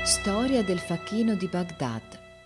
Storia del facchino di Baghdad.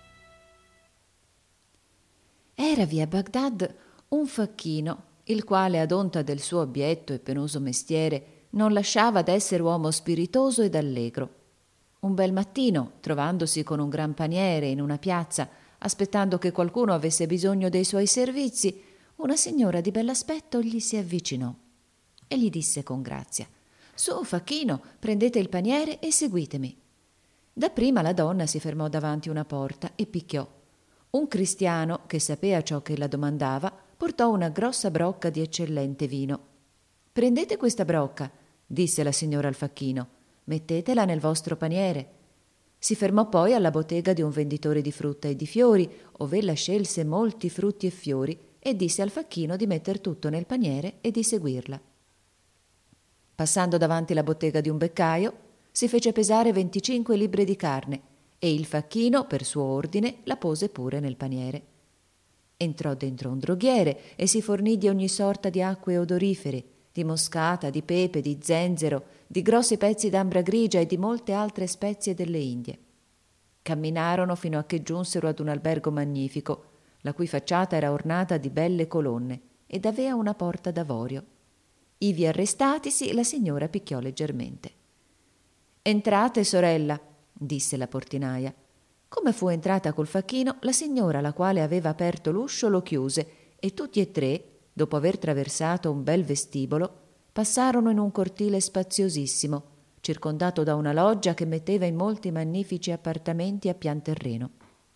Eravi a Baghdad un facchino, il quale, ad onta del suo abietto e penoso mestiere, non lasciava d'essere uomo spiritoso ed allegro. Un bel mattino, trovandosi con un gran paniere in una piazza, aspettando che qualcuno avesse bisogno dei suoi servizi, una signora di bell'aspetto gli si avvicinò e gli disse con grazia: «Su, facchino, prendete il paniere e seguitemi». Dapprima la donna si fermò davanti una porta e picchiò. Un cristiano, che sapea ciò che la domandava, portò una grossa brocca di eccellente vino. «Prendete questa brocca», disse la signora al facchino, «mettetela nel vostro paniere». Si fermò poi alla bottega di un venditore di frutta e di fiori, ov'ella scelse molti frutti e fiori, e disse al facchino di metter tutto nel paniere e di seguirla. Passando davanti la bottega di un beccaio, si fece pesare 25 libbre di carne e il facchino, per suo ordine, la pose pure nel paniere. Entrò dentro un droghiere e si fornì di ogni sorta di acque odorifere, di moscata, di pepe, di zenzero, di grossi pezzi d'ambra grigia e di molte altre spezie delle Indie. Camminarono fino a che giunsero ad un albergo magnifico, la cui facciata era ornata di belle colonne ed avea una porta d'avorio. Ivi arrestatisi, la signora picchiò leggermente. «Entrate, sorella», disse la portinaia. Come fu entrata col facchino, la signora, la quale aveva aperto l'uscio, lo chiuse e tutti e tre, dopo aver traversato un bel vestibolo, passarono in un cortile spaziosissimo, circondato da una loggia che metteva in molti magnifici appartamenti a pian terreno.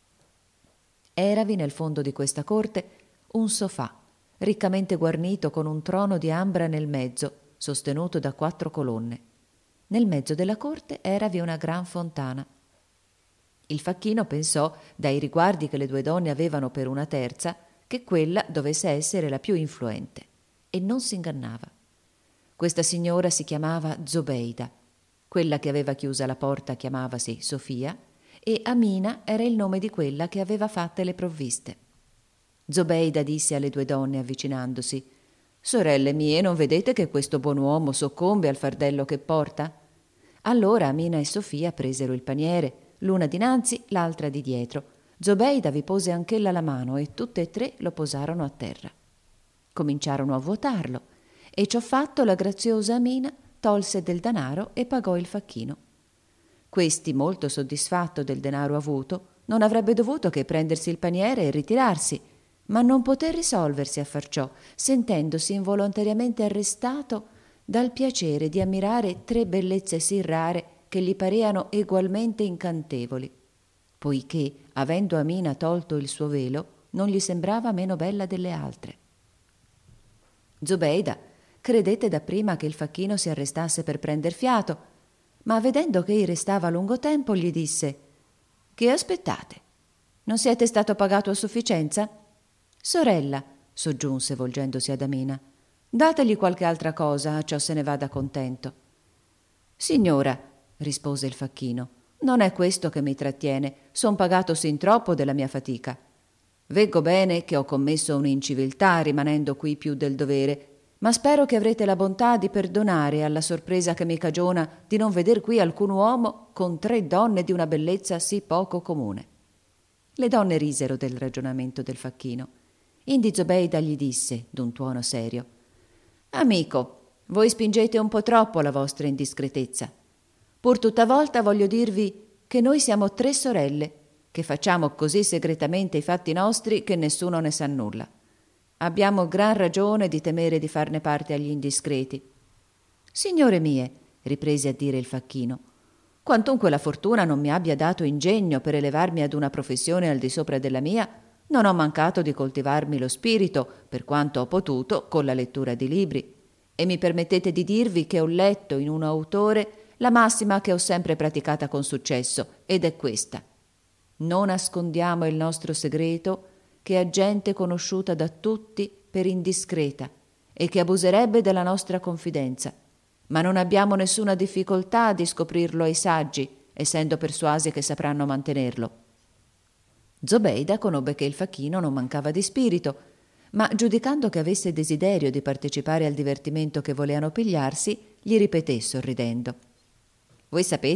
Eravi nel fondo di questa corte un sofà, riccamente guarnito con un trono di ambra nel mezzo, sostenuto da 4 colonne. Nel mezzo della corte eravi una gran fontana. Il facchino pensò, dai riguardi che le 2 donne avevano per una terza, che quella dovesse essere la più influente, e non s'ingannava. Questa signora si chiamava Zobeida, quella che aveva chiusa la porta chiamavasi Sofia, e Amina era il nome di quella che aveva fatte le provviste. Zobeida disse alle 2 donne avvicinandosi: «Sorelle mie, non vedete che questo buon uomo soccombe al fardello che porta?» Allora Amina e Sofia presero il paniere, l'una dinanzi, l'altra di dietro. Zobeida vi pose anch'ella la mano e tutte e 3 lo posarono a terra. Cominciarono a vuotarlo e ciò fatto la graziosa Amina tolse del denaro e pagò il facchino. Questi, molto soddisfatto del denaro avuto, non avrebbe dovuto che prendersi il paniere e ritirarsi, ma non poté risolversi a far ciò, sentendosi involontariamente arrestato dal piacere di ammirare 3 bellezze sì rare che gli pareano egualmente incantevoli, poiché, avendo Amina tolto il suo velo, non gli sembrava meno bella delle altre. Zobeida credette dapprima che il facchino si arrestasse per prender fiato, ma vedendo che egli restava a lungo tempo gli disse: «Che aspettate? Non siete stato pagato a sufficienza?» «Sorella», soggiunse volgendosi ad Amina, «dategli qualche altra cosa, a ciò se ne vada contento». «Signora», rispose il facchino, «non è questo che mi trattiene, son pagato sin troppo della mia fatica. Veggo bene che ho commesso un'inciviltà rimanendo qui più del dovere, ma spero che avrete la bontà di perdonare alla sorpresa che mi cagiona di non veder qui alcun uomo con 3 donne di una bellezza sì poco comune». Le donne risero del ragionamento del facchino. Indi Zobeida gli disse d'un tuono serio: «Amico, voi spingete un po' troppo la vostra indiscretezza. Pur tutta volta voglio dirvi che noi siamo 3 sorelle, che facciamo così segretamente i fatti nostri che nessuno ne sa nulla. Abbiamo gran ragione di temere di farne parte agli indiscreti». «Signore mie», riprese a dire il facchino, «quantunque la fortuna non mi abbia dato ingegno per elevarmi ad una professione al di sopra della mia, non ho mancato di coltivarmi lo spirito, per quanto ho potuto, con la lettura di libri, e mi permettete di dirvi che ho letto in un autore la massima che ho sempre praticata con successo, ed è questa: non nascondiamo il nostro segreto che è gente conosciuta da tutti per indiscreta e che abuserebbe della nostra confidenza, ma non abbiamo nessuna difficoltà di scoprirlo ai saggi, essendo persuasi che sapranno mantenerlo». Zobeida conobbe che il facchino non mancava di spirito, ma giudicando che avesse desiderio di partecipare al divertimento che voleano pigliarsi, gli ripeté sorridendo: «Voi sapete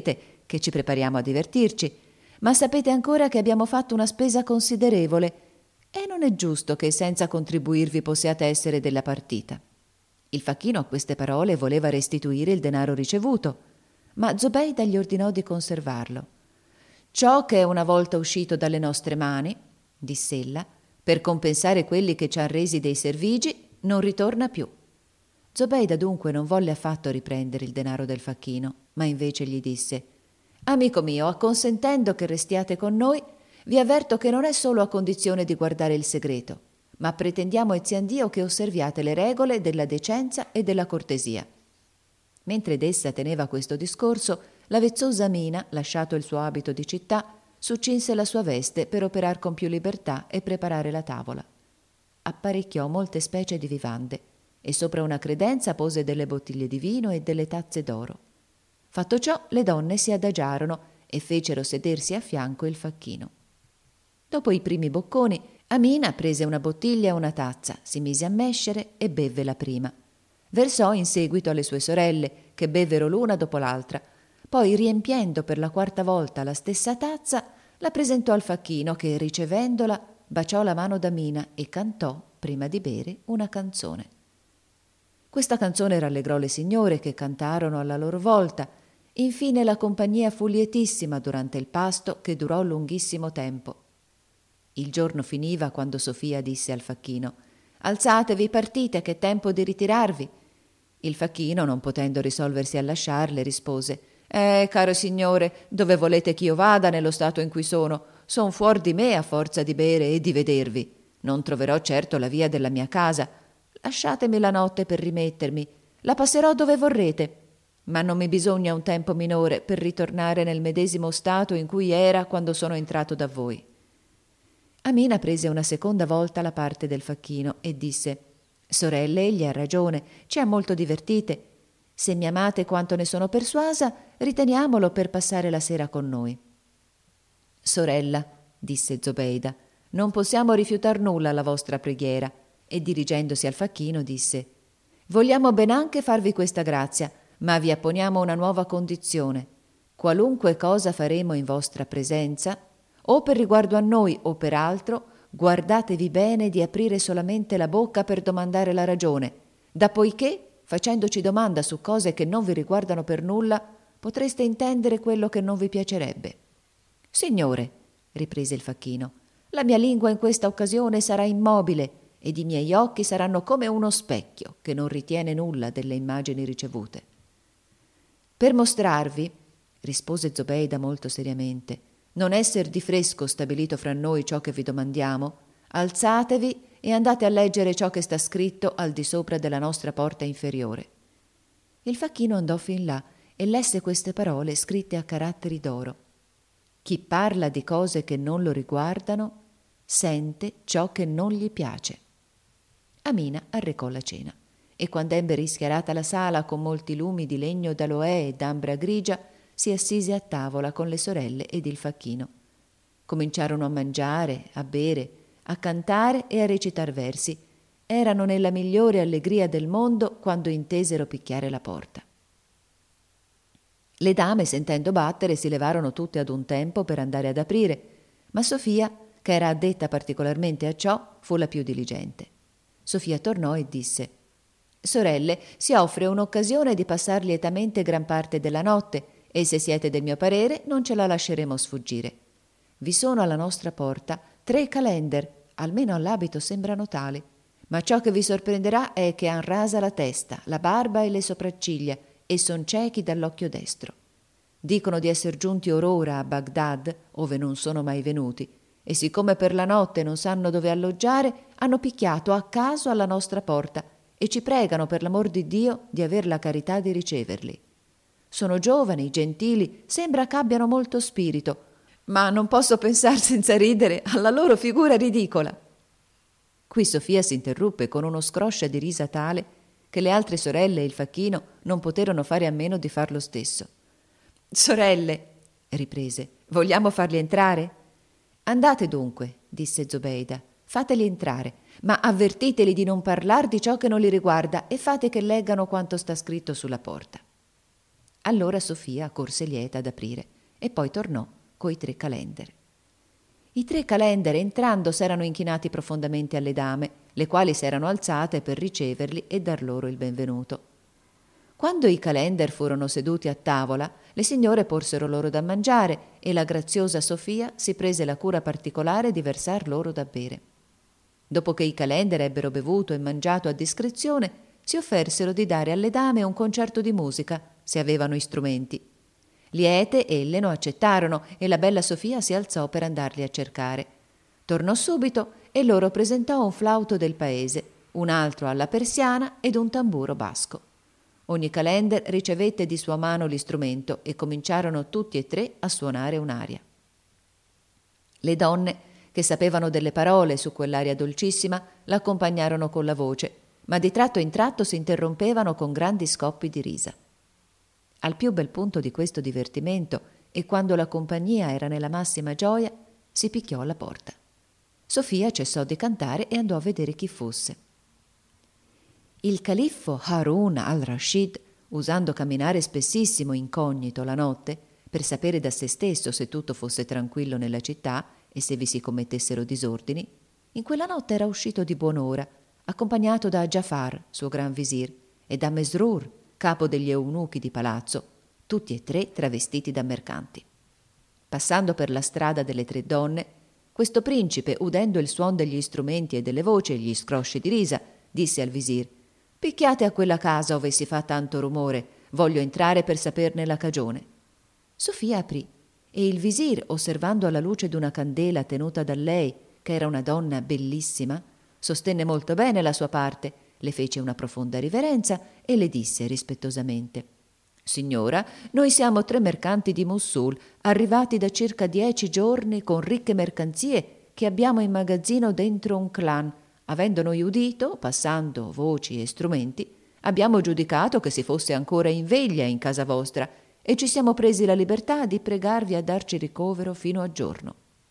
che ci prepariamo a divertirci, ma sapete ancora che abbiamo fatto una spesa considerevole e non è giusto che senza contribuirvi possiate essere della partita». Il facchino a queste parole voleva restituire il denaro ricevuto, ma Zobeida gli ordinò di conservarlo. «Ciò che è una volta uscito dalle nostre mani», diss'ella, «per compensare quelli che ci han resi dei servigi, non ritorna più». Zobeida dunque non volle affatto riprendere il denaro del facchino, ma invece gli disse: «Amico mio, acconsentendo che restiate con noi, vi avverto che non è solo a condizione di guardare il segreto, ma pretendiamo Eziandio che osserviate le regole della decenza e della cortesia». Mentre d'essa teneva questo discorso, la vezzosa Mina, lasciato il suo abito di città, succinse la sua veste per operar con più libertà e preparare la tavola. Apparecchiò molte specie di vivande e sopra una credenza pose delle bottiglie di vino e delle tazze d'oro. Fatto ciò, le donne si adagiarono e fecero sedersi a fianco il facchino. Dopo i primi bocconi, Amina prese una bottiglia e una tazza, si mise a mescere e bevve la prima. Versò in seguito alle sue sorelle, che bevvero l'una dopo l'altra. Poi, riempiendo per la quarta volta la stessa tazza, la presentò al facchino che, ricevendola, baciò la mano d'Amina e cantò, prima di bere, una canzone. Questa canzone rallegrò le signore, che cantarono alla loro volta. Infine la compagnia fu lietissima durante il pasto, che durò lunghissimo tempo. Il giorno finiva quando Sofia disse al facchino: «Alzatevi, partite, che è tempo di ritirarvi». Il facchino, non potendo risolversi a lasciarle, rispose: «Caro signore, dove volete ch'io vada nello stato in cui sono? Son fuor di me a forza di bere e di vedervi. Non troverò certo la via della mia casa. Lasciatemi la notte per rimettermi. La passerò dove vorrete, ma non mi bisogna un tempo minore per ritornare nel medesimo stato in cui era quando sono entrato da voi». Amina prese una seconda volta la parte del facchino e disse: «Sorelle, egli ha ragione, ci ha molto divertite. Se mi amate quanto ne sono persuasa, riteniamolo per passare la sera con noi». «Sorella», disse Zobeida, «non possiamo rifiutar nulla alla vostra preghiera», e dirigendosi al facchino disse: «Vogliamo ben anche farvi questa grazia, ma vi apponiamo una nuova condizione. Qualunque cosa faremo in vostra presenza, o per riguardo a noi o per altro, guardatevi bene di aprire solamente la bocca per domandare la ragione, dappoiché, facendoci domanda su cose che non vi riguardano per nulla, potreste intendere quello che non vi piacerebbe». «Signore», riprese il facchino, «la mia lingua in questa occasione sarà immobile ed i miei occhi saranno come uno specchio che non ritiene nulla delle immagini ricevute». «Per mostrarvi», rispose Zobeida molto seriamente, «non esser di fresco stabilito fra noi ciò che vi domandiamo, alzatevi e andate a leggere ciò che sta scritto al di sopra della nostra porta inferiore». Il facchino andò fin là e lesse queste parole scritte a caratteri d'oro: «Chi parla di cose che non lo riguardano, sente ciò che non gli piace». Amina arrecò la cena e quando ebbe rischiarata la sala con molti lumi di legno d'aloè e d'ambra grigia, si assise a tavola con le sorelle ed il facchino. Cominciarono a mangiare, a bere, a cantare e a recitar versi. Erano nella migliore allegria del mondo quando intesero picchiare la porta. Le dame, sentendo battere, si levarono tutte ad un tempo per andare ad aprire, ma Sofia, che era addetta particolarmente a ciò, fu la più diligente. Sofia tornò e disse: «Sorelle, si offre un'occasione di passar lietamente gran parte della notte, e se siete del mio parere non ce la lasceremo sfuggire. Vi sono alla nostra porta 3 calender, almeno all'abito sembrano tali, ma ciò che vi sorprenderà è che han rasa la testa, la barba e le sopracciglia e son ciechi dall'occhio destro. Dicono di esser giunti or ora a Bagdad, ove non sono mai venuti, e siccome per la notte non sanno dove alloggiare, hanno picchiato a caso alla nostra porta e ci pregano per l'amor di Dio di aver la carità di riceverli. Sono giovani, gentili, sembra ch'abbiano molto spirito, ma non posso pensar senza ridere alla loro figura ridicola». Qui Sofia si interruppe con uno scroscia di risa tale che le altre sorelle e il facchino non poterono fare a meno di far lo stesso. «Sorelle», riprese, «vogliamo farli entrare?» «Andate dunque», disse Zobeida, «fateli entrare, ma avvertiteli di non parlar di ciò che non li riguarda e fate che leggano quanto sta scritto sulla porta». Allora Sofia corse lieta ad aprire, e poi tornò coi 3 calender. I 3 calender entrando s'erano inchinati profondamente alle dame, le quali s'erano alzate per riceverli e dar loro il benvenuto. Quando i calender furono seduti a tavola, le signore porsero loro da mangiare e la graziosa Sofia si prese la cura particolare di versar loro da bere. Dopo che i calender ebbero bevuto e mangiato a discrezione, si offersero di dare alle dame un concerto di musica, se avevano strumenti. Liete elle lo accettarono e la bella Sofia si alzò per andarli a cercare. Tornò subito e loro presentò un flauto del paese, un altro alla persiana ed un tamburo basco. Ogni calender ricevette di sua mano l'istrumento e cominciarono tutti e 3 a suonare un'aria. Le donne, che sapevano delle parole su quell'aria dolcissima, l'accompagnarono con la voce, ma di tratto in tratto si interrompevano con grandi scoppi di risa. Al più bel punto di questo divertimento e quando la compagnia era nella massima gioia, si picchiò alla porta. Sofia cessò di cantare e andò a vedere chi fosse. Il califfo Harun al-Rashid, usando camminare spessissimo incognito la notte per sapere da se stesso se tutto fosse tranquillo nella città e se vi si commettessero disordini, in quella notte era uscito di buon'ora, accompagnato da Jafar, suo gran visir, e da Mesrur, capo degli eunuchi di palazzo, tutti e 3 travestiti da mercanti. Passando per la strada delle 3 donne, questo principe, udendo il suon degli strumenti e delle voci e gli scrosci di risa, disse al visir: «Picchiate a quella casa ove si fa tanto rumore, voglio entrare per saperne la cagione». Sofia aprì e il visir, osservando alla luce d'una candela tenuta da lei, che era una donna bellissima, sostenne molto bene la sua parte, le fece una profonda riverenza e le disse rispettosamente: «Signora, noi siamo 3 mercanti di Mossul, arrivati da circa 10 giorni con ricche mercanzie che abbiamo in magazzino dentro un clan. Avendo noi udito, passando voci e strumenti, abbiamo giudicato che si fosse ancora in veglia in casa vostra e ci siamo presi la libertà di pregarvi a darci ricovero fino a giorno».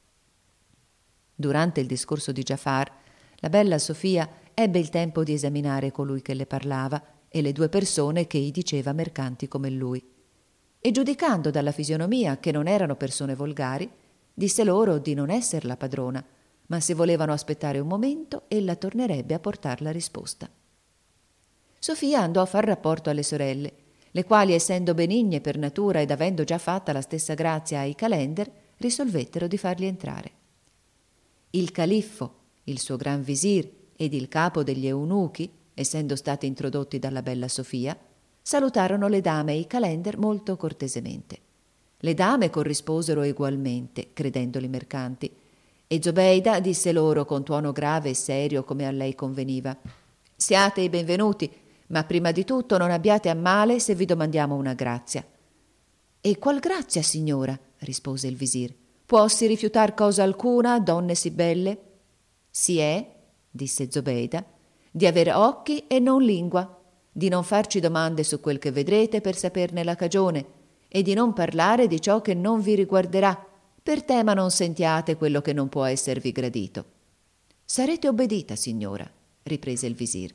Durante il discorso di Jafar, la bella Sofia ebbe il tempo di esaminare colui che le parlava e le 2 persone che gli diceva mercanti come lui. E giudicando dalla fisionomia che non erano persone volgari, disse loro di non esser la padrona, ma se volevano aspettare un momento, ella tornerebbe a portar la risposta. Sofia andò a far rapporto alle sorelle, le quali, essendo benigne per natura ed avendo già fatta la stessa grazia ai calender, risolvettero di farli entrare. Il califfo, il suo gran visir ed il capo degli eunuchi, essendo stati introdotti dalla bella Sofia, salutarono le dame e i calender molto cortesemente. Le dame corrisposero egualmente, credendoli mercanti, e Zobeida disse loro con tuono grave e serio come a lei conveniva: «Siate i benvenuti, ma prima di tutto non abbiate a male se vi domandiamo una grazia». «E qual grazia, signora?» rispose il visir. «Puossi rifiutar cosa alcuna, donne sì belle?» «Si è», disse Zobeida, «di avere occhi e non lingua, di non farci domande su quel che vedrete per saperne la cagione, e di non parlare di ciò che non vi riguarderà, per tema non sentiate quello che non può esservi gradito». «Sarete obbedita, signora», riprese il visir.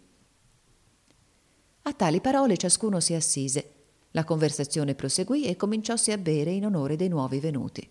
A tali parole ciascuno si assise. La conversazione proseguì e cominciossi a bere in onore dei nuovi venuti.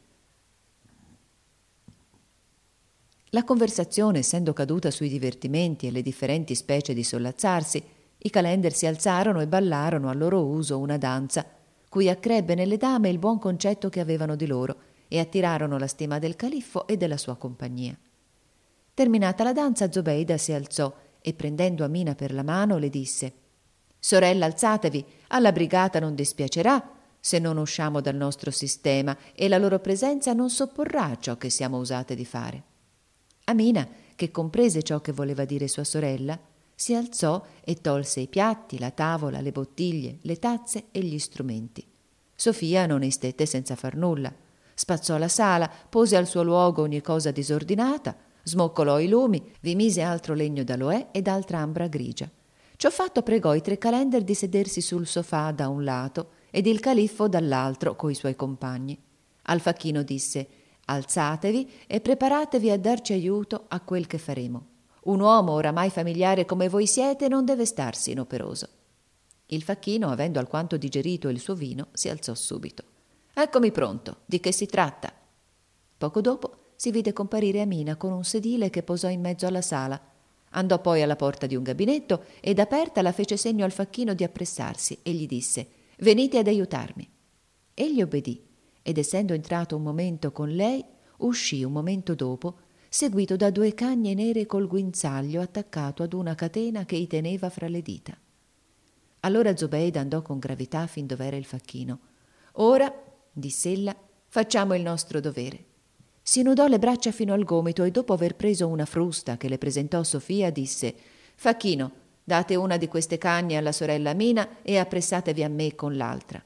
La conversazione, essendo caduta sui divertimenti e le differenti specie di sollazzarsi, i calender si alzarono e ballarono a loro uso una danza, cui accrebbe nelle dame il buon concetto che avevano di loro e attirarono la stima del califfo e della sua compagnia. Terminata la danza, Zobeida si alzò e, prendendo Amina per la mano, le disse: «Sorella, alzatevi, alla brigata non dispiacerà se non usciamo dal nostro sistema e la loro presenza non sopporrà ciò che siamo usate di fare». Amina, che comprese ciò che voleva dire sua sorella, si alzò e tolse i piatti, la tavola, le bottiglie, le tazze e gli strumenti. Sofia non istette senza far nulla. Spazzò la sala, pose al suo luogo ogni cosa disordinata, smoccolò i lumi, vi mise altro legno d'aloè ed altra ambra grigia. Ciò fatto pregò i 3 calender di sedersi sul sofà da un lato ed il califfo dall'altro coi suoi compagni. Al facchino disse: «Alzatevi e preparatevi a darci aiuto a quel che faremo. Un uomo oramai familiare come voi siete non deve starsi inoperoso». Il facchino, avendo alquanto digerito il suo vino, si alzò subito. Eccomi pronto, di che si tratta? Poco dopo si vide comparire Amina con un sedile che posò in mezzo alla sala. Andò poi alla porta di un gabinetto ed aperta la fece segno al facchino di appressarsi e gli disse: «Venite ad aiutarmi». Egli obbedì ed essendo entrato un momento con lei, uscì un momento dopo, seguito da 2 cagne nere col guinzaglio attaccato ad una catena che i teneva fra le dita. Allora Zobeida andò con gravità fin dov'era il facchino. «Ora», diss'ella, «facciamo il nostro dovere». Si nudò le braccia fino al gomito e dopo aver preso una frusta che le presentò Sofia disse: «Facchino, date una di queste cagne alla sorella Amina e appressatevi a me con l'altra».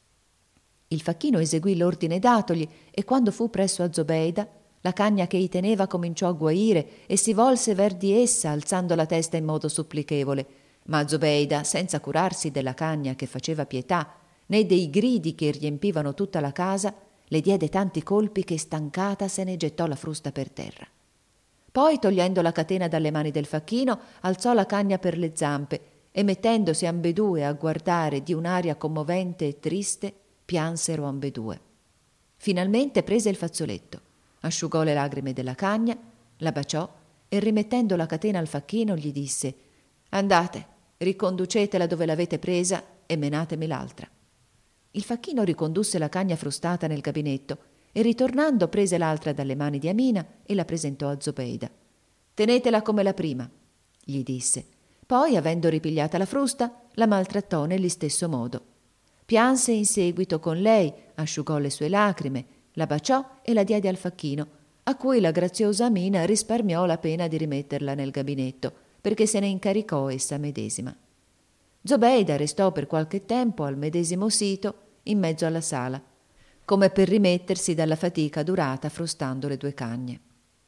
Il facchino eseguì l'ordine datogli e quando fu presso a Zobeida, la cagna che i teneva cominciò a guaire e si volse ver di essa alzando la testa in modo supplichevole, ma Zobeida, senza curarsi della cagna che faceva pietà né dei gridi che riempivano tutta la casa, le diede tanti colpi che stancata se ne gettò la frusta per terra. Poi, togliendo la catena dalle mani del facchino, alzò la cagna per le zampe e mettendosi ambedue a guardare di un'aria commovente e triste, piansero ambedue. Finalmente prese il fazzoletto, asciugò le lagrime della cagna, la baciò e rimettendo la catena al facchino gli disse: «Andate, riconducetela dove l'avete presa e menatemi l'altra». Il facchino ricondusse la cagna frustata nel gabinetto e ritornando prese l'altra dalle mani di Amina e la presentò a Zobeida. «Tenetela come la prima», gli disse. Poi, avendo ripigliata la frusta, la maltrattò nell'istesso modo. Pianse in seguito con lei, asciugò le sue lacrime, la baciò e la diede al facchino, a cui la graziosa Amina risparmiò la pena di rimetterla nel gabinetto, perché se ne incaricò essa medesima. Zobeida restò per qualche tempo al medesimo sito in mezzo alla sala, come per rimettersi dalla fatica durata frustando le 2 cagne.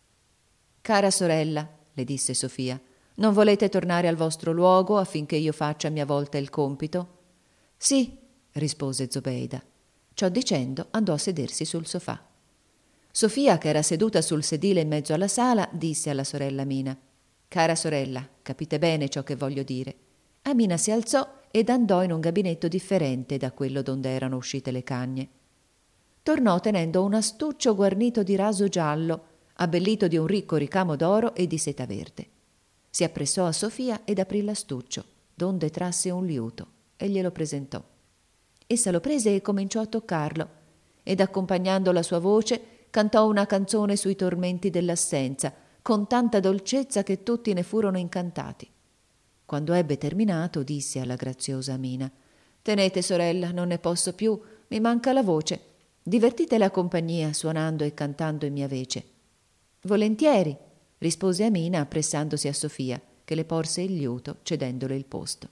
«Cara sorella», le disse Sofia, «non volete tornare al vostro luogo affinché io faccia a mia volta il compito?» «Sì», rispose Zobeida. Ciò dicendo andò a sedersi sul sofà. Sofia, che era seduta sul sedile in mezzo alla sala, disse alla sorella Amina: «Cara sorella, capite bene ciò che voglio dire». Amina si alzò ed andò in un gabinetto differente da quello donde erano uscite le cagne. Tornò tenendo un astuccio guarnito di raso giallo, abbellito di un ricco ricamo d'oro e di seta verde. Si appressò a Sofia ed aprì l'astuccio, donde trasse un liuto e glielo presentò. Essa lo prese e cominciò a toccarlo, ed accompagnando la sua voce cantò una canzone sui tormenti dell'assenza, con tanta dolcezza che tutti ne furono incantati. Quando ebbe terminato, disse alla graziosa Amina: «Tenete, sorella, non ne posso più, mi manca la voce. Divertite la compagnia suonando e cantando in mia vece». «Volentieri», rispose Amina appressandosi a Sofia, che le porse il liuto cedendole il posto.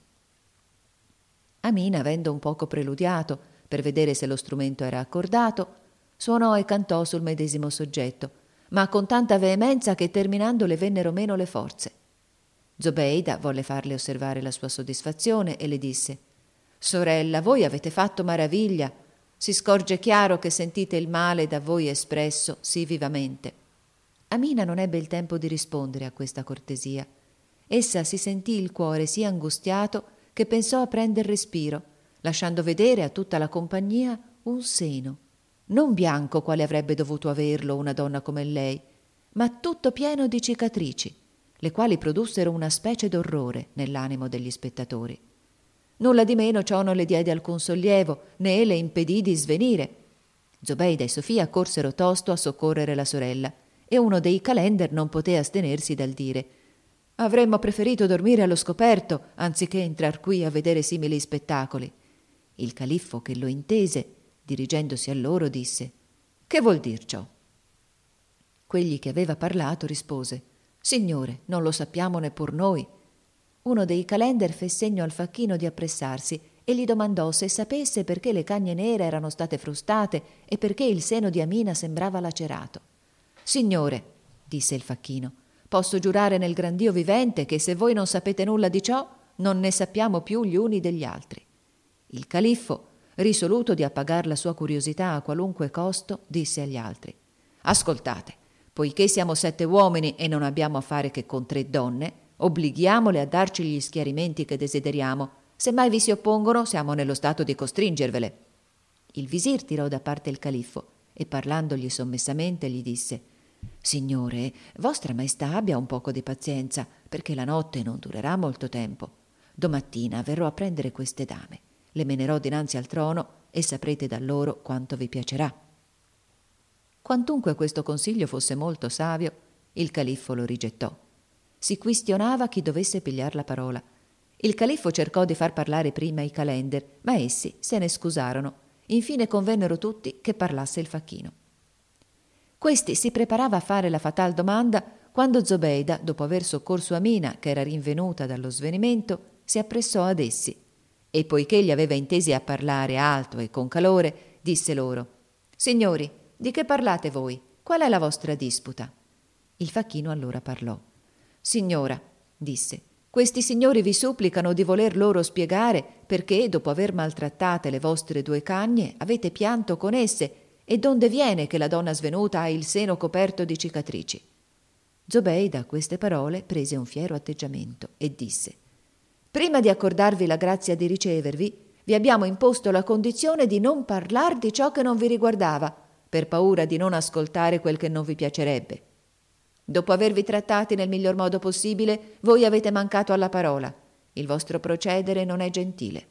Amina, avendo un poco preludiato per vedere se lo strumento era accordato, suonò e cantò sul medesimo soggetto, ma con tanta veemenza che terminando le vennero meno le forze. Zobeida volle farle osservare la sua soddisfazione e le disse: «Sorella, voi avete fatto maraviglia. Si scorge chiaro che sentite il male da voi espresso sì vivamente». Amina non ebbe il tempo di rispondere a questa cortesia. Essa si sentì il cuore sì angustiato che pensò a prender respiro, lasciando vedere a tutta la compagnia un seno, non bianco quale avrebbe dovuto averlo una donna come lei, ma tutto pieno di cicatrici, le quali produssero una specie d'orrore nell'animo degli spettatori. Nulla di meno ciò non le diede alcun sollievo, né le impedì di svenire. Zobeida e Sofia corsero tosto a soccorrere la sorella, e uno dei calender non poté astenersi dal dire: «Avremmo preferito dormire allo scoperto, anziché entrar qui a vedere simili spettacoli». Il califfo, che lo intese, dirigendosi a loro, disse: «Che vuol dir ciò?» Quegli che aveva parlato rispose: «Signore, non lo sappiamo neppur noi». Uno dei calender fe segno al facchino di appressarsi e gli domandò se sapesse perché le cagne nere erano state frustate e perché il seno di Amina sembrava lacerato. «Signore», disse il facchino, «posso giurare nel gran Dio vivente che se voi non sapete nulla di ciò, non ne sappiamo più gli uni degli altri». Il califfo, risoluto di appagar la sua curiosità a qualunque costo, disse agli altri: «Ascoltate, poiché siamo 7 uomini e non abbiamo a fare che con 3 donne, obblighiamole a darci gli schiarimenti che desideriamo. Se mai vi si oppongono, siamo nello stato di costringervele». Il visir tirò da parte il califfo e parlandogli sommessamente gli disse: «Signore, vostra maestà abbia un poco di pazienza, perché la notte non durerà molto tempo. Domattina verrò a prendere queste dame, le menerò dinanzi al trono e saprete da loro quanto vi piacerà». Quantunque questo consiglio fosse molto savio, il califfo lo rigettò. Si quistionava chi dovesse pigliar la parola. Il califfo cercò di far parlare prima i calender, ma essi se ne scusarono. Infine convennero tutti che parlasse il facchino. Questi si preparava a fare la fatal domanda quando Zobeida, dopo aver soccorso Amina, che era rinvenuta dallo svenimento, si appressò ad essi e, poiché li aveva intesi a parlare alto e con calore, disse loro: «Signori, di che parlate voi? Qual è la vostra disputa?» Il facchino allora parlò. «Signora», disse, «questi signori vi supplicano di voler loro spiegare perché, dopo aver maltrattate le vostre 2 cagne, avete pianto con esse e donde viene che la donna svenuta ha il seno coperto di cicatrici». Zobeida a queste parole prese un fiero atteggiamento e disse: «Prima di accordarvi la grazia di ricevervi, vi abbiamo imposto la condizione di non parlar di ciò che non vi riguardava, per paura di non ascoltare quel che non vi piacerebbe. Dopo avervi trattati nel miglior modo possibile, voi avete mancato alla parola. Il vostro procedere non è gentile».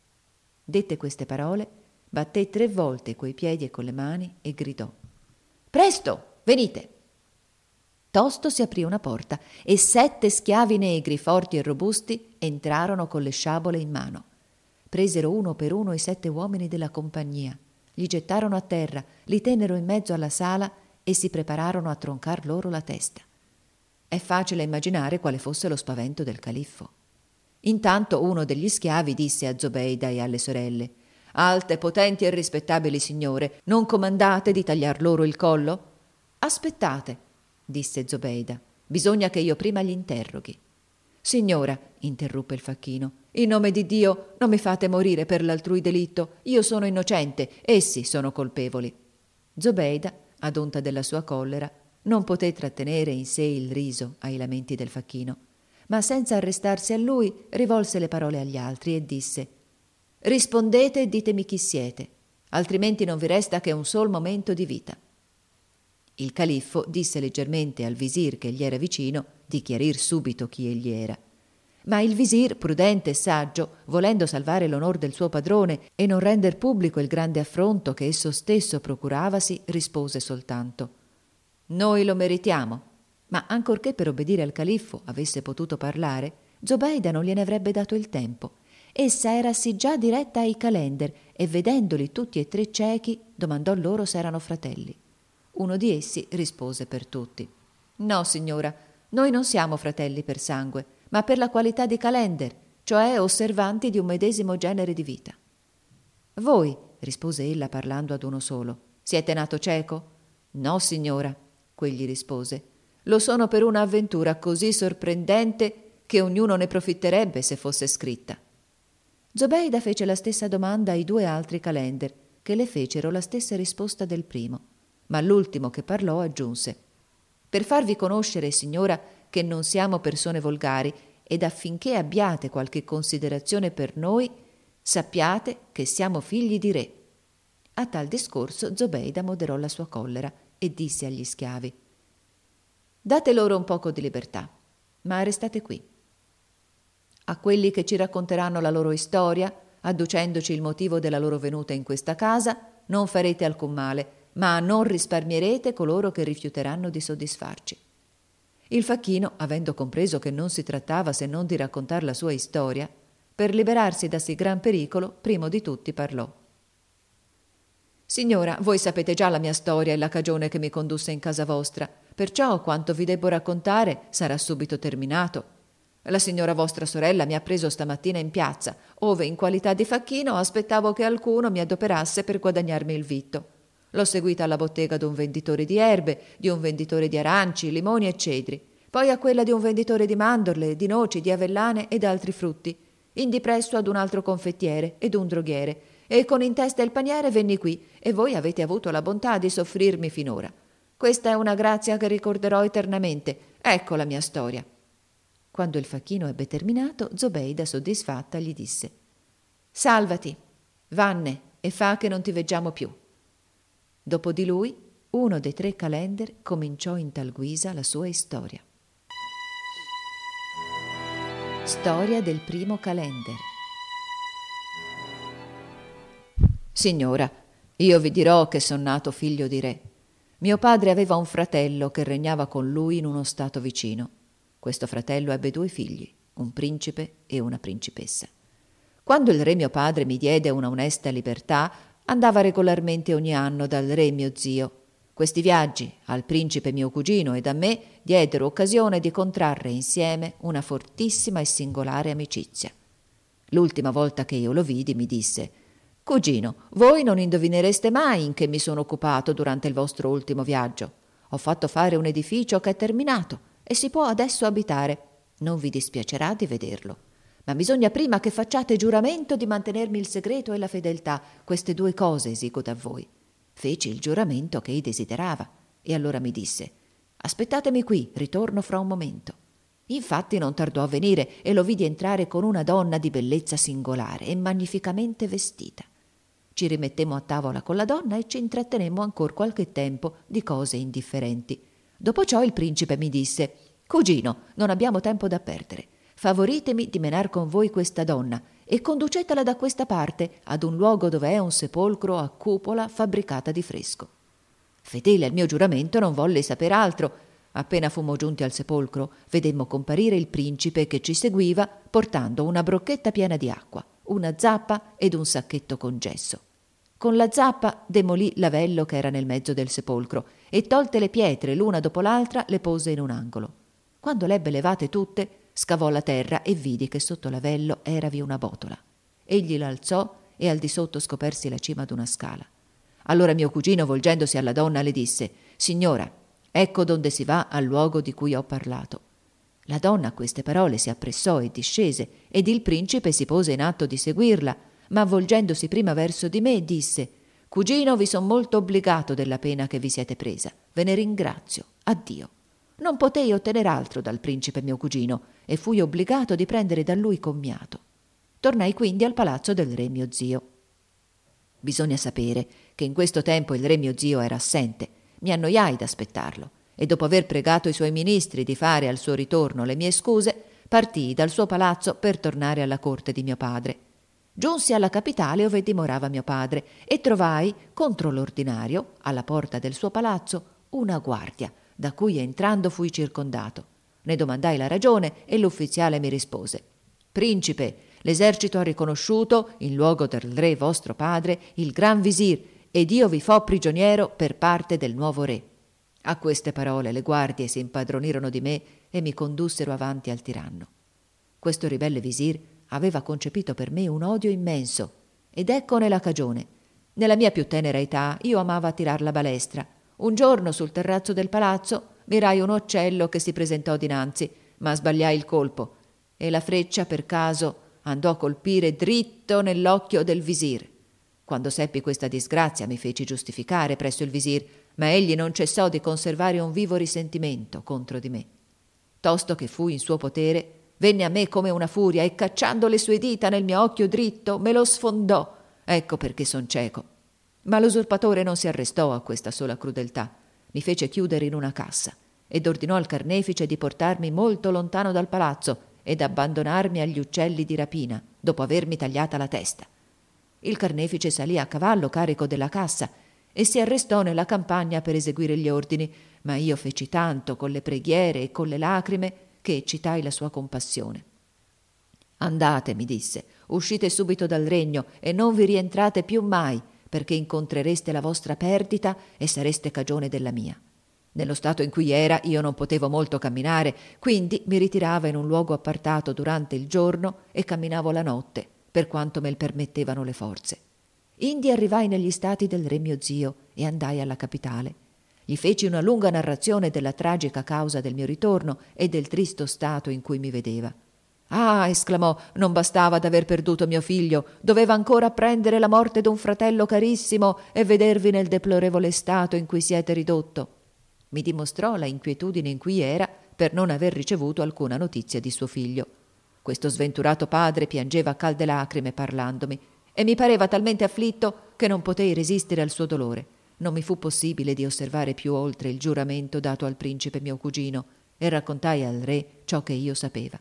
Dette queste parole, batté 3 volte coi piedi e con le mani e gridò: «Presto, venite!» Tosto si aprì una porta e 7 schiavi negri, forti e robusti, entrarono con le sciabole in mano. Presero uno per uno i 7 uomini della compagnia, li gettarono a terra, li tennero in mezzo alla sala e si prepararono a troncar loro la testa. È facile immaginare quale fosse lo spavento del califfo. Intanto uno degli schiavi disse a Zobeida e alle sorelle: «Alte, potenti e rispettabili signore, non comandate di tagliar loro il collo?» «Aspettate», disse Zobeida, «bisogna che io prima li interroghi». «Signora», interruppe il facchino, «in nome di Dio non mi fate morire per l'altrui delitto. Io sono innocente, essi sono colpevoli». Zobeida, ad onta della sua collera, non poté trattenere in sé il riso ai lamenti del facchino, ma senza arrestarsi a lui rivolse le parole agli altri e disse: «Rispondete e ditemi chi siete, altrimenti non vi resta che un sol momento di vita». Il califfo disse leggermente al visir che gli era vicino di chiarir subito chi egli era. Ma il visir, prudente e saggio, volendo salvare l'onor del suo padrone e non render pubblico il grande affronto che esso stesso procuravasi, rispose soltanto: «Noi lo meritiamo». Ma ancorché per obbedire al califfo avesse potuto parlare, Zobeida non gliene avrebbe dato il tempo. Essa era sì già diretta ai calender e, vedendoli tutti e 3 ciechi, domandò loro se erano fratelli. Uno di essi rispose per tutti: «No, signora, noi non siamo fratelli per sangue, ma per la qualità di calender, cioè osservanti di un medesimo genere di vita». «Voi», rispose ella parlando ad uno solo, «siete nato cieco?» «No, signora», quegli rispose, «lo sono per una avventura così sorprendente che ognuno ne profitterebbe se fosse scritta». Zobeida fece la stessa domanda ai 2 altri calender, che le fecero la stessa risposta del primo, ma l'ultimo che parlò aggiunse: «Per farvi conoscere, signora, che non siamo persone volgari ed affinché abbiate qualche considerazione per noi, sappiate che siamo figli di re». A tal discorso Zobeida moderò la sua collera e disse agli schiavi: «Date loro un poco di libertà, ma restate qui. A quelli che ci racconteranno la loro storia, adducendoci il motivo della loro venuta in questa casa, non farete alcun male, ma non risparmierete coloro che rifiuteranno di soddisfarci». Il facchino, avendo compreso che non si trattava se non di raccontar la sua storia, per liberarsi da sì gran pericolo, primo di tutti parlò: «Signora, voi sapete già la mia storia e la cagione che mi condusse in casa vostra, perciò quanto vi debbo raccontare sarà subito terminato. La signora vostra sorella mi ha preso stamattina in piazza, ove in qualità di facchino aspettavo che alcuno mi adoperasse per guadagnarmi il vitto. L'ho seguita alla bottega d'un venditore di erbe, di un venditore di aranci, limoni e cedri, poi a quella di un venditore di mandorle, di noci, di avellane ed altri frutti, indi presso ad un altro confettiere ed un droghiere, e con in testa il paniere venni qui, e voi avete avuto la bontà di soffrirmi finora. Questa è una grazia che ricorderò eternamente. Ecco la mia storia». Quando il facchino ebbe terminato, Zobeida, soddisfatta, gli disse: «Salvati, vanne e fa che non ti veggiamo più». Dopo di lui, uno dei 3 calender cominciò in tal guisa la sua istoria. Storia del primo calender. «Signora, io vi dirò che son nato figlio di re. Mio padre aveva un fratello che regnava con lui in uno stato vicino. Questo fratello ebbe 2 figli, un principe e una principessa. Quando il re mio padre mi diede una onesta libertà, andava regolarmente ogni anno dal re mio zio. Questi viaggi al principe mio cugino ed a me diedero occasione di contrarre insieme una fortissima e singolare amicizia. L'ultima volta che io lo vidi mi disse: «Cugino, voi non indovinereste mai in che mi sono occupato durante il vostro ultimo viaggio. Ho fatto fare un edificio che è terminato e si può adesso abitare. Non vi dispiacerà di vederlo. Ma bisogna prima che facciate giuramento di mantenermi il segreto e la fedeltà. Queste 2 cose esigo da voi». Feci il giuramento che ei desiderava e allora mi disse: «Aspettatemi qui, ritorno fra un momento». Infatti non tardò a venire e lo vidi entrare con una donna di bellezza singolare e magnificamente vestita. Ci rimettemmo a tavola con la donna e ci intrattenemmo ancor qualche tempo di cose indifferenti. Dopo ciò il principe mi disse: «Cugino, non abbiamo tempo da perdere. Favoritemi di menar con voi questa donna e conducetela da questa parte ad un luogo dove è un sepolcro a cupola fabbricata di fresco». Fedele al mio giuramento non volle saper altro. Appena fummo giunti al sepolcro, vedemmo comparire il principe che ci seguiva portando una brocchetta piena di acqua, una zappa ed un sacchetto con gesso. Con la zappa demolì l'avello che era nel mezzo del sepolcro e tolte le pietre l'una dopo l'altra le pose in un angolo. Quando l'ebbe levate tutte, scavò la terra e vidi che sotto l'avello eravi una botola. Egli l'alzò e al di sotto scopersi la cima d'una scala. Allora mio cugino, volgendosi alla donna, le disse: «Signora, ecco donde si va al luogo di cui ho parlato». La donna a queste parole si appressò e discese, ed il principe si pose in atto di seguirla, ma volgendosi prima verso di me disse: «Cugino, vi son molto obbligato della pena che vi siete presa. Ve ne ringrazio. Addio». Non potei ottener altro dal principe mio cugino e fui obbligato di prendere da lui commiato. Tornai quindi al palazzo del re mio zio. Bisogna sapere che in questo tempo il re mio zio era assente. Mi annoiai d'aspettarlo e dopo aver pregato i suoi ministri di fare al suo ritorno le mie scuse, partii dal suo palazzo per tornare alla corte di mio padre. Giunsi alla capitale ove dimorava mio padre e trovai, contro l'ordinario, alla porta del suo palazzo, una guardia, da cui entrando fui circondato. Ne domandai la ragione e l'ufficiale mi rispose: «Principe, l'esercito ha riconosciuto, in luogo del re vostro padre, il gran visir, ed io vi fo prigioniero per parte del nuovo re». A queste parole le guardie si impadronirono di me e mi condussero avanti al tiranno. Questo ribelle visir aveva concepito per me un odio immenso, ed eccone la cagione. Nella mia più tenera età io amava tirar la balestra. Un giorno sul terrazzo del palazzo mirai un uccello che si presentò dinanzi, ma sbagliai il colpo e la freccia per caso andò a colpire dritto nell'occhio del visir. Quando seppi questa disgrazia mi feci giustificare presso il visir, ma egli non cessò di conservare un vivo risentimento contro di me. Tosto che fui in suo potere, venne a me come una furia e cacciando le sue dita nel mio occhio dritto me lo sfondò. Ecco perché son cieco. Ma l'usurpatore non si arrestò a questa sola crudeltà. Mi fece chiudere in una cassa ed ordinò al carnefice di portarmi molto lontano dal palazzo ed abbandonarmi agli uccelli di rapina, dopo avermi tagliata la testa. Il carnefice salì a cavallo carico della cassa e si arrestò nella campagna per eseguire gli ordini, ma io feci tanto con le preghiere e con le lacrime che eccitai la sua compassione. «Andate», mi disse, «uscite subito dal regno e non vi rientrate più mai, perché incontrereste la vostra perdita e sareste cagione della mia». Nello stato in cui era io non potevo molto camminare, quindi mi ritirava in un luogo appartato durante il giorno e camminavo la notte, per quanto me il permettevano le forze. Indi arrivai negli stati del re mio zio e andai alla capitale. Gli feci una lunga narrazione della tragica causa del mio ritorno e del tristo stato in cui mi vedeva. «Ah», esclamò, «non bastava d'aver perduto mio figlio, doveva ancora apprendere la morte d'un fratello carissimo e vedervi nel deplorevole stato in cui siete ridotto». Mi dimostrò la inquietudine in cui era per non aver ricevuto alcuna notizia di suo figlio. Questo sventurato padre piangeva a calde lacrime parlandomi e mi pareva talmente afflitto che non potei resistere al suo dolore. Non mi fu possibile di osservare più oltre il giuramento dato al principe mio cugino e raccontai al re ciò che io sapeva.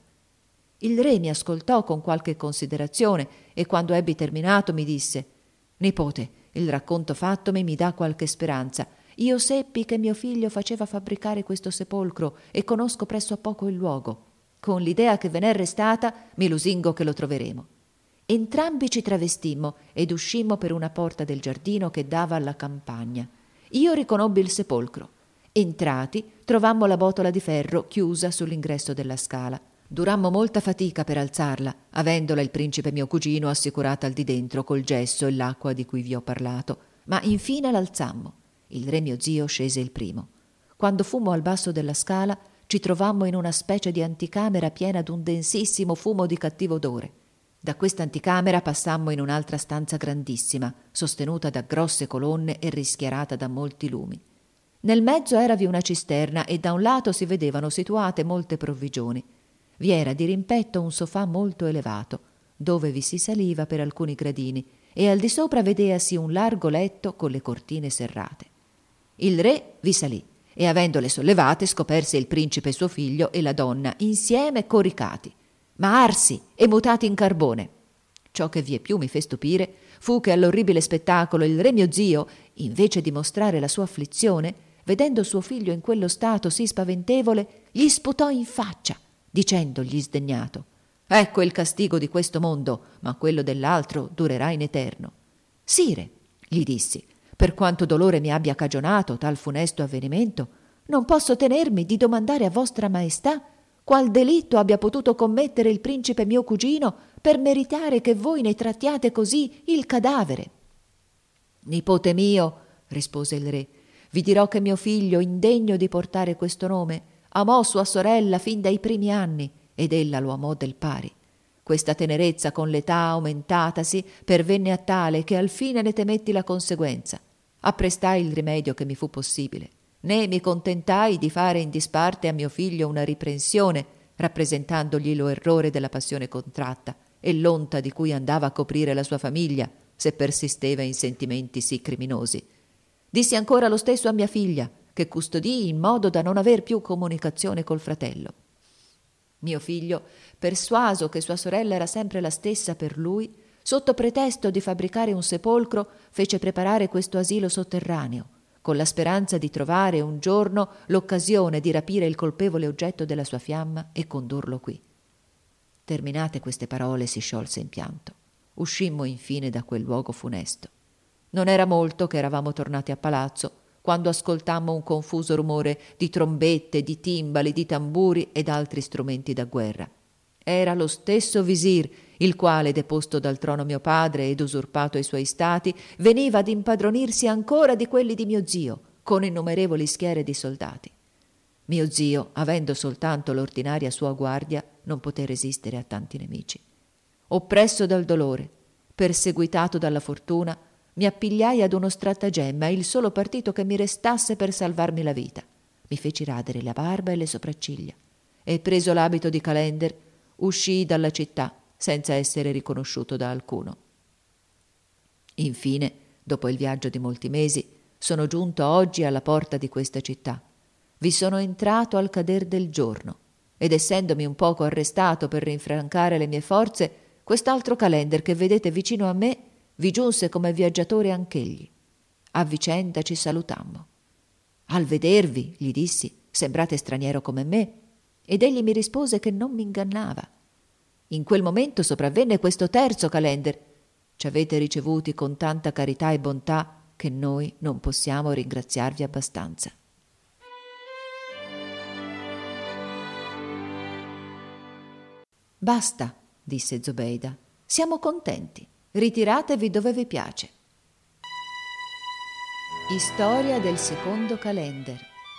Il re mi ascoltò con qualche considerazione e quando ebbi terminato mi disse: «Nipote, il racconto fattomi mi dà qualche speranza. Io seppi che mio figlio faceva fabbricare questo sepolcro e conosco presso a poco il luogo. Con l'idea che ve n'è restata, mi lusingo che lo troveremo». Entrambi ci travestimmo ed uscimmo per una porta del giardino che dava alla campagna. Io riconobbi il sepolcro. Entrati, trovammo la botola di ferro chiusa sull'ingresso della scala. Durammo molta fatica per alzarla, avendola il principe mio cugino assicurata al di dentro col gesso e l'acqua di cui vi ho parlato, ma infine l'alzammo. Il re mio zio scese il primo. Quando fummo al basso della scala, ci trovammo in una specie di anticamera piena d'un densissimo fumo di cattivo odore. Da questa anticamera passammo in un'altra stanza grandissima, sostenuta da grosse colonne e rischiarata da molti lumi. Nel mezzo eravi una cisterna e da un lato si vedevano situate molte provvigioni. Vi era di rimpetto un sofà molto elevato, dove vi si saliva per alcuni gradini, e al di sopra vedeasi un largo letto con le cortine serrate. Il re vi salì e avendole sollevate scoperse il principe suo figlio e la donna insieme coricati, ma arsi e mutati in carbone. Ciò che vie più mi fe stupire fu che all'orribile spettacolo il re mio zio, invece di mostrare la sua afflizione, vedendo suo figlio in quello stato sì spaventevole, gli sputò in faccia, dicendogli sdegnato: «Ecco il castigo di questo mondo, ma quello dell'altro durerà in eterno». «Sire», gli dissi, «per quanto dolore mi abbia cagionato tal funesto avvenimento, non posso tenermi di domandare a vostra maestà qual delitto abbia potuto commettere il principe mio cugino per meritare che voi ne trattiate così il cadavere». «Nipote mio», rispose il re, «vi dirò che mio figlio, indegno di portare questo nome, amò sua sorella fin dai primi anni ed ella lo amò del pari. Questa tenerezza con l'età aumentatasi pervenne a tale che al fine ne temetti la conseguenza. Apprestai il rimedio che mi fu possibile, né mi contentai di fare in disparte a mio figlio una riprensione, rappresentandogli lo errore della passione contratta e l'onta di cui andava a coprire la sua famiglia se persisteva in sentimenti sì criminosi. Dissi ancora lo stesso a mia figlia, che custodii in modo da non aver più comunicazione col fratello. Mio figlio, persuaso che sua sorella era sempre la stessa per lui, sotto pretesto di fabbricare un sepolcro, fece preparare questo asilo sotterraneo, con la speranza di trovare un giorno l'occasione di rapire il colpevole oggetto della sua fiamma e condurlo qui. Terminate queste parole si sciolse in pianto. Uscimmo infine da quel luogo funesto. Non era molto che eravamo tornati a palazzo, quando ascoltammo un confuso rumore di trombette, di timbali, di tamburi ed altri strumenti da guerra. Era lo stesso visir, il quale, deposto dal trono mio padre ed usurpato i suoi stati, veniva ad impadronirsi ancora di quelli di mio zio, con innumerevoli schiere di soldati. Mio zio, avendo soltanto l'ordinaria sua guardia, non poté resistere a tanti nemici. Oppresso dal dolore, perseguitato dalla fortuna, mi appigliai ad uno stratagemma, il solo partito che mi restasse per salvarmi la vita. Mi feci radere la barba e le sopracciglia e, preso l'abito di calender, uscii dalla città senza essere riconosciuto da alcuno. Infine, dopo il viaggio di molti mesi, sono giunto oggi alla porta di questa città. Vi sono entrato al cader del giorno ed essendomi un poco arrestato per rinfrancare le mie forze, quest'altro calender che vedete vicino a me vi giunse come viaggiatore anch'egli. A vicenda ci salutammo. «Al vedervi», gli dissi, «sembrate straniero come me», ed egli mi rispose che non mi ingannava. In quel momento sopravvenne questo terzo calender. Ci avete ricevuti con tanta carità e bontà che noi non possiamo ringraziarvi abbastanza. «Basta», disse Zobeida, «siamo contenti. Ritiratevi dove vi piace». Storia del secondo calender.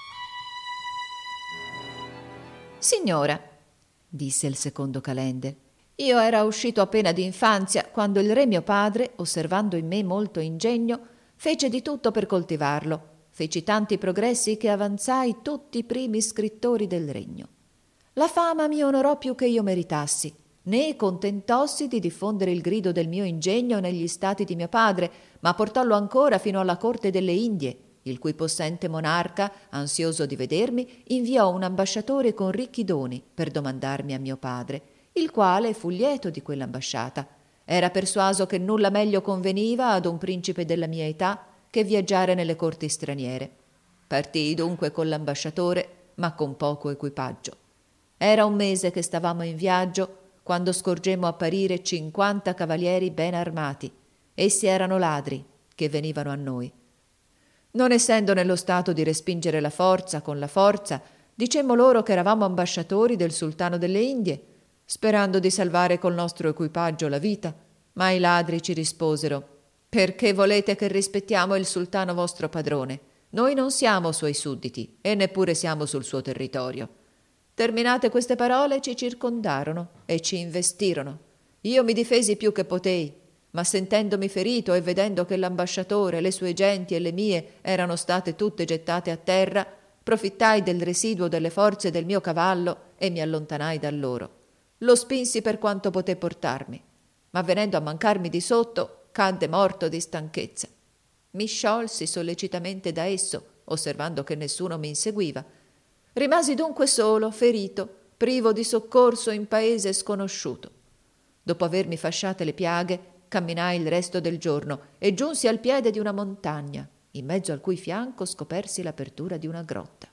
«Signora», disse il secondo calender, «io era uscito appena d'infanzia quando il re mio padre, osservando in me molto ingegno, fece di tutto per coltivarlo. Feci tanti progressi che avanzai tutti i primi scrittori del regno. La fama mi onorò più che io meritassi. né contentossi di diffondere il grido del mio ingegno negli stati di mio padre, ma portollo ancora fino alla corte delle Indie, il cui possente monarca, ansioso di vedermi, inviò un ambasciatore con ricchi doni per domandarmi a mio padre, il quale fu lieto di quell'ambasciata. Era persuaso che nulla meglio conveniva ad un principe della mia età che viaggiare nelle corti straniere. Partii dunque con l'ambasciatore, ma con poco equipaggio. Era un mese che stavamo in viaggio quando scorgemmo apparire 50 cavalieri ben armati. Essi erano ladri che venivano a noi. Non essendo nello stato di respingere la forza con la forza, dicemmo loro che eravamo ambasciatori del sultano delle Indie, sperando di salvare col nostro equipaggio la vita, ma i ladri ci risposero: «Perché volete che rispettiamo il sultano vostro padrone? Noi non siamo suoi sudditi e neppure siamo sul suo territorio». Terminate queste parole ci circondarono e ci investirono. Io mi difesi più che potei, ma sentendomi ferito e vedendo che l'ambasciatore, le sue genti e le mie erano state tutte gettate a terra, profittai del residuo delle forze del mio cavallo e mi allontanai da loro. Lo spinsi per quanto poté portarmi, ma venendo a mancarmi di sotto, cadde morto di stanchezza. Mi sciolsi sollecitamente da esso, osservando che nessuno mi inseguiva. Rimasi dunque solo, ferito, privo di soccorso in paese sconosciuto. Dopo avermi fasciate le piaghe, camminai il resto del giorno e giunsi al piede di una montagna, in mezzo al cui fianco scopersi l'apertura di una grotta.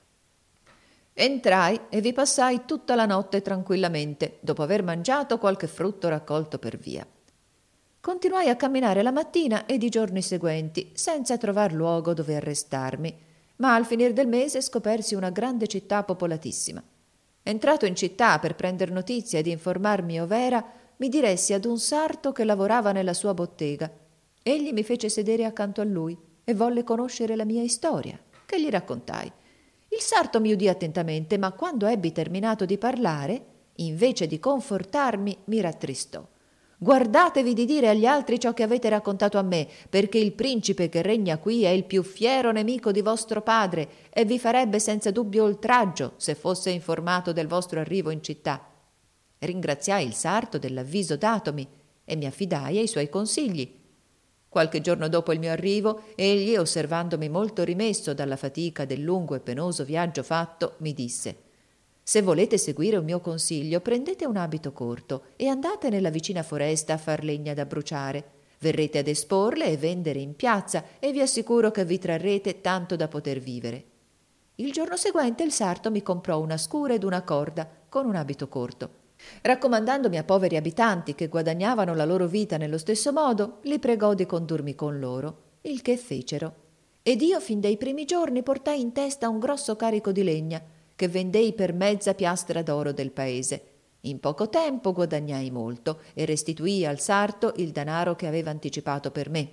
Entrai e vi passai tutta la notte tranquillamente, dopo aver mangiato qualche frutto raccolto per via. Continuai a camminare la mattina ed i giorni seguenti, senza trovar luogo dove arrestarmi, ma al finir del mese scopersi una grande città popolatissima. Entrato in città per prender notizia ed informarmi ov'era, mi diressi ad un sarto che lavorava nella sua bottega. Egli mi fece sedere accanto a lui e volle conoscere la mia storia, che gli raccontai. Il sarto mi udì attentamente, ma quando ebbi terminato di parlare, invece di confortarmi, mi rattristò. Guardatevi di dire agli altri ciò che avete raccontato a me, perché il principe che regna qui è il più fiero nemico di vostro padre e vi farebbe senza dubbio oltraggio se fosse informato del vostro arrivo in città. Ringraziai il sarto dell'avviso datomi e mi affidai ai suoi consigli. Qualche giorno dopo il mio arrivo, egli, osservandomi molto rimesso dalla fatica del lungo e penoso viaggio fatto, mi disse: «Se volete seguire un mio consiglio, prendete un abito corto e andate nella vicina foresta a far legna da bruciare. Verrete ad esporle e vendere in piazza e vi assicuro che vi trarrete tanto da poter vivere». Il giorno seguente il sarto mi comprò una scura ed una corda con un abito corto. Raccomandandomi a poveri abitanti che guadagnavano la loro vita nello stesso modo, li pregò di condurmi con loro, il che fecero. Ed io fin dai primi giorni portai in testa un grosso carico di legna, che vendei per mezza piastra d'oro del paese. In poco tempo guadagnai molto e restituii al sarto il danaro che aveva anticipato per me.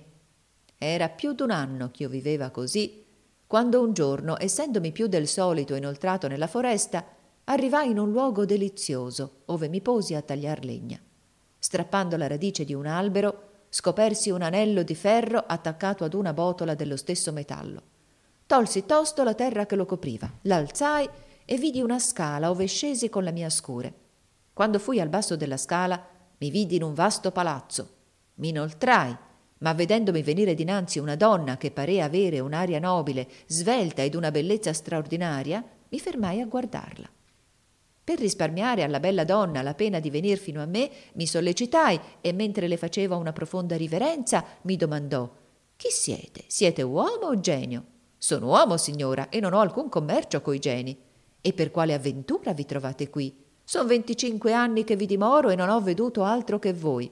Era più d'un anno ch'io viveva così, quando un giorno, essendomi più del solito inoltrato nella foresta, arrivai in un luogo delizioso, ove mi posi a tagliar legna. Strappando la radice di un albero, scopersi un anello di ferro attaccato ad una botola dello stesso metallo. Tolsi tosto la terra che lo copriva, l'alzai e vidi una scala ove scesi con la mia scure. Quando fui al basso della scala, mi vidi in un vasto palazzo. Mi inoltrai, ma vedendomi venire dinanzi una donna che parea avere un'aria nobile, svelta ed una bellezza straordinaria, mi fermai a guardarla. Per risparmiare alla bella donna la pena di venir fino a me, mi sollecitai e mentre le faceva una profonda riverenza mi domandò: «Chi siete? Siete uomo o genio?» «Sono uomo, signora, e non ho alcun commercio coi geni». «E per quale avventura vi trovate qui?» «Son 25 anni che vi dimoro e non ho veduto altro che voi».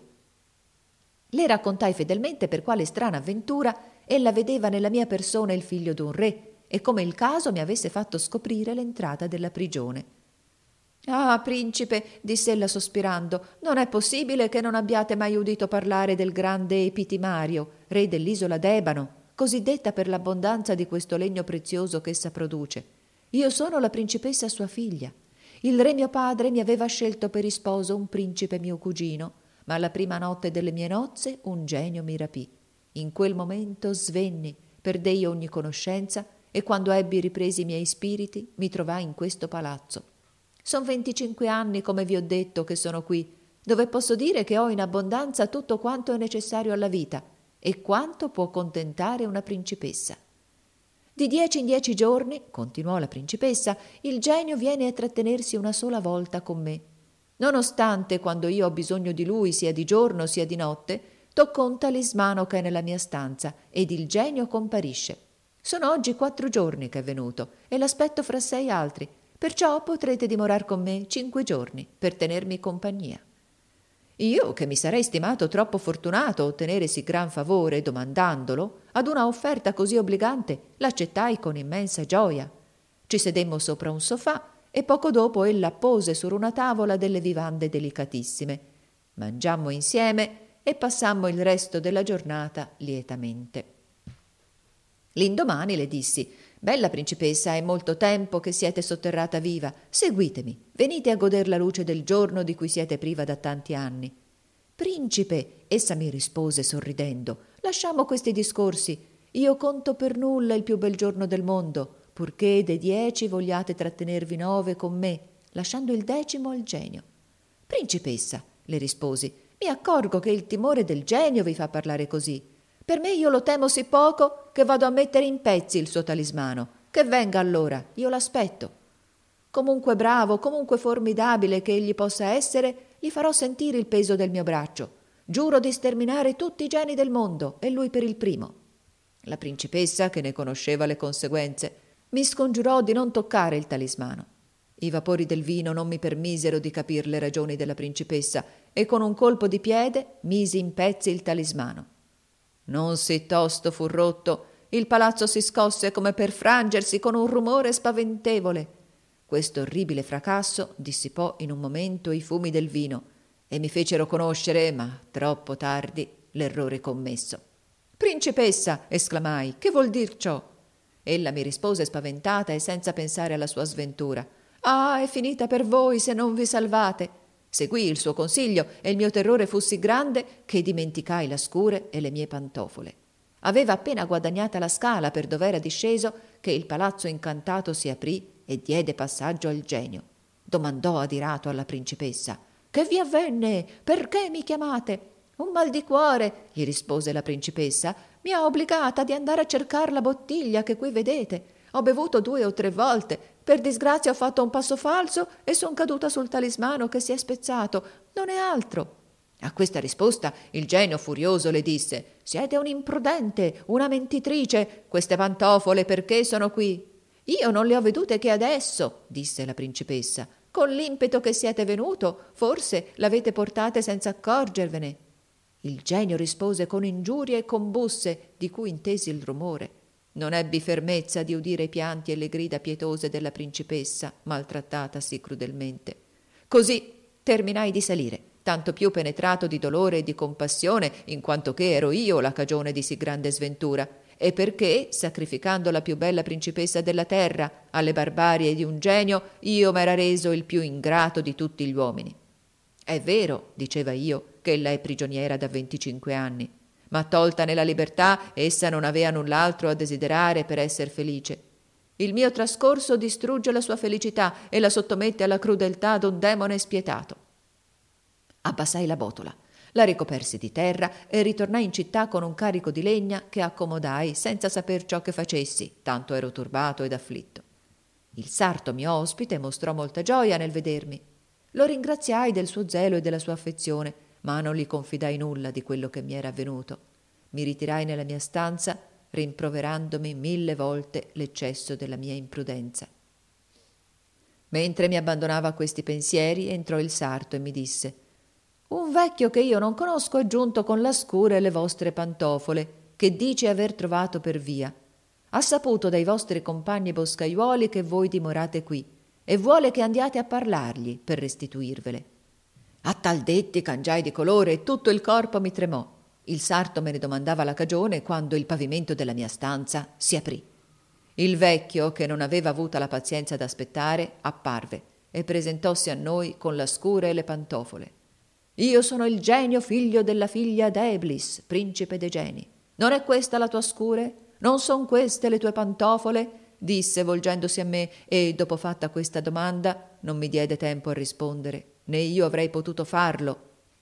Le raccontai fedelmente per quale strana avventura ella vedeva nella mia persona il figlio d'un re e come il caso mi avesse fatto scoprire l'entrata della prigione. «Ah, principe», diss'ella sospirando, «non è possibile che non abbiate mai udito parlare del grande Epitimario, re dell'isola d'Ebano, cosiddetta per l'abbondanza di questo legno prezioso ch'essa produce. Io sono la principessa sua figlia. Il re mio padre mi aveva scelto per isposo un principe mio cugino, ma alla prima notte delle mie nozze un genio mi rapì. In quel momento svenni, perdei ogni conoscenza e quando ebbi ripresi i miei spiriti mi trovai in questo palazzo. Son 25 anni, come vi ho detto, che sono qui. dove posso dire che ho in abbondanza tutto quanto è necessario alla vita e quanto può contentare una principessa. Di 10 in 10 giorni, continuò la principessa, il genio viene a trattenersi una sola volta con me. Nonostante quando io ho bisogno di lui, sia di giorno sia di notte, tocco un talismano che è nella mia stanza ed il genio comparisce. Sono oggi 4 giorni che è venuto e l'aspetto fra 6 altri, perciò potrete dimorar con me 5 giorni per tenermi compagnia. Io, che mi sarei stimato troppo fortunato a ottenere sì gran favore domandandolo, ad una offerta così obbligante l'accettai con immensa gioia. Ci sedemmo sopra un sofà e poco dopo ella pose su una tavola delle vivande delicatissime. Mangiammo insieme e passammo il resto della giornata lietamente. L'indomani le dissi: «Bella principessa, è molto tempo che siete sotterrata viva. Seguitemi, venite a goder la luce del giorno di cui siete priva da tanti anni». «Principe», essa mi rispose sorridendo, «lasciamo questi discorsi. Io conto per nulla il più bel giorno del mondo, purché dei 10 vogliate trattenervi 9 con me, lasciando il 10° al genio». «Principessa», le risposi, «mi accorgo che il timore del genio vi fa parlare così. Per me io lo temo sì poco che vado a mettere in pezzi il suo talismano. Che venga allora, io l'aspetto. Comunque bravo, comunque formidabile che egli possa essere, gli farò sentire il peso del mio braccio. Giuro di sterminare tutti i geni del mondo, e lui per il primo». La principessa, che ne conosceva le conseguenze, mi scongiurò di non toccare il talismano. I vapori del vino non mi permisero di capir le ragioni della principessa e con un colpo di piede misi in pezzi il talismano. Non sì tosto fu rotto, il palazzo si scosse come per frangersi con un rumore spaventevole. Questo orribile fracasso dissipò in un momento i fumi del vino e mi fecero conoscere, ma troppo tardi, l'errore commesso. «Principessa», esclamai, «che vuol dir ciò?» Ella mi rispose spaventata e senza pensare alla sua sventura: «Ah, è finita per voi se non vi salvate». Seguii il suo consiglio e il mio terrore fu sì grande che dimenticai la scure e le mie pantofole. Aveva appena guadagnata la scala per dov'era disceso che il palazzo incantato si aprì e diede passaggio al genio. Domandò adirato alla principessa: «Che vi avvenne? Perché mi chiamate?» «Un mal di cuore», gli rispose la principessa, «mi ha obbligata di andare a cercar la bottiglia che qui vedete. Ho bevuto 2 o 3 volte. Per disgrazia ho fatto un passo falso e son caduta sul talismano che si è spezzato. Non è altro». A questa risposta il genio furioso le disse: «Siete un imprudente, una mentitrice. Queste pantofole perché sono qui?» «Io non le ho vedute che adesso», disse la principessa. «Con l'impeto che siete venuto, forse l'avete portate senza accorgervene». Il genio rispose con ingiurie e con busse, di cui intesi il rumore. Non ebbi fermezza di udire i pianti e le grida pietose della principessa, maltrattata sì crudelmente. Così terminai di salire, tanto più penetrato di dolore e di compassione, in quanto che ero io la cagione di sì grande sventura, e perché, sacrificando la più bella principessa della terra alle barbarie di un genio, io m'era reso il più ingrato di tutti gli uomini. «È vero», diceva io, «che ella è prigioniera da 25 anni, ma toltane la libertà, essa non avea null'altro a desiderare per esser felice. Il mio trascorso distrugge la sua felicità e la sottomette alla crudeltà d'un demone spietato». Abbassai la botola, la ricopersi di terra e ritornai in città con un carico di legna che accomodai senza saper ciò che facessi, tanto ero turbato ed afflitto. Il sarto mio ospite mostrò molta gioia nel vedermi. Lo ringraziai del suo zelo e della sua affezione, ma non gli confidai nulla di quello che mi era avvenuto. Mi ritirai nella mia stanza, rimproverandomi 1000 volte l'eccesso della mia imprudenza. Mentre mi abbandonava a questi pensieri, entrò il sarto e mi disse: «Un vecchio che io non conosco è giunto con la scura e le vostre pantofole, che dice aver trovato per via. Ha saputo dai vostri compagni boscaiuoli che voi dimorate qui, e vuole che andiate a parlargli per restituirvele». A tal detti cangiai di colore e tutto il corpo mi tremò. Il sarto me ne domandava la cagione quando il pavimento della mia stanza si aprì. Il vecchio, che non aveva avuta la pazienza d'aspettare, apparve e presentossi a noi con la scura e le pantofole. «Io sono il genio figlio della figlia d'Eblis, principe dei geni. Non è questa la tua scure? Non son queste le tue pantofole?» disse volgendosi a me e, dopo fatta questa domanda, non mi diede tempo a rispondere, né io avrei potuto farlo,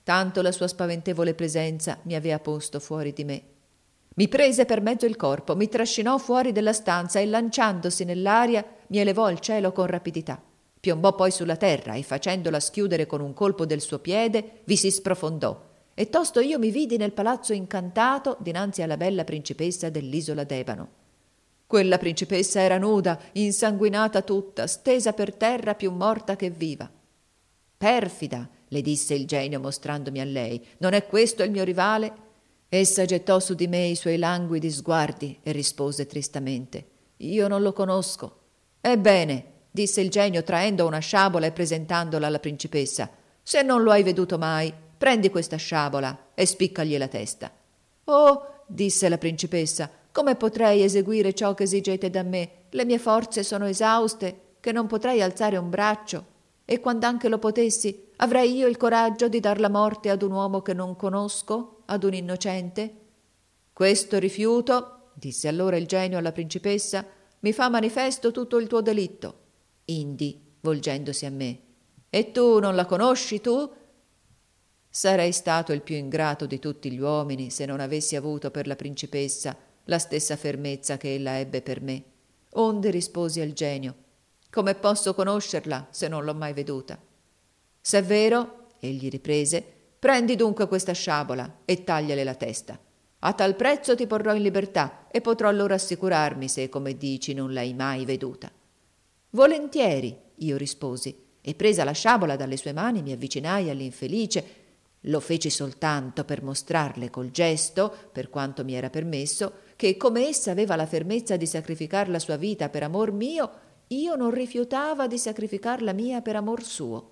tanto la sua spaventevole presenza mi aveva posto fuori di me. Mi prese per mezzo il corpo, mi trascinò fuori della stanza e lanciandosi nell'aria mi elevò al cielo con rapidità. Piombò poi sulla terra e facendola schiudere con un colpo del suo piede vi si sprofondò. E tosto io mi vidi nel palazzo incantato dinanzi alla bella principessa dell'isola d'Ebano. Quella principessa era nuda, insanguinata tutta, stesa per terra più morta che viva. «Perfida», le disse il genio mostrandomi a lei, «non è questo il mio rivale?» Essa gettò su di me i suoi languidi sguardi e rispose tristamente, «Io non lo conosco». «Ebbene», disse il genio traendo una sciabola e presentandola alla principessa, «se non lo hai veduto mai, prendi questa sciabola e spiccagli la testa». «Oh», disse la principessa, «come potrei eseguire ciò che esigete da me? Le mie forze sono esauste, che non potrei alzare un braccio, e quand'anche lo potessi, avrei io il coraggio di dar la morte ad un uomo che non conosco, ad un innocente?» «Questo rifiuto», disse allora il genio alla principessa, «mi fa manifesto tutto il tuo delitto». Indi, volgendosi a me, «E tu non la conosci, tu?» Sarei stato il più ingrato di tutti gli uomini se non avessi avuto per la principessa la stessa fermezza che ella ebbe per me. Onde risposi al genio, «Come posso conoscerla se non l'ho mai veduta?» «Se è vero», egli riprese, «prendi dunque questa sciabola e tagliale la testa. A tal prezzo ti porrò in libertà e potrò allora assicurarmi se, come dici, non l'hai mai veduta». «Volentieri», io risposi, e presa la sciabola dalle sue mani mi avvicinai all'infelice. Lo feci soltanto per mostrarle col gesto, per quanto mi era permesso, che come essa aveva la fermezza di sacrificar la sua vita per amor mio, io non rifiutava di sacrificar la mia per amor suo.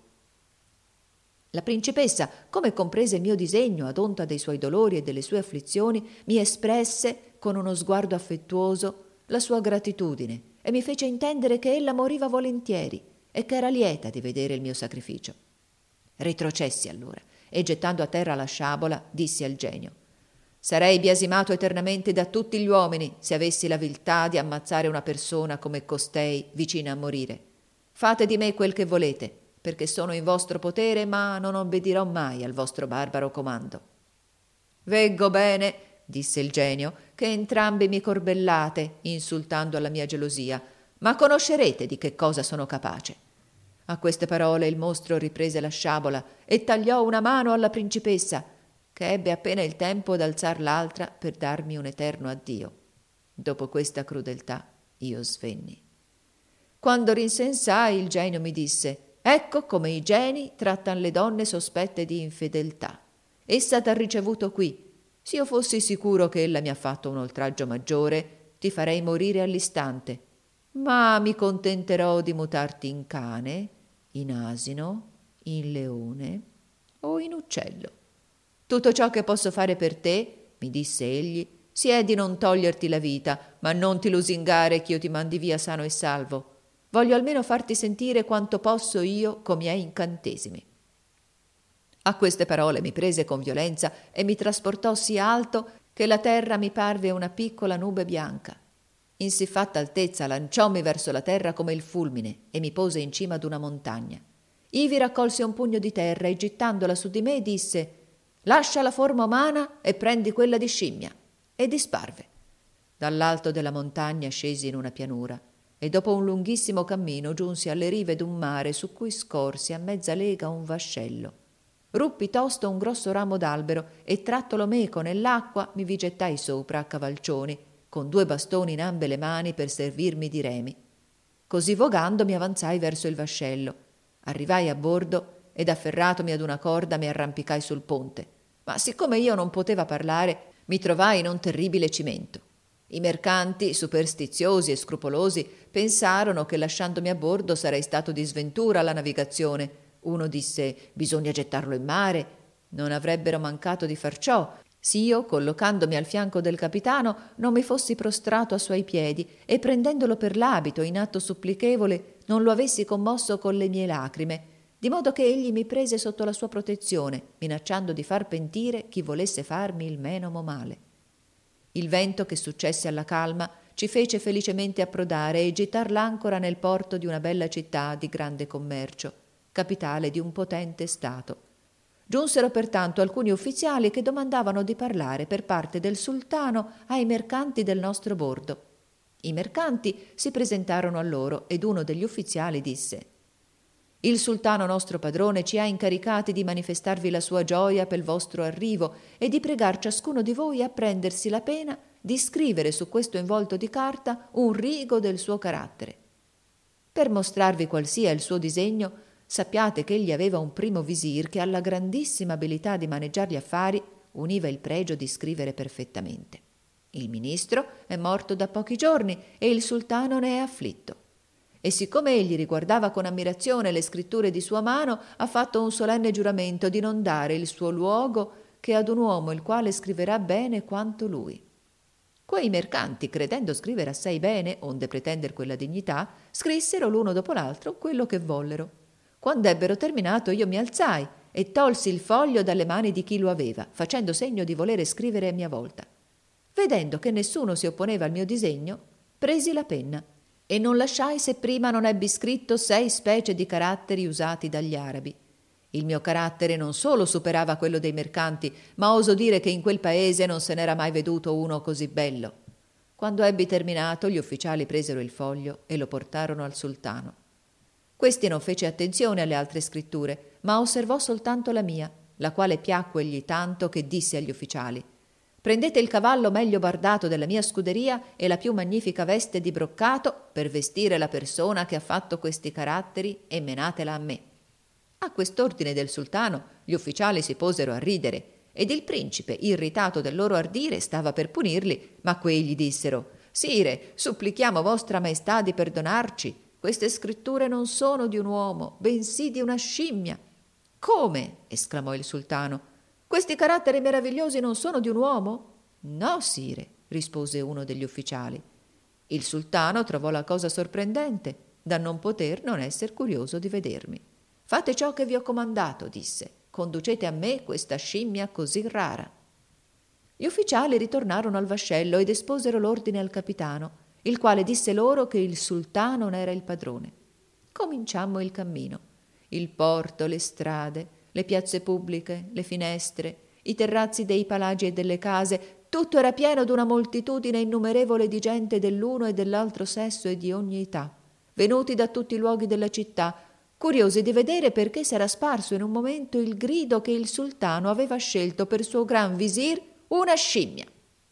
La principessa, come comprese il mio disegno ad onta dei suoi dolori e delle sue afflizioni, mi espresse, con uno sguardo affettuoso, la sua gratitudine e mi fece intendere che ella moriva volentieri e che era lieta di vedere il mio sacrificio. Ritrocessi allora e, gettando a terra la sciabola, dissi al genio, «Sarei biasimato eternamente da tutti gli uomini se avessi la viltà di ammazzare una persona come costei vicina a morire. Fate di me quel che volete, perché sono in vostro potere, ma non obbedirò mai al vostro barbaro comando». «Veggo bene», disse il genio, «che entrambi mi corbellate, insultando alla mia gelosia, ma conoscerete di che cosa sono capace». A queste parole il mostro riprese la sciabola e tagliò una mano alla principessa, che ebbe appena il tempo d'alzar l'altra per darmi un eterno addio. Dopo questa crudeltà io svenni. Quando rinsensai, il genio mi disse, «Ecco come i geni trattan le donne sospette di infedeltà. Essa t'ha ricevuto qui. Se io fossi sicuro che ella mi ha fatto un oltraggio maggiore, ti farei morire all'istante. Ma mi contenterò di mutarti in cane, in asino, in leone o in uccello. Tutto ciò che posso fare per te, mi disse egli, si è di non toglierti la vita, ma non ti lusingare ch'io ti mandi via sano e salvo. Voglio almeno farti sentire quanto posso io co' miei incantesimi». A queste parole mi prese con violenza e mi trasportò sì alto che la terra mi parve una piccola nube bianca. In siffatta altezza lanciommi verso la terra come il fulmine e mi pose in cima d'una montagna. Ivi raccolse un pugno di terra e gittandola su di me disse, «Lascia la forma umana e prendi quella di scimmia», e disparve. Dall'alto della montagna scesi in una pianura e dopo un lunghissimo cammino giunsi alle rive d'un mare su cui scorsi a mezza lega un vascello. Ruppi tosto un grosso ramo d'albero e trattolo meco nell'acqua mi vi gettai sopra a cavalcioni con 2 bastoni in ambe le mani per servirmi di remi. Così vogando mi avanzai verso il vascello. Arrivai a bordo ed afferratomi ad una corda mi arrampicai sul ponte. Ma siccome io non poteva parlare, mi trovai in un terribile cimento. I mercanti, superstiziosi e scrupolosi, pensarono che lasciandomi a bordo sarei stato di sventura alla navigazione. Uno disse, «Bisogna gettarlo in mare». Non avrebbero mancato di far ciò, se io, collocandomi al fianco del capitano, non mi fossi prostrato a suoi piedi e prendendolo per l'abito in atto supplichevole non lo avessi commosso con le mie lacrime, di modo che egli mi prese sotto la sua protezione, minacciando di far pentire chi volesse farmi il menomo male. Il vento che successe alla calma ci fece felicemente approdare e gittar l'ancora nel porto di una bella città di grande commercio, capitale di un potente stato. Giunsero pertanto alcuni ufficiali che domandavano di parlare per parte del sultano ai mercanti del nostro bordo. I mercanti si presentarono a loro ed uno degli ufficiali disse: «Il sultano nostro padrone ci ha incaricati di manifestarvi la sua gioia per il vostro arrivo e di pregar ciascuno di voi a prendersi la pena di scrivere su questo involto di carta un rigo del suo carattere. Per mostrarvi qual sia il suo disegno, sappiate che egli aveva un primo visir che alla grandissima abilità di maneggiar gli affari univa il pregio di scrivere perfettamente. Il ministro è morto da pochi giorni e il sultano ne è afflitto. E siccome egli riguardava con ammirazione le scritture di sua mano, ha fatto un solenne giuramento di non dare il suo luogo che ad un uomo il quale scriverà bene quanto lui. Quei mercanti, credendo scrivere assai bene, onde pretender quella dignità, scrissero l'uno dopo l'altro quello che vollero. Quando ebbero terminato, io mi alzai e tolsi il foglio dalle mani di chi lo aveva, facendo segno di volere scrivere a mia volta. Vedendo che nessuno si opponeva al mio disegno, presi la penna e non lasciai se prima non ebbi scritto 6 specie di caratteri usati dagli arabi. Il mio carattere non solo superava quello dei mercanti, ma oso dire che in quel paese non se n'era mai veduto uno così bello. Quando ebbi terminato, gli ufficiali presero il foglio e lo portarono al sultano. Questi non fece attenzione alle altre scritture, ma osservò soltanto la mia, la quale piacquegli tanto che disse agli ufficiali: «Prendete il cavallo meglio bardato della mia scuderia e la più magnifica veste di broccato per vestire la persona che ha fatto questi caratteri e menatela a me». A quest'ordine del sultano gli ufficiali si posero a ridere ed il principe, irritato del loro ardire, stava per punirli, ma quei gli dissero: «Sire, supplichiamo vostra maestà di perdonarci. Queste scritture non sono di un uomo, bensì di una scimmia». «Come?» esclamò il sultano. «Questi caratteri meravigliosi non sono di un uomo?» «No, sire», rispose uno degli ufficiali. Il sultano trovò la cosa sorprendente, da non poter non esser curioso di vedermi. «Fate ciò che vi ho comandato», disse. «Conducete a me questa scimmia così rara». Gli ufficiali ritornarono al vascello ed esposero l'ordine al capitano, il quale disse loro che il sultano era il padrone. Cominciammo il cammino. Il porto, le strade, le piazze pubbliche, le finestre, i terrazzi dei palagi e delle case, tutto era pieno d'una moltitudine innumerevole di gente dell'uno e dell'altro sesso e di ogni età, venuti da tutti i luoghi della città, curiosi di vedere perché s'era sparso in un momento il grido che il sultano aveva scelto per suo gran visir una scimmia.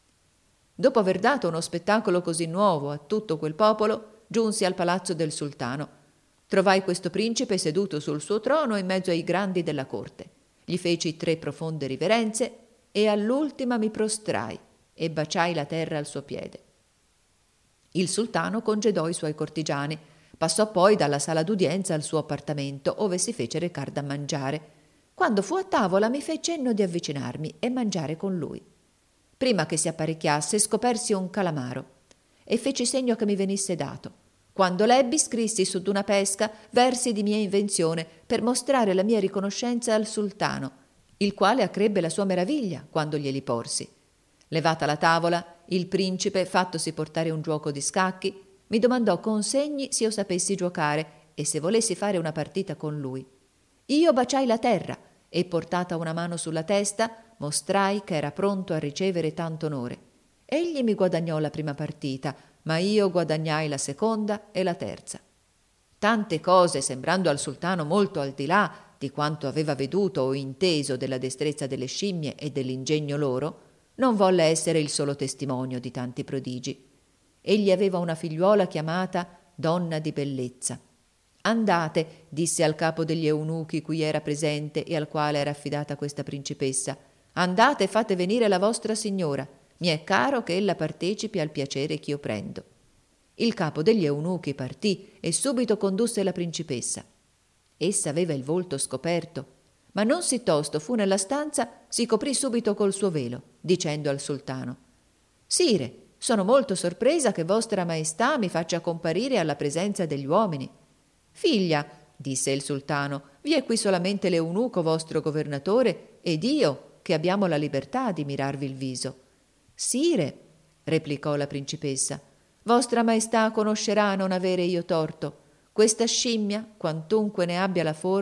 Dopo aver dato uno spettacolo così nuovo a tutto quel popolo, giunsi al palazzo del sultano. Trovai questo principe seduto sul suo trono in mezzo ai grandi della corte. Gli feci 3 profonde riverenze e all'ultima mi prostrai e baciai la terra al suo piede. Il sultano congedò i suoi cortigiani, passò poi dalla sala d'udienza al suo appartamento, ove si fece recar da mangiare. Quando fu a tavola mi fe cenno di avvicinarmi e mangiare con lui. Prima che si apparecchiasse scopersi un calamaro e feci segno che mi venisse dato. Quando l'ebbi scrissi su d'una pesca versi di mia invenzione per mostrare la mia riconoscenza al sultano, il quale accrebbe la sua meraviglia quando glieli porsi. Levata la tavola, il principe, fattosi portare un giuoco di scacchi, mi domandò con segni se io sapessi giocare e se volessi fare una partita con lui. Io baciai la terra e, portata una mano sulla testa, mostrai che era pronto a ricevere tanto onore. Egli mi guadagnò la prima partita, ma io guadagnai la seconda e la terza. Tante cose, sembrando al sultano molto al di là di quanto aveva veduto o inteso della destrezza delle scimmie e dell'ingegno loro, non volle essere il solo testimonio di tanti prodigi. Egli aveva una figliuola chiamata Donna di Bellezza. «Andate», disse al capo degli eunuchi cui era presente e al quale era affidata questa principessa, «andate e fate venire la vostra signora. Mi è caro che ella partecipi al piacere ch'io prendo». Il capo degli eunuchi partì e subito condusse la principessa. Essa aveva il volto scoperto, ma non sì tosto fu nella stanza, si coprì subito col suo velo, dicendo al sultano: «Sire, sono molto sorpresa che vostra maestà mi faccia comparire alla presenza degli uomini». «Figlia», disse il sultano, «vi è qui solamente l'eunuco vostro governatore ed io, che abbiamo la libertà di mirarvi il viso». «Sire», replicò la principessa, «vostra maestà conoscerà non avere io torto. Questa scimmia, quantunque ne abbia la forma,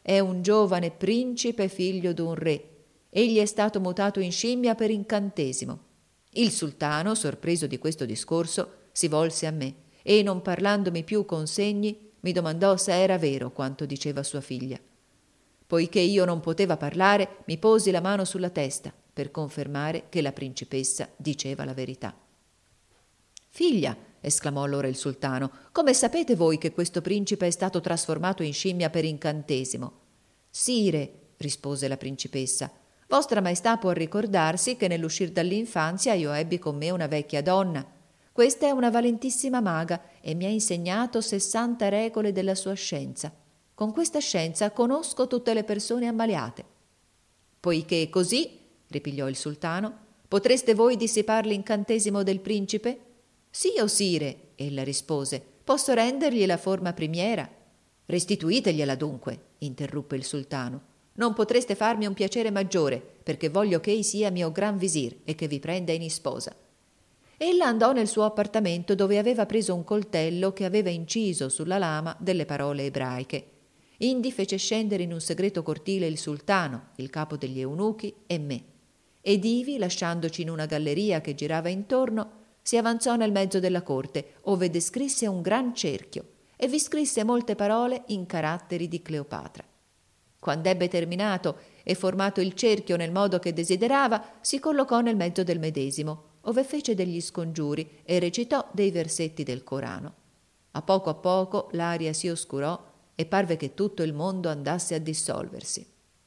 è un giovane principe figlio d'un re. Egli è stato mutato in scimmia per incantesimo. Il sultano, sorpreso di questo discorso, si volse a me e, non parlandomi più con segni, mi domandò se era vero quanto diceva sua figlia. Poiché io non poteva parlare, mi posi la mano sulla testa per confermare che la principessa diceva la verità. «Figlia», esclamò allora il sultano, «come sapete voi che questo principe è stato trasformato in scimmia per incantesimo?» «Sire», rispose la principessa, «Vostra Maestà può ricordarsi che nell'uscir dall'infanzia io ebbi con me una vecchia donna. Questa è una valentissima maga e mi ha insegnato 60 regole della sua scienza. Con questa scienza conosco tutte le persone ammaliate». «Poiché così», ripigliò il sultano, «potreste voi dissipar l'incantesimo del principe?» «Sì, o sire», ella rispose, «posso rendergli la forma primiera». «Restituitegliela dunque», interruppe il sultano. «Non potreste farmi un piacere maggiore, perché voglio che ei sia mio gran visir e che vi prenda in isposa». Ella andò nel suo appartamento, dove aveva preso un coltello che aveva inciso sulla lama delle parole ebraiche. Indi fece scendere in un segreto cortile il sultano, il capo degli eunuchi e me. Ed ivi, lasciandoci in una galleria che girava intorno, si avanzò nel mezzo della corte, ove descrisse un gran cerchio e vi scrisse molte parole in caratteri di Cleopatra. Quando ebbe terminato e formato il cerchio nel modo che desiderava, si collocò nel mezzo del medesimo, ove fece degli scongiuri e recitò dei versetti del Corano. A poco l'aria si oscurò e parve che tutto il mondo andasse a dissolversi.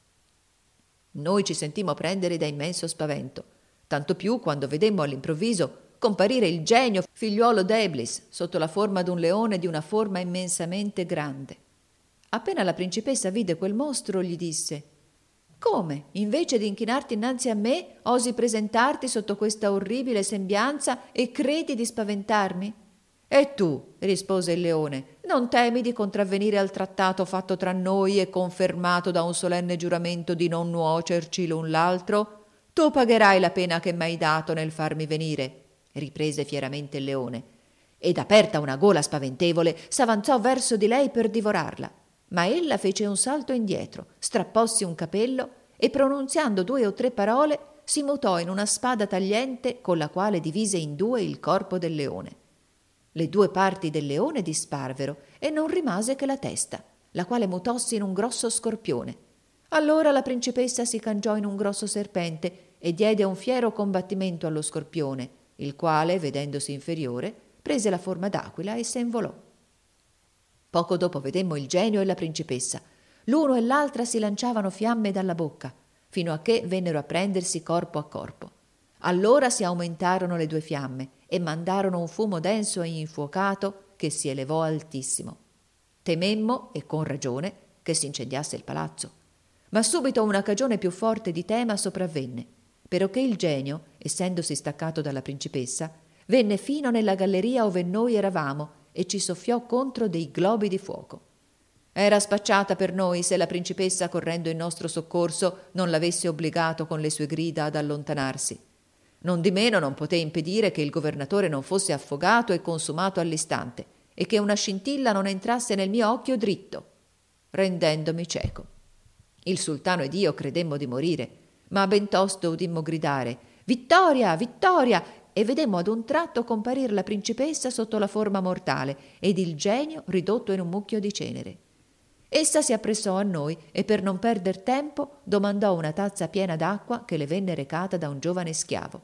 Noi ci sentimmo prendere da immenso spavento, tanto più quando vedemmo all'improvviso comparire il genio figliuolo d'Eblis sotto la forma d'un leone di una forma immensamente grande. Appena la principessa vide quel mostro, gli disse: «Come, invece di inchinarti innanzi a me, osi presentarti sotto questa orribile sembianza e credi di spaventarmi?» «E tu», rispose il leone, «non temi di contravvenire al trattato fatto tra noi e confermato da un solenne giuramento di non nuocerci l'un l'altro? Tu pagherai la pena che m'hai dato nel farmi venire», riprese fieramente il leone, ed aperta una gola spaventevole s'avanzò verso di lei per divorarla. Ma ella fece un salto indietro, strappossi un capello e, pronunziando 2 o 3 parole, si mutò in una spada tagliente con la quale divise in 2 il corpo del leone. Le 2 parti del leone disparvero e non rimase che la testa, la quale mutossi in un grosso scorpione. Allora la principessa si cangiò in un grosso serpente e diede un fiero combattimento allo scorpione, il quale, vedendosi inferiore, prese la forma d'aquila e se involò. Poco dopo vedemmo il genio e la principessa. L'uno e l'altra si lanciavano fiamme dalla bocca, fino a che vennero a prendersi corpo a corpo. Allora si aumentarono le 2 fiamme e mandarono un fumo denso e infuocato che si elevò altissimo. Tememmo, e con ragione, che si incendiasse il palazzo. Ma subito una cagione più forte di tema sopravvenne, peroché il genio, essendosi staccato dalla principessa, venne fino nella galleria ove noi eravamo e ci soffiò contro dei globi di fuoco. Era spacciata per noi se la principessa, correndo in nostro soccorso, non l'avesse obbligato con le sue grida ad allontanarsi. Nondimeno non poté impedire che il governatore non fosse affogato e consumato all'istante e che una scintilla non entrasse nel mio occhio dritto, rendendomi cieco. Il sultano ed io credemmo di morire, ma bentosto udimmo gridare «Vittoria! Vittoria!» e vedemmo ad un tratto comparir la principessa sotto la forma mortale ed il genio ridotto in un mucchio di cenere. Essa si appressò a noi e, per non perder tempo, domandò una tazza piena d'acqua che le venne recata da un giovane schiavo.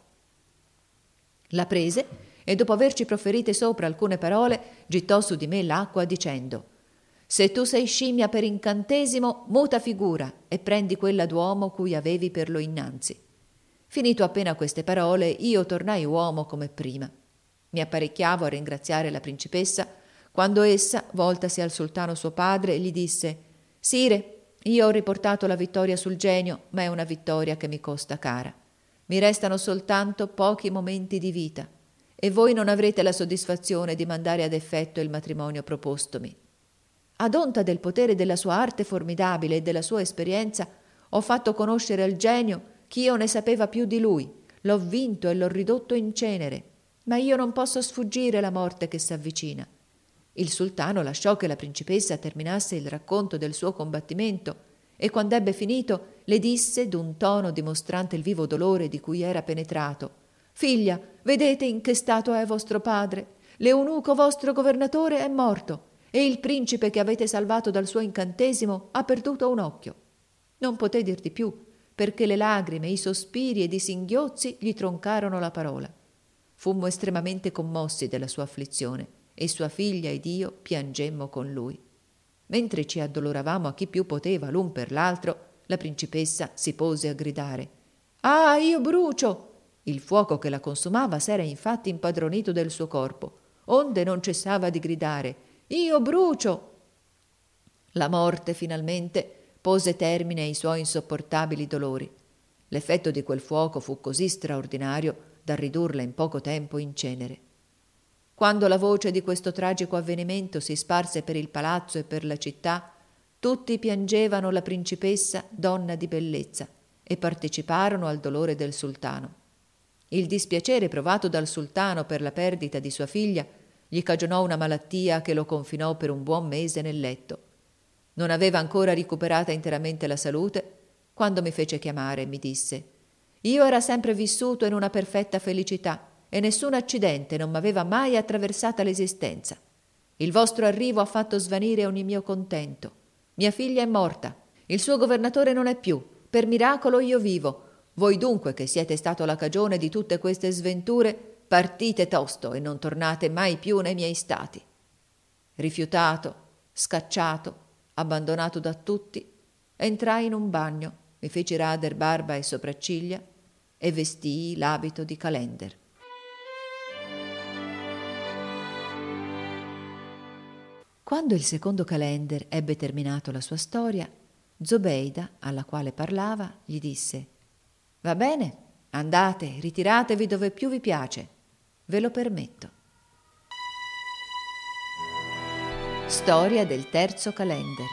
La prese e, dopo averci proferite sopra alcune parole, gittò su di me l'acqua dicendo: «Se tu sei scimmia per incantesimo, muta figura e prendi quella d'uomo cui avevi per lo innanzi». Finito appena queste parole, io tornai uomo come prima. Mi apparecchiavo a ringraziare la principessa, quando essa, voltasi al sultano suo padre, gli disse: «Sire, io ho riportato la vittoria sul genio, ma è una vittoria che mi costa cara. Mi restano soltanto pochi momenti di vita, e voi non avrete la soddisfazione di mandare ad effetto il matrimonio propostomi. Ad onta del potere della sua arte formidabile e della sua esperienza, ho fatto conoscere al genio ch'io ne sapeva più di lui, l'ho vinto e l'ho ridotto in cenere, ma io non posso sfuggire la morte che s'avvicina. Il sultano lasciò che la principessa terminasse il racconto del suo combattimento e quando ebbe finito le disse d'un tono dimostrante il vivo dolore di cui era penetrato: «Figlia, vedete in che stato è vostro padre? L'eunuco vostro governatore è morto e il principe che avete salvato dal suo incantesimo ha perduto un occhio». Non poté dir di più, perché le lagrime, i sospiri ed i singhiozzi gli troncarono la parola. Fummo estremamente commossi della sua afflizione e sua figlia ed io piangemmo con lui. Mentre ci addoloravamo a chi più poteva l'un per l'altro, la principessa si pose a gridare: «Ah, io brucio!» Il fuoco che la consumava s'era infatti impadronito del suo corpo, onde non cessava di gridare: «Io brucio!» La morte, finalmente, pose termine ai suoi insopportabili dolori. L'effetto di quel fuoco fu così straordinario da ridurla in poco tempo in cenere. Quando la voce di questo tragico avvenimento si sparse per il palazzo e per la città, tutti piangevano la principessa, donna di bellezza, e parteciparono al dolore del sultano. Il dispiacere provato dal sultano per la perdita di sua figlia gli cagionò una malattia che lo confinò per un buon mese nel letto. Non aveva ancora recuperata interamente la salute quando mi fece chiamare e mi disse: «Io era sempre vissuto in una perfetta felicità e nessun accidente non m'aveva mai attraversata l'esistenza. Il vostro arrivo ha fatto svanire ogni mio contento. Mia figlia è morta, il suo governatore non è più, per miracolo io vivo. Voi dunque, che siete stato la cagione di tutte queste sventure, partite tosto e non tornate mai più nei miei stati». Rifiutato, scacciato, abbandonato da tutti, entrai in un bagno, mi feci rader barba e sopracciglia e vestii l'abito di Calender. Quando il secondo Calender ebbe terminato la sua storia, Zobeida, alla quale parlava, gli disse: «Va bene, andate, ritiratevi dove più vi piace, ve lo permetto». Storia del terzo Calender.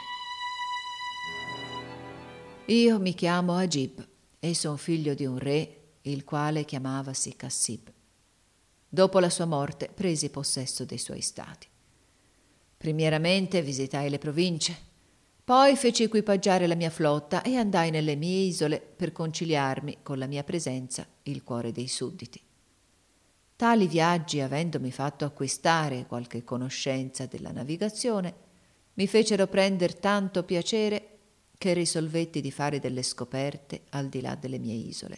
Io mi chiamo Agib e son figlio di un re, il quale chiamavasi Cassib. Dopo la sua morte presi possesso dei suoi stati. Primieramente visitai le province, poi feci equipaggiare la mia flotta e andai nelle mie isole per conciliarmi con la mia presenza il cuore dei sudditi. Tali viaggi, avendomi fatto acquistare qualche conoscenza della navigazione, mi fecero prender tanto piacere che risolvetti di fare delle scoperte al di là delle mie isole.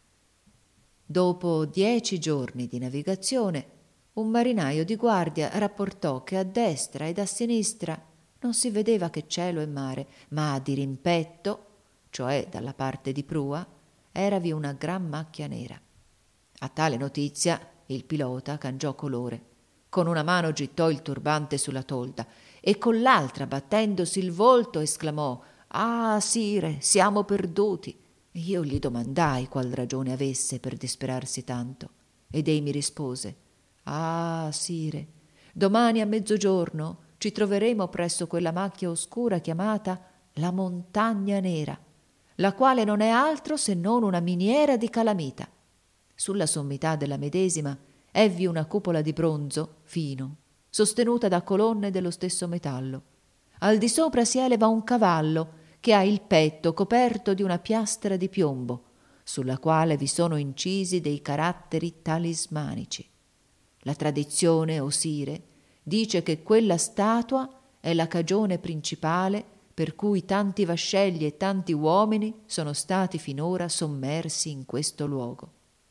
Dopo 10 giorni di navigazione, un marinaio di guardia rapportò che a destra ed a sinistra non si vedeva che cielo e mare, ma di rimpetto, cioè dalla parte di prua, eravi una gran macchia nera. A tale notizia il pilota cangiò colore. Con una mano gittò il turbante sulla tolda e con l'altra, battendosi il volto, esclamò: «Ah, sire, siamo perduti!» Io gli domandai qual ragione avesse per disperarsi tanto, ed ei mi rispose: «Ah, sire, domani a mezzogiorno ci troveremo presso quella macchia oscura chiamata la Montagna Nera, la quale non è altro se non una miniera di calamita. Sulla sommità della medesima evvi una cupola di bronzo fino, sostenuta da colonne dello stesso metallo. Al di sopra si eleva un cavallo che ha il petto coperto di una piastra di piombo, sulla quale vi sono incisi dei caratteri talismanici. La tradizione, o sire, dice che quella statua è la cagione principale per cui tanti vascelli e tanti uomini sono stati finora sommersi in questo luogo».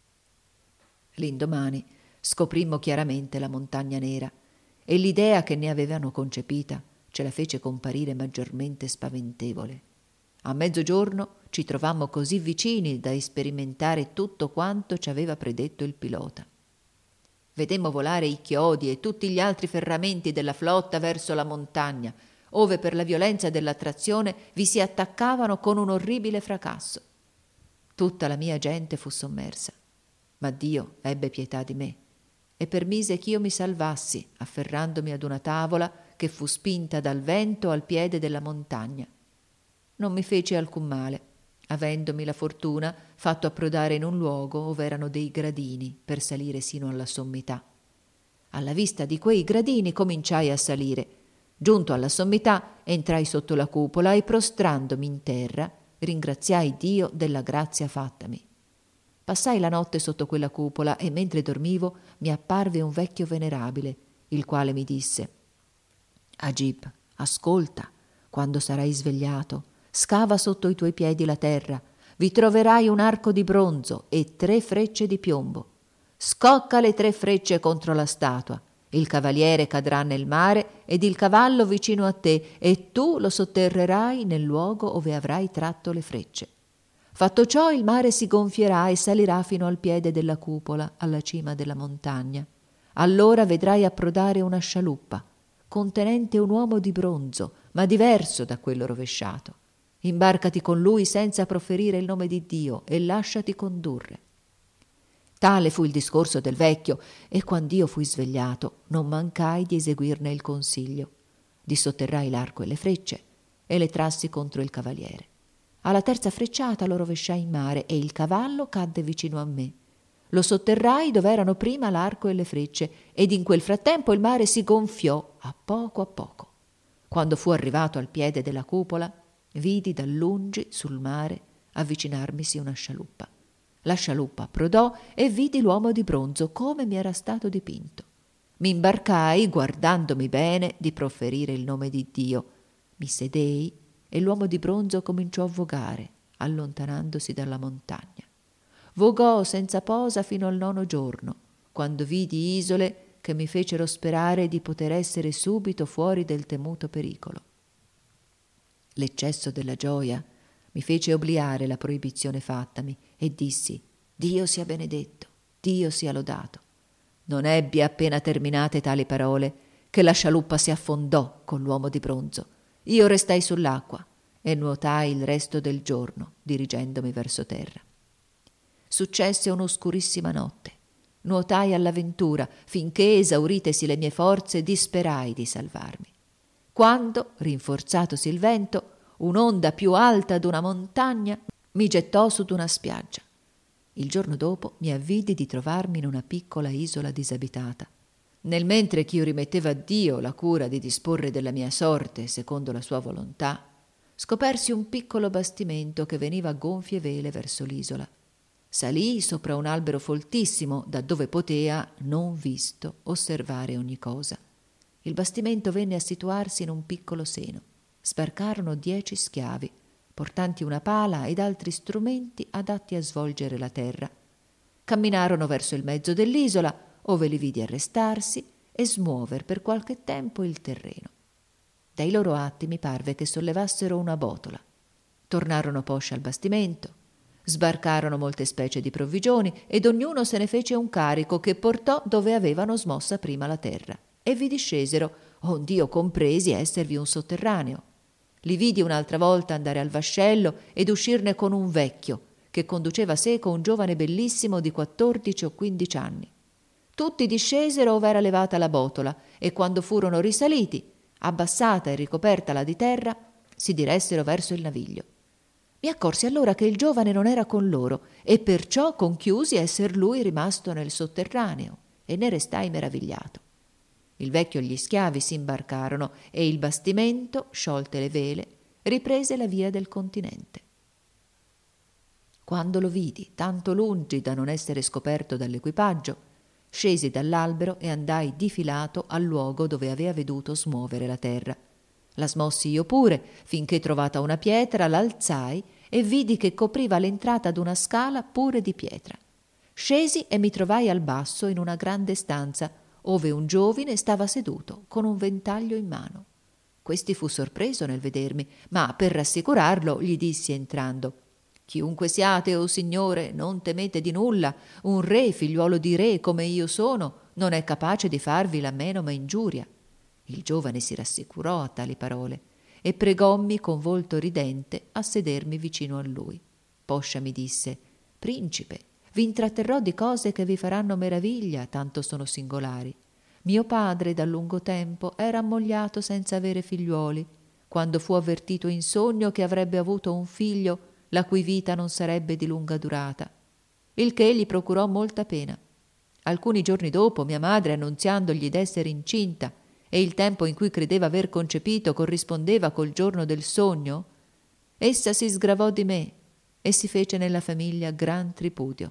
L'indomani scoprimmo chiaramente la Montagna Nera e l'idea che ne avevano concepita ce la fece comparire maggiormente spaventevole. A mezzogiorno ci trovammo così vicini da sperimentare tutto quanto ci aveva predetto il pilota. Vedemmo volare i chiodi e tutti gli altri ferramenti della flotta verso la montagna, ove per la violenza dell'attrazione vi si attaccavano con un orribile fracasso. Tutta la mia gente fu sommersa, ma Dio ebbe pietà di me e permise ch'io mi salvassi afferrandomi ad una tavola che fu spinta dal vento al piede della montagna. Non mi fece alcun male, avendomi la fortuna fatto approdare in un luogo ove erano dei gradini per salire sino alla sommità. Alla vista di quei gradini cominciai a salire. Giunto alla sommità, entrai sotto la cupola e prostrandomi in terra, ringraziai Dio della grazia fattami. Passai la notte sotto quella cupola e mentre dormivo mi apparve un vecchio venerabile, il quale mi disse: Agib, ascolta, quando sarai svegliato, scava sotto i tuoi piedi la terra, vi troverai un arco di bronzo e 3 frecce di piombo. Scocca le 3 frecce contro la statua. Il cavaliere cadrà nel mare ed il cavallo vicino a te e tu lo sotterrerai nel luogo ove avrai tratto le frecce. Fatto ciò, il mare si gonfierà e salirà fino al piede della cupola, alla cima della montagna. Allora vedrai approdare una scialuppa, contenente un uomo di bronzo, ma diverso da quello rovesciato. Imbarcati con lui senza proferire il nome di Dio e lasciati condurre. Tale fu il discorso del vecchio, e quand'io fui svegliato non mancai di eseguirne il consiglio. Dissotterrai l'arco e le frecce e le trassi contro il cavaliere. Alla 3ª frecciata lo rovesciai in mare e il cavallo cadde vicino a me. Lo sotterrai dove erano prima l'arco e le frecce, ed in quel frattempo il mare si gonfiò a poco a poco. Quando fu arrivato al piede della cupola, vidi da lungi sul mare avvicinarmisi una scialuppa. La scialuppa approdò e vidi l'uomo di bronzo come mi era stato dipinto. Mi imbarcai guardandomi bene di proferire il nome di Dio. Mi sedei e l'uomo di bronzo cominciò a vogare, allontanandosi dalla montagna. Vogò senza posa fino al 9° giorno, quando vidi isole che mi fecero sperare di poter essere subito fuori del temuto pericolo. L'eccesso della gioia mi fece obliare la proibizione fattami e dissi: Dio sia benedetto, Dio sia lodato. Non ebbi appena terminate tali parole che la scialuppa si affondò con l'uomo di bronzo. Io restai sull'acqua e nuotai il resto del giorno, dirigendomi verso terra. Successe un'oscurissima notte. Nuotai all'avventura finché, esauritesi le mie forze, disperai di salvarmi. Quando, rinforzatosi il vento, un'onda più alta d'una montagna mi gettò su d'una spiaggia. Il giorno dopo mi avvidi di trovarmi in una piccola isola disabitata. Nel mentre ch'io rimetteva a Dio la cura di disporre della mia sorte secondo la sua volontà, scopersi un piccolo bastimento che veniva a gonfie vele verso l'isola. Salii sopra un albero foltissimo, da dove potea, non visto, osservare ogni cosa. Il bastimento venne a situarsi in un piccolo seno. Sbarcarono 10 schiavi, portanti una pala ed altri strumenti adatti a svolgere la terra. Camminarono verso il mezzo dell'isola, ove li vidi arrestarsi e smuover per qualche tempo il terreno. Dai loro atti mi parve che sollevassero una botola. Tornarono poscia al bastimento, sbarcarono molte specie di provvigioni ed ognuno se ne fece un carico che portò dove avevano smossa prima la terra, e vi discesero, ond'io compresi esservi un sotterraneo. Li vidi un'altra volta andare al vascello ed uscirne con un vecchio che conduceva seco un giovane bellissimo di 14 o 15 anni. Tutti discesero ove era levata la botola e quando furono risaliti, abbassata e ricopertala di terra, si diressero verso il naviglio. Mi accorsi allora che il giovane non era con loro e perciò conchiusi esser lui rimasto nel sotterraneo e ne restai meravigliato. Il vecchio e gli schiavi si imbarcarono e il bastimento, sciolte le vele, riprese la via del continente. Quando lo vidi, tanto lungi da non essere scoperto dall'equipaggio, scesi dall'albero e andai difilato al luogo dove avea veduto smuovere la terra. La smossi io pure, finché trovata una pietra l'alzai e vidi che copriva l'entrata d'una scala pure di pietra. Scesi e mi trovai al basso in una grande stanza, ove un giovine stava seduto con un ventaglio in mano. Questi fu sorpreso nel vedermi, ma per rassicurarlo gli dissi entrando: «Chiunque siate, o signore, non temete di nulla. Un re, figliuolo di re come io sono, non è capace di farvi la menoma ingiuria». Il giovane si rassicurò a tali parole e pregommi con volto ridente a sedermi vicino a lui. Poscia mi disse: «Principe, vi intratterrò di cose che vi faranno meraviglia, tanto sono singolari. Mio padre da lungo tempo era ammogliato senza avere figliuoli. Quando fu avvertito in sogno che avrebbe avuto un figlio, la cui vita non sarebbe di lunga durata, il che gli procurò molta pena. Alcuni giorni dopo, mia madre, annunziandogli d'essere incinta e il tempo in cui credeva aver concepito corrispondeva col giorno del sogno, essa si sgravò di me e si fece nella famiglia gran tripudio.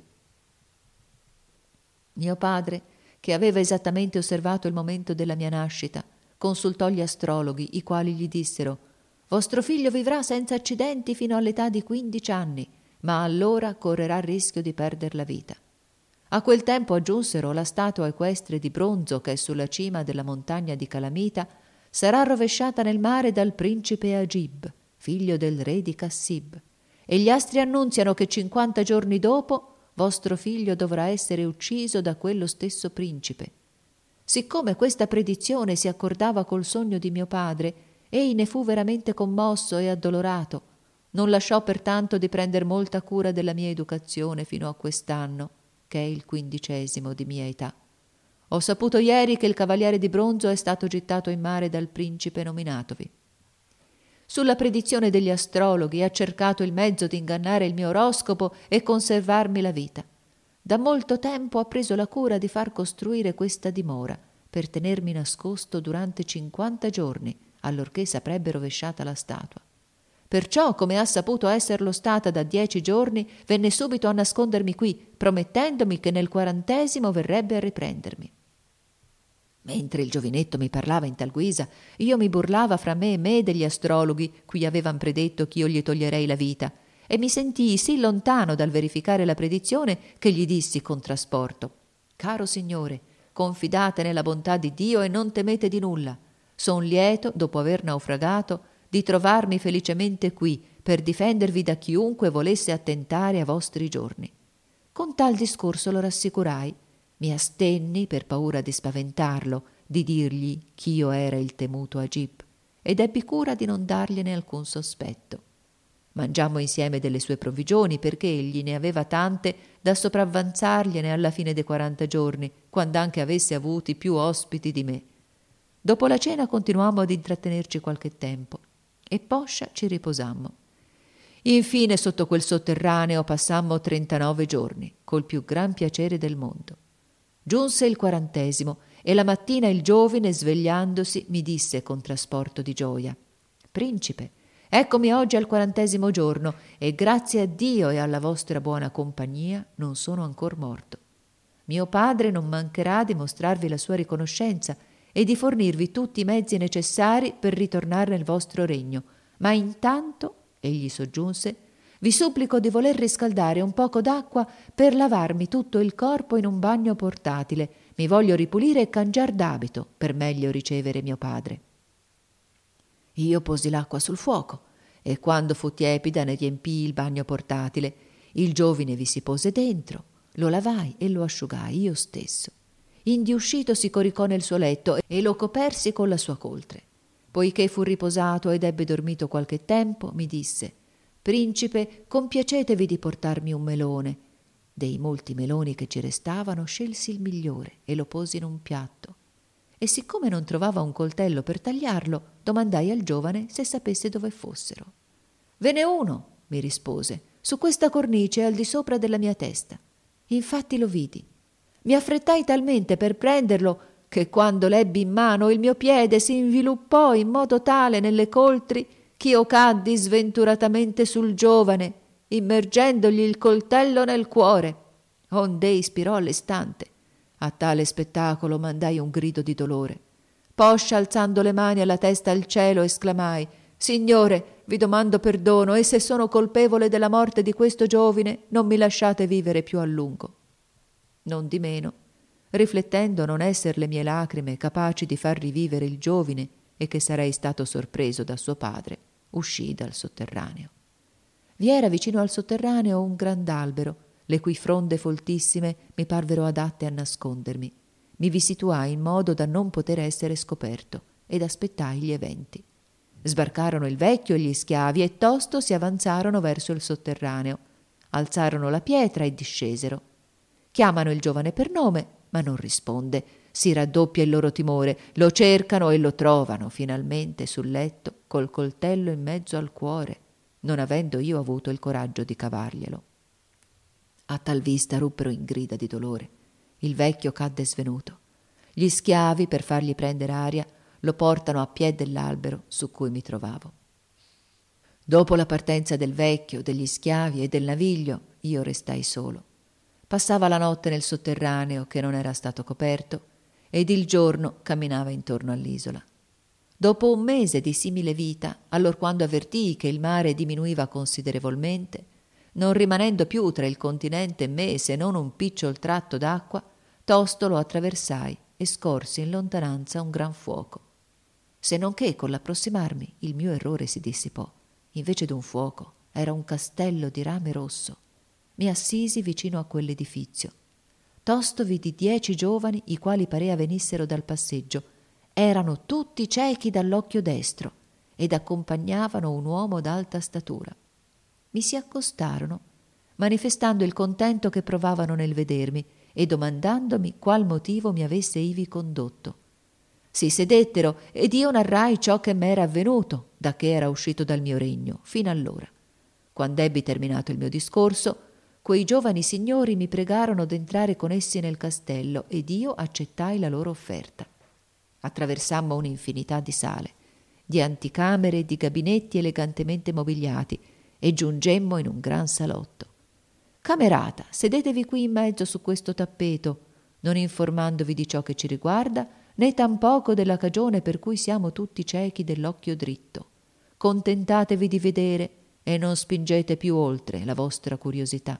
Mio padre, che aveva esattamente osservato il momento della mia nascita, consultò gli astrologhi, i quali gli dissero: «Vostro figlio vivrà senza accidenti fino all'età di 15 anni, ma allora correrà il rischio di perdere la vita». A quel tempo aggiunsero: «La statua equestre di bronzo che è sulla cima della montagna di Calamita sarà rovesciata nel mare dal principe Agib, figlio del re di Cassib, e gli astri annunziano che 50 giorni dopo vostro figlio dovrà essere ucciso da quello stesso principe». Siccome questa predizione si accordava col sogno di mio padre, ei ne fu veramente commosso e addolorato. Non lasciò pertanto di prender molta cura della mia educazione fino a quest'anno, che è il 15° di mia età. Ho saputo ieri che il cavaliere di bronzo è stato gettato in mare dal principe nominatovi. Sulla predizione degli astrologhi ha cercato il mezzo di ingannare il mio oroscopo e conservarmi la vita. Da molto tempo ha preso la cura di far costruire questa dimora per tenermi nascosto durante 50 giorni, allorché saprebbe rovesciata la statua. Perciò, come ha saputo esserlo stata da 10 giorni, venne subito a nascondermi qui, promettendomi che nel 40° verrebbe a riprendermi. Mentre il giovinetto mi parlava in tal guisa, io mi burlava fra me e me degli astrologhi, cui avevan predetto ch'io gli toglierei la vita, e mi sentii sì lontano dal verificare la predizione che gli dissi con trasporto: «Caro signore, confidate nella bontà di Dio e non temete di nulla. Son lieto, dopo aver naufragato, di trovarmi felicemente qui per difendervi da chiunque volesse attentare a vostri giorni». Con tal discorso lo rassicurai. Mi astenni, per paura di spaventarlo, di dirgli ch'io era il temuto Agib, ed ebbi cura di non dargliene alcun sospetto. Mangiammo insieme delle sue provvigioni, perché egli ne aveva tante da sopravvanzargliene alla fine dei 40 giorni, quand'anche avesse avuti più ospiti di me. Dopo la cena continuammo ad intrattenerci qualche tempo, e poscia ci riposammo. Infine sotto quel sotterraneo passammo 39 giorni, col più gran piacere del mondo. Giunse il 40° e la mattina il giovine, svegliandosi, mi disse con trasporto di gioia: «Principe, eccomi oggi al 40° giorno e grazie a Dio e alla vostra buona compagnia non sono ancor morto. Mio padre non mancherà di mostrarvi la sua riconoscenza e di fornirvi tutti i mezzi necessari per ritornare nel vostro regno, ma intanto», egli soggiunse, «vi supplico di voler riscaldare un poco d'acqua per lavarmi tutto il corpo in un bagno portatile. Mi voglio ripulire e cangiar d'abito per meglio ricevere mio padre». Io posi l'acqua sul fuoco e quando fu tiepida ne riempii il bagno portatile. Il giovine vi si pose dentro, lo lavai e lo asciugai io stesso. Indi uscito si coricò nel suo letto e lo copersi con la sua coltre. Poiché fu riposato ed ebbe dormito qualche tempo, mi disse: «Principe, compiacetevi di portarmi un melone». Dei molti meloni che ci restavano scelsi il migliore e lo posi in un piatto. E siccome non trovava un coltello per tagliarlo, domandai al giovane se sapesse dove fossero. «Ve n'è uno», mi rispose, «su questa cornice al di sopra della mia testa». Infatti lo vidi. Mi affrettai talmente per prenderlo che quando l'ebbi in mano il mio piede si inviluppò in modo tale nelle coltri ch'io caddi sventuratamente sul giovane, immergendogli il coltello nel cuore, onde ispirò all'istante. A tale spettacolo mandai un grido di dolore. Poscia, alzando le mani alla testa al cielo, esclamai: «Signore, vi domando perdono, e se sono colpevole della morte di questo giovine, non mi lasciate vivere più a lungo». Nondimeno, riflettendo non esser le mie lacrime capaci di far rivivere il giovine e che sarei stato sorpreso da suo padre, uscii dal sotterraneo. Vi era vicino al sotterraneo un grand'albero, le cui fronde foltissime mi parvero adatte a nascondermi. Mi vi situai in modo da non poter essere scoperto ed aspettai gli eventi. Sbarcarono il vecchio e gli schiavi e tosto si avanzarono verso il sotterraneo. Alzarono la pietra e discesero. Chiamano il giovane per nome, ma non risponde. Si raddoppia il loro timore, lo cercano e lo trovano finalmente sul letto col coltello in mezzo al cuore, non avendo io avuto il coraggio di cavarglielo. A tal vista ruppero in grida di dolore. Il vecchio cadde svenuto. Gli schiavi, per fargli prendere aria, lo portano a piè dell'albero su cui mi trovavo. Dopo la partenza del vecchio, degli schiavi e del naviglio, io restai solo. Passava la notte nel sotterraneo che non era stato coperto ed il giorno camminava intorno all'isola. Dopo un mese di simile vita, allorquando avvertii che il mare diminuiva considerevolmente, non rimanendo più tra il continente e me se non un picciol tratto d'acqua, tosto lo attraversai e scorsi in lontananza un gran fuoco. Se non che con l'approssimarmi il mio errore si dissipò. Invece d'un fuoco era un castello di rame rosso. Mi assisi vicino a quell'edifizio. Tosto vidi 10 giovani, i quali parea venissero dal passeggio. Erano tutti ciechi dall'occhio destro ed accompagnavano un uomo d'alta statura. Mi si accostarono, manifestando il contento che provavano nel vedermi e domandandomi qual motivo mi avesse ivi condotto. Si sedettero ed io narrai ciò che m'era avvenuto da che era uscito dal mio regno fino allora. Quando ebbi terminato il mio discorso, quei giovani signori mi pregarono d'entrare con essi nel castello ed io accettai la loro offerta. Attraversammo un'infinità di sale, di anticamere e di gabinetti elegantemente mobiliati e giungemmo in un gran salotto. «Camerata, sedetevi qui in mezzo su questo tappeto, non informandovi di ciò che ci riguarda, né tampoco della cagione per cui siamo tutti ciechi dell'occhio dritto. Contentatevi di vedere e non spingete più oltre la vostra curiosità».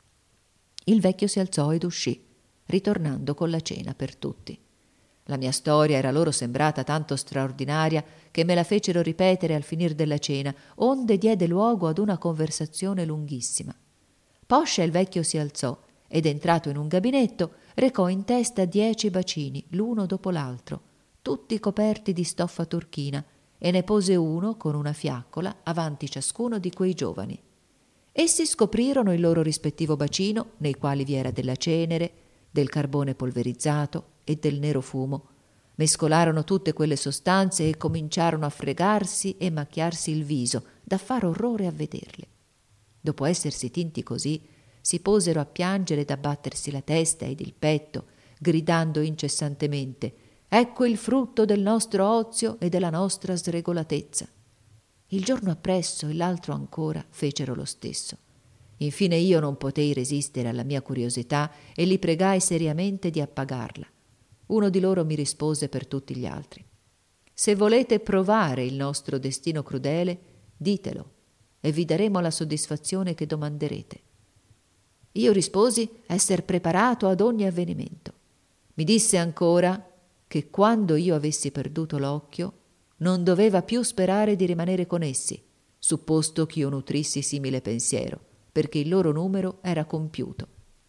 Il vecchio si alzò ed uscì, ritornando con la cena per tutti. La mia storia era loro sembrata tanto straordinaria che me la fecero ripetere al finir della cena, onde diede luogo ad una conversazione lunghissima. Poscia il vecchio si alzò ed entrato in un gabinetto recò in testa 10 bacini, l'uno dopo l'altro, tutti coperti di stoffa turchina, e ne pose uno con una fiaccola avanti ciascuno di quei giovani. Essi scoprirono il loro rispettivo bacino, nei quali vi era della cenere, del carbone polverizzato e del nero fumo. Mescolarono tutte quelle sostanze e cominciarono a fregarsi e macchiarsi il viso, da far orrore a vederle. Dopo essersi tinti così, si posero a piangere ed a battersi la testa ed il petto, gridando incessantemente: «Ecco il frutto del nostro ozio e della nostra sregolatezza». Il giorno appresso e l'altro ancora fecero lo stesso. Infine io non potei resistere alla mia curiosità e li pregai seriamente di appagarla. Uno di loro mi rispose per tutti gli altri: «Se volete provare il nostro destino crudele, ditelo, e vi daremo la soddisfazione che domanderete». Io risposi esser preparato ad ogni avvenimento. Mi disse ancora che quando io avessi perduto l'occhio non doveva più sperare di rimanere con essi, supposto ch'io nutrissi simile pensiero, perché il loro numero era compiuto.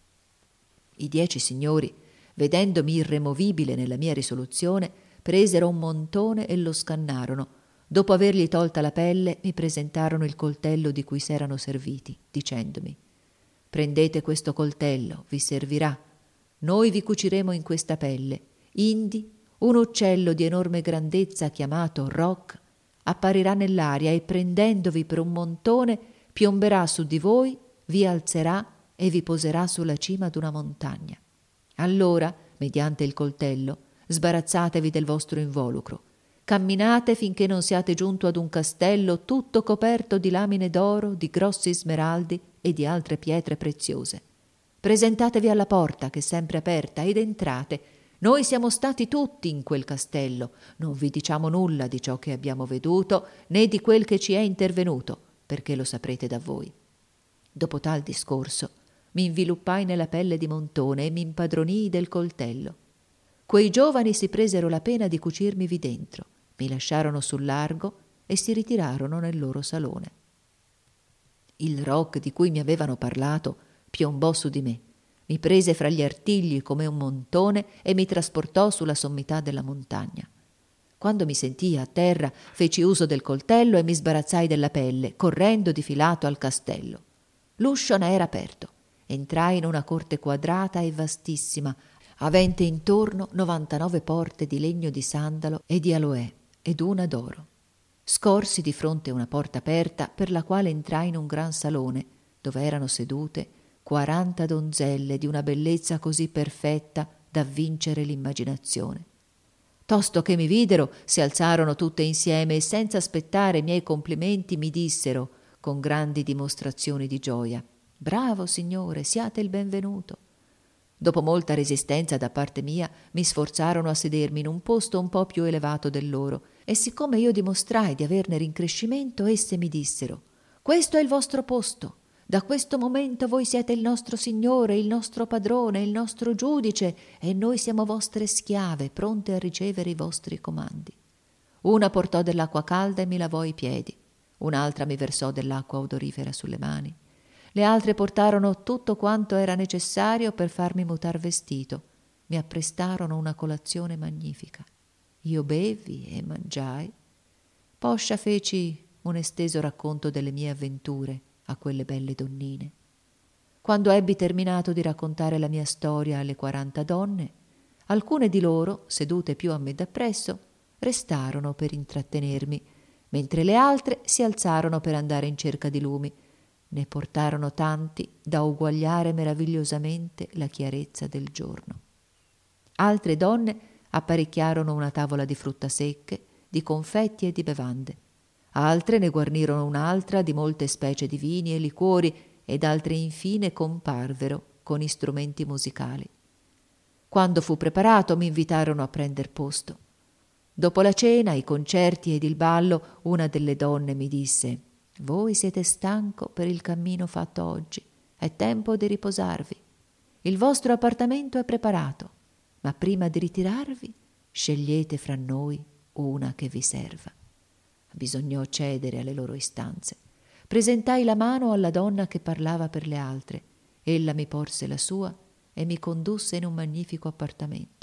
I 10 signori, vedendomi irremovibile nella mia risoluzione, presero un montone e lo scannarono. Dopo avergli tolta la pelle, mi presentarono il coltello di cui s'erano serviti, dicendomi: «Prendete questo coltello, vi servirà. Noi vi cuciremo in questa pelle, indi un uccello di enorme grandezza chiamato Roc apparirà nell'aria e prendendovi per un montone piomberà su di voi, vi alzerà e vi poserà sulla cima d'una montagna. Allora, mediante il coltello, sbarazzatevi del vostro involucro. Camminate finché non siate giunto ad un castello tutto coperto di lamine d'oro, di grossi smeraldi e di altre pietre preziose. Presentatevi alla porta, che è sempre aperta, ed entrate. Noi siamo stati tutti in quel castello. Non vi diciamo nulla di ciò che abbiamo veduto, né di quel che ci è intervenuto, perché lo saprete da voi». Dopo tal discorso, mi inviluppai nella pelle di montone e mi impadronii del coltello. Quei giovani si presero la pena di cucirmivi dentro, mi lasciarono sul largo e si ritirarono nel loro salone. Il Roc di cui mi avevano parlato piombò su di me, mi prese fra gli artigli come un montone e mi trasportò sulla sommità della montagna. Quando mi sentii a terra, feci uso del coltello e mi sbarazzai della pelle, correndo di filato al castello. L'uscio ne era aperto. Entrai in una corte quadrata e vastissima, avente intorno 99 porte di legno di sandalo e di aloè, ed una d'oro. Scorsi di fronte una porta aperta, per la quale entrai in un gran salone, dove erano sedute 40 donzelle di una bellezza così perfetta da vincere l'immaginazione. Tosto che mi videro, si alzarono tutte insieme e senza aspettare i miei complimenti mi dissero, con grandi dimostrazioni di gioia: «Bravo, signore, siate il benvenuto». Dopo molta resistenza da parte mia, mi sforzarono a sedermi in un posto un po' più elevato del loro, e siccome io dimostrai di averne rincrescimento, esse mi dissero: «Questo è il vostro posto. Da questo momento voi siete il nostro signore, il nostro padrone, il nostro giudice, e noi siamo vostre schiave, pronte a ricevere i vostri comandi». Una portò dell'acqua calda e mi lavò i piedi, un'altra mi versò dell'acqua odorifera sulle mani. Le altre portarono tutto quanto era necessario per farmi mutar vestito. Mi apprestarono una colazione magnifica. Io bevi e mangiai. Poscia feci un esteso racconto delle mie avventure a quelle belle donnine. Quando ebbi terminato di raccontare la mia storia alle 40 donne, alcune di loro, sedute più a me dappresso, restarono per intrattenermi, mentre le altre si alzarono per andare in cerca di lumi. Ne portarono tanti da uguagliare meravigliosamente la chiarezza del giorno. Altre donne apparecchiarono una tavola di frutta secche, di confetti e di bevande. Altre ne guarnirono un'altra di molte specie di vini e liquori, ed altre infine comparvero con strumenti musicali. Quando fu preparato mi invitarono a prender posto. Dopo la cena, i concerti ed il ballo, una delle donne mi disse: «Voi siete stanco per il cammino fatto oggi, è tempo di riposarvi. Il vostro appartamento è preparato, ma prima di ritirarvi scegliete fra noi una che vi serva». Bisognò cedere alle loro istanze. Presentai la mano alla donna che parlava per le altre. Ella mi porse la sua e mi condusse in un magnifico appartamento.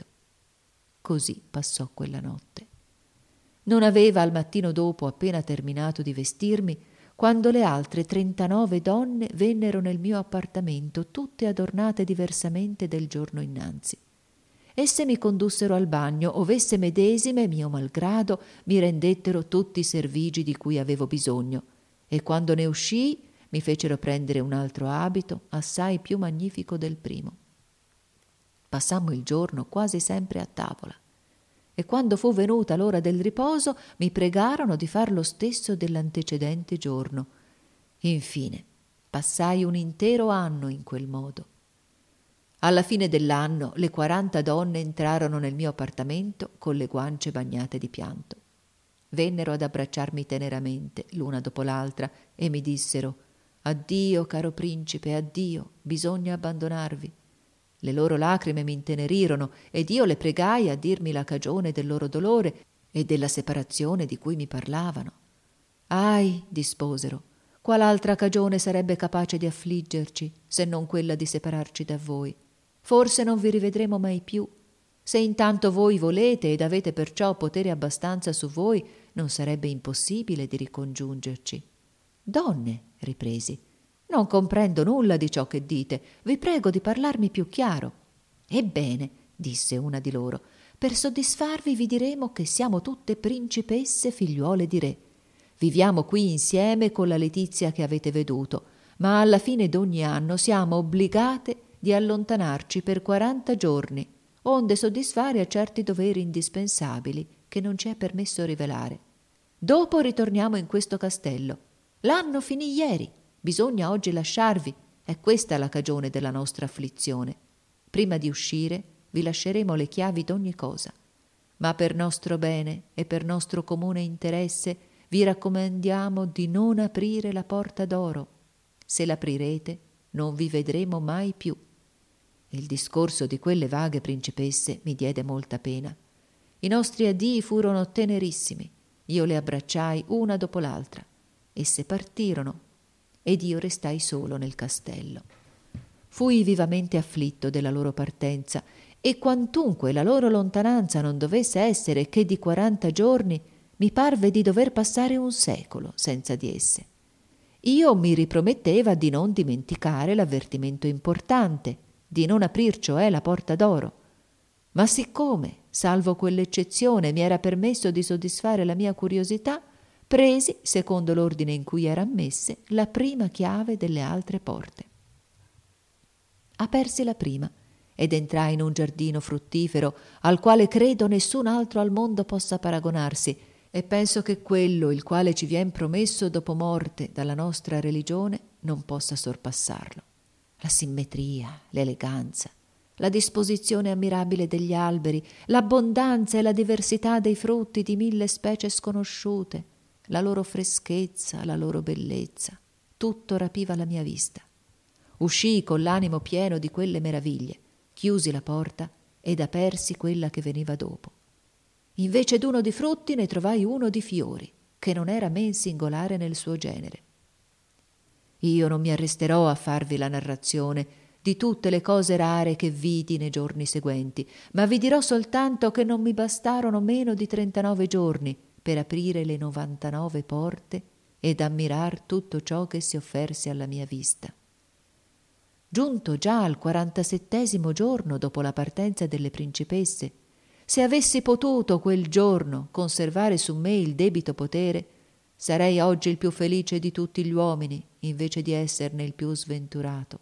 Così passò quella notte. Non aveva al mattino dopo appena terminato di vestirmi, quando le altre 39 donne vennero nel mio appartamento, tutte adornate diversamente del giorno innanzi. Esse mi condussero al bagno, ov'esse medesime, mio malgrado, mi rendettero tutti i servigi di cui avevo bisogno, e quando ne uscii mi fecero prendere un altro abito, assai più magnifico del primo. Passammo il giorno quasi sempre a tavola, e quando fu venuta l'ora del riposo mi pregarono di far lo stesso dell'antecedente giorno. Infine passai un intero anno in quel modo. Alla fine dell'anno le 40 donne entrarono nel mio appartamento con le guance bagnate di pianto. Vennero ad abbracciarmi teneramente l'una dopo l'altra e mi dissero: «Addio, caro principe, addio, bisogna abbandonarvi». Le loro lacrime mi intenerirono ed io le pregai a dirmi la cagione del loro dolore e della separazione di cui mi parlavano. «Ahi», disposero, «qual altra cagione sarebbe capace di affliggerci se non quella di separarci da voi? Forse non vi rivedremo mai più. Se intanto voi volete ed avete perciò potere abbastanza su voi, non sarebbe impossibile di ricongiungerci». «Donne», ripresi, «non comprendo nulla di ciò che dite. Vi prego di parlarmi più chiaro». «Ebbene», disse una di loro, «per soddisfarvi vi diremo che siamo tutte principesse figliuole di re. Viviamo qui insieme con la letizia che avete veduto, ma alla fine d'ogni anno siamo obbligate di allontanarci per 40 giorni, onde soddisfare a certi doveri indispensabili che non ci è permesso rivelare. Dopo ritorniamo in questo castello. L'anno finì ieri, bisogna oggi lasciarvi, è questa la cagione della nostra afflizione. Prima di uscire vi lasceremo le chiavi d'ogni cosa, ma per nostro bene e per nostro comune interesse vi raccomandiamo di non aprire la porta d'oro. Se l'aprirete non vi vedremo mai più». Il discorso di quelle vaghe principesse mi diede molta pena. I nostri addii furono tenerissimi. Io le abbracciai una dopo l'altra. Esse partirono ed io restai solo nel castello. Fui vivamente afflitto della loro partenza, e quantunque la loro lontananza non dovesse essere che di 40 giorni, mi parve di dover passare un secolo senza di esse. Io mi riprometteva di non dimenticare l'avvertimento importante, di non aprir cioè la porta d'oro. Ma siccome, salvo quell'eccezione, mi era permesso di soddisfare la mia curiosità, presi, secondo l'ordine in cui era ammesse, la prima chiave delle altre porte. Apersi la prima ed entrai in un giardino fruttifero al quale credo nessun altro al mondo possa paragonarsi, e penso che quello il quale ci vien promesso dopo morte dalla nostra religione non possa sorpassarlo. La simmetria, l'eleganza, la disposizione ammirabile degli alberi, l'abbondanza e la diversità dei frutti di 1000 specie sconosciute, la loro freschezza, la loro bellezza, tutto rapiva la mia vista. Uscii con l'animo pieno di quelle meraviglie, chiusi la porta ed apersi quella che veniva dopo. Invece d'uno di frutti ne trovai uno di fiori, che non era men singolare nel suo genere. Io non mi arresterò a farvi la narrazione di tutte le cose rare che vidi nei giorni seguenti, ma vi dirò soltanto che non mi bastarono meno di 39 giorni per aprire le 99 porte ed ammirar tutto ciò che si offerse alla mia vista. Giunto già al 47° giorno dopo la partenza delle principesse, se avessi potuto quel giorno conservare su me il debito potere, sarei oggi il più felice di tutti gli uomini, invece di esserne il più sventurato.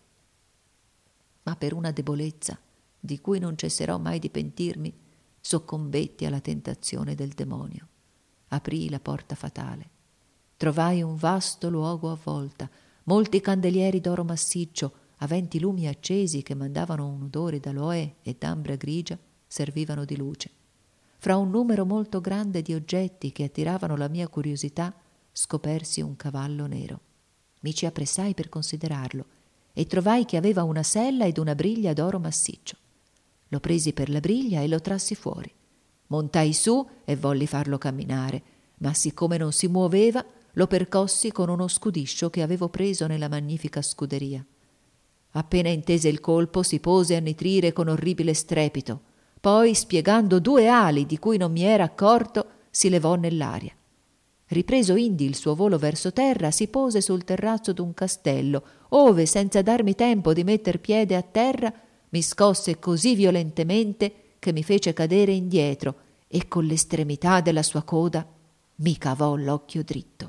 Ma per una debolezza, di cui non cesserò mai di pentirmi, soccombetti alla tentazione del demonio. Aprii la porta fatale. Trovai un vasto luogo a volta, molti candelieri d'oro massiccio, aventi lumi accesi che mandavano un odore d'aloe e d'ambra grigia, servivano di luce. Fra un numero molto grande di oggetti che attiravano la mia curiosità, scopersi un cavallo nero. Mi ci appressai per considerarlo e trovai che aveva una sella ed una briglia d'oro massiccio. Lo presi per la briglia e lo trassi fuori. Montai su e volli farlo camminare, ma siccome non si muoveva, lo percossi con uno scudiscio che avevo preso nella magnifica scuderia. Appena intese il colpo, si pose a nitrire con orribile strepito. Poi, spiegando 2 ali di cui non mi era accorto, si levò nell'aria. Ripreso indi il suo volo verso terra, si pose sul terrazzo d'un castello, ove, senza darmi tempo di metter piede a terra, mi scosse così violentemente che mi fece cadere indietro e con l'estremità della sua coda mi cavò l'occhio dritto.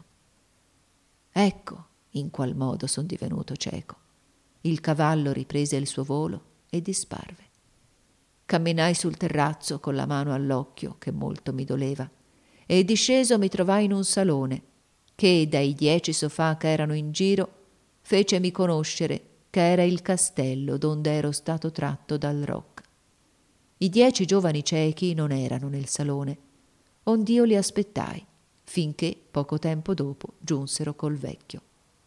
Ecco in qual modo son divenuto cieco. Il cavallo riprese il suo volo e disparve. Camminai sul terrazzo con la mano all'occhio, che molto mi doleva, e disceso mi trovai in un salone, che dai 10 sofà che erano in giro fecemi conoscere che era il castello donde ero stato tratto dal Rocca. I 10 giovani ciechi non erano nel salone, ond'io li aspettai, finché poco tempo dopo giunsero col vecchio.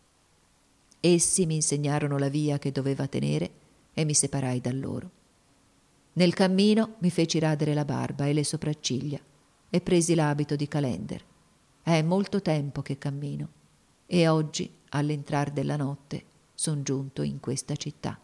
Essi mi insegnarono la via che doveva tenere e mi separai da loro. Nel cammino mi feci radere la barba e le sopracciglia e presi l'abito di calender. È molto tempo che cammino e oggi, all'entrar della notte, son giunto in questa città.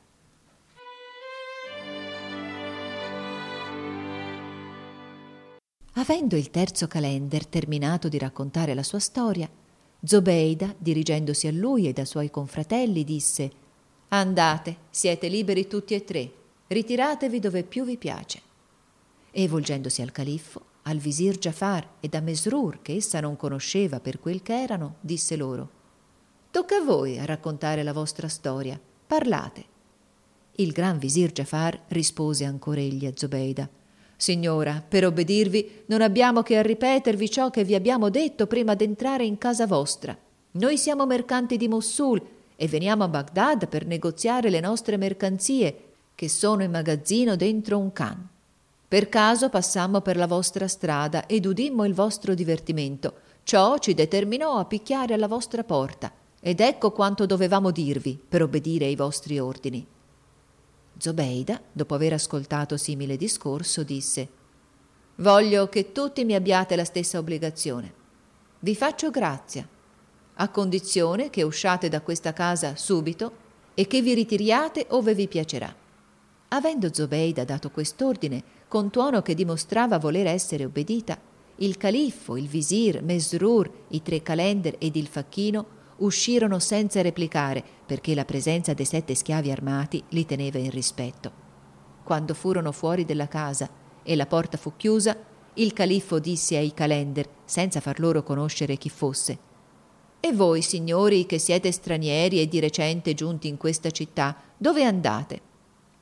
Avendo il terzo calender terminato di raccontare la sua storia, Zobeida, dirigendosi a lui ed ai suoi confratelli, disse: «Andate, siete liberi tutti e 3, ritiratevi dove più vi piace». E volgendosi al califfo, al visir Giafar ed a Mesrur, che essa non conosceva per quel che erano, disse loro: «Tocca a voi a raccontare la vostra storia, parlate». Il gran visir Giafar rispose ancora egli a Zobeida: «Signora, per obbedirvi non abbiamo che a ripetervi ciò che vi abbiamo detto prima d'entrare in casa vostra. Noi siamo mercanti di Mossul e veniamo a Bagdad per negoziare le nostre mercanzie, che sono in magazzino dentro un khan. Per caso passammo per la vostra strada ed udimmo il vostro divertimento. Ciò ci determinò a picchiare alla vostra porta, ed ecco quanto dovevamo dirvi per obbedire ai vostri ordini». Zobeida, dopo aver ascoltato simile discorso, disse: «Voglio che tutti mi abbiate la stessa obbligazione. Vi faccio grazia, a condizione che usciate da questa casa subito e che vi ritiriate ove vi piacerà». Avendo Zobeida dato quest'ordine con tuono che dimostrava voler essere obbedita, il califfo, il visir, Mesrur, i 3 calender ed il facchino uscirono senza replicare, perché la presenza dei 7 schiavi armati li teneva in rispetto. Quando furono fuori della casa e la porta fu chiusa, il califfo disse ai calender, senza far loro conoscere chi fosse: «E voi, signori, che siete stranieri e di recente giunti in questa città, dove andate?»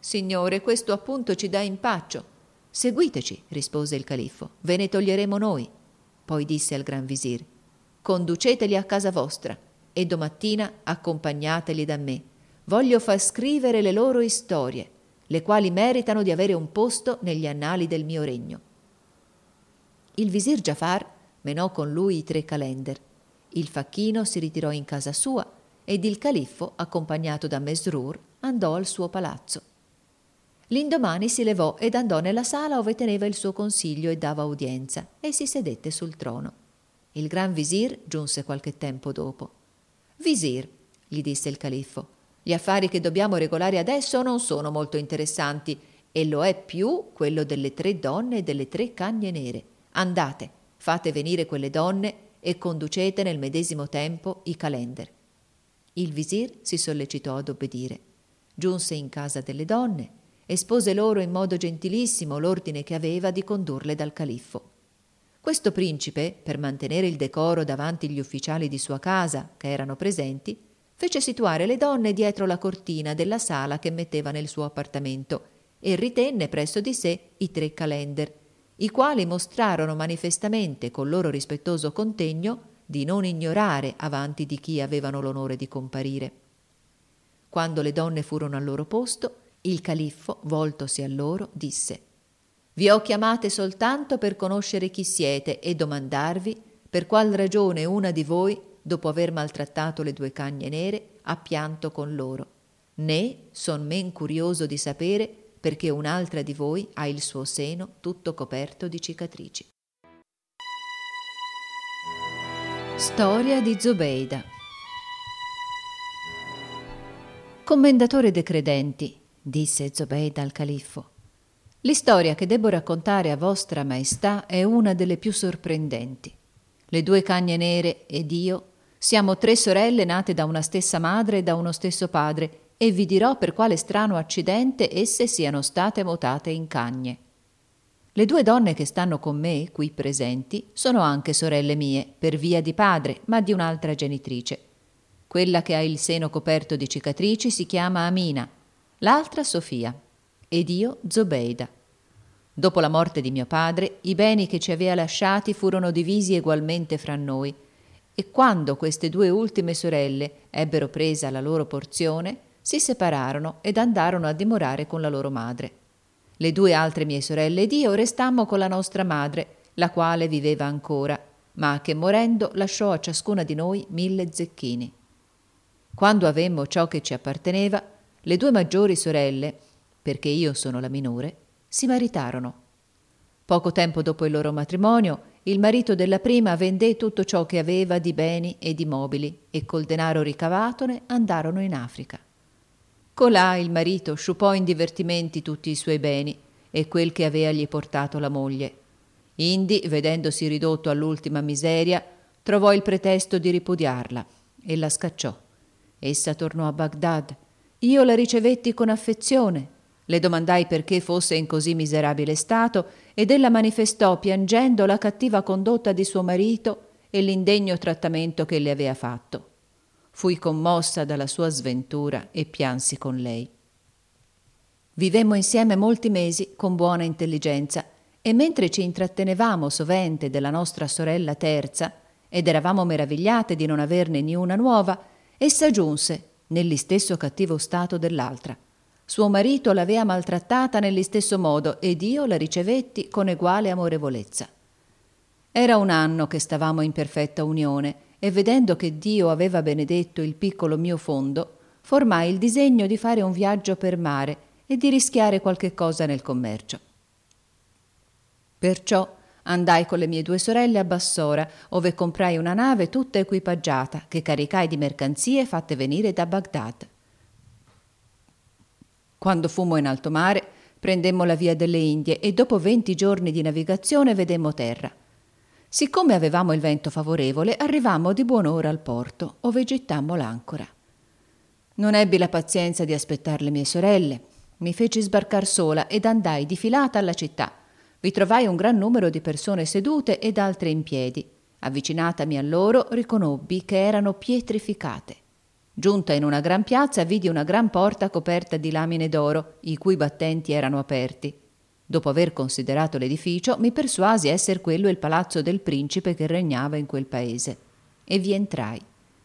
Signore, questo appunto ci dà impaccio. Seguiteci, rispose il califfo, ve ne toglieremo noi. Poi disse al gran visir: conduceteli a casa vostra e domattina accompagnateli da me. Voglio far scrivere le loro storie, le quali meritano di avere un posto negli annali del mio regno. Il visir Giafar menò con lui i 3 calender. Il facchino si ritirò in casa sua ed il califfo, accompagnato da Mesrur, andò al suo palazzo. L'indomani si levò ed andò nella sala ove teneva il suo consiglio e dava udienza, e si sedette sul trono. Il gran visir giunse qualche tempo dopo. Visir, gli disse il califfo, gli affari che dobbiamo regolare adesso non sono molto interessanti, e lo è più quello delle 3 donne e delle 3 cagne nere. Andate, fate venire quelle donne e conducete nel medesimo tempo i calender. Il visir si sollecitò ad obbedire. Giunse in casa delle donne, espose loro in modo gentilissimo l'ordine che aveva di condurle dal califfo. Questo principe, per mantenere il decoro davanti gli ufficiali di sua casa, che erano presenti, fece situare le donne dietro la cortina della sala che metteva nel suo appartamento e ritenne presso di sé i 3 calender, i quali mostrarono manifestamente col loro rispettoso contegno di non ignorare avanti di chi avevano l'onore di comparire. Quando le donne furono al loro posto, il califfo, voltosi a loro, disse: «Vi ho chiamate soltanto per conoscere chi siete e domandarvi per qual ragione una di voi, dopo aver maltrattato le 2 cagne nere, ha pianto con loro. Né son men curioso di sapere perché un'altra di voi ha il suo seno tutto coperto di cicatrici». Storia di Zobeida. Commendatore de credenti, disse Zobeida al califfo, l'istoria che debbo raccontare a vostra maestà è una delle più sorprendenti. Le 2 cagne nere ed io siamo 3 sorelle nate da una stessa madre e da uno stesso padre, e vi dirò per quale strano accidente esse siano state mutate in cagne. Le 2 donne che stanno con me, qui presenti, sono anche sorelle mie, per via di padre, ma di un'altra genitrice. Quella che ha il seno coperto di cicatrici si chiama Amina, l'altra Sofia, ed io Zobeida. Dopo la morte di mio padre, i beni che ci aveva lasciati furono divisi egualmente fra noi, e quando queste 2 ultime sorelle ebbero presa la loro porzione, si separarono ed andarono a dimorare con la loro madre. Le 2 altre mie sorelle ed io restammo con la nostra madre, la quale viveva ancora, ma che morendo lasciò a ciascuna di noi 1000 zecchini. Quando avemmo ciò che ci apparteneva, le 2 maggiori sorelle, perché io sono la minore, si maritarono. Poco tempo dopo il loro matrimonio, il marito della prima vendé tutto ciò che aveva di beni e di mobili e col denaro ricavatone andarono in Africa. Colà il marito sciupò in divertimenti tutti i suoi beni e quel che aveagli portato la moglie. Indi, vedendosi ridotto all'ultima miseria, trovò il pretesto di ripudiarla e la scacciò. Essa tornò a Bagdad. Io la ricevetti con affezione. Le domandai perché fosse in così miserabile stato ed ella manifestò piangendo la cattiva condotta di suo marito e l'indegno trattamento che le aveva fatto. Fui commossa dalla sua sventura e piansi con lei. Vivemmo insieme molti mesi con buona intelligenza e mentre ci intrattenevamo sovente della nostra sorella terza ed eravamo meravigliate di non averne ni una nuova, essa giunse nell'istesso cattivo stato dell'altra. Suo marito l'aveva maltrattata nell'istesso modo ed io la ricevetti con eguale amorevolezza. Era 1 anno che stavamo in perfetta unione e vedendo che Dio aveva benedetto il piccolo mio fondo, formai il disegno di fare un viaggio per mare e di rischiare qualche cosa nel commercio. Perciò andai con le mie 2 sorelle a Bassora, ove comprai una nave tutta equipaggiata, che caricai di mercanzie fatte venire da Bagdad. Quando fummo in alto mare, prendemmo la via delle Indie e dopo 20 giorni di navigazione vedemmo terra. Siccome avevamo il vento favorevole, arrivammo di buon'ora al porto, ove gettammo l'ancora. Non ebbi la pazienza di aspettar le mie sorelle. Mi feci sbarcar sola ed andai di filata alla città. Vi trovai un gran numero di persone sedute ed altre in piedi. Avvicinatami a loro, riconobbi che erano pietrificate. Giunta in una gran piazza, vidi una gran porta coperta di lamine d'oro, i cui battenti erano aperti. Dopo aver considerato l'edificio, mi persuasi esser quello il palazzo del principe che regnava in quel paese. E vi entrai.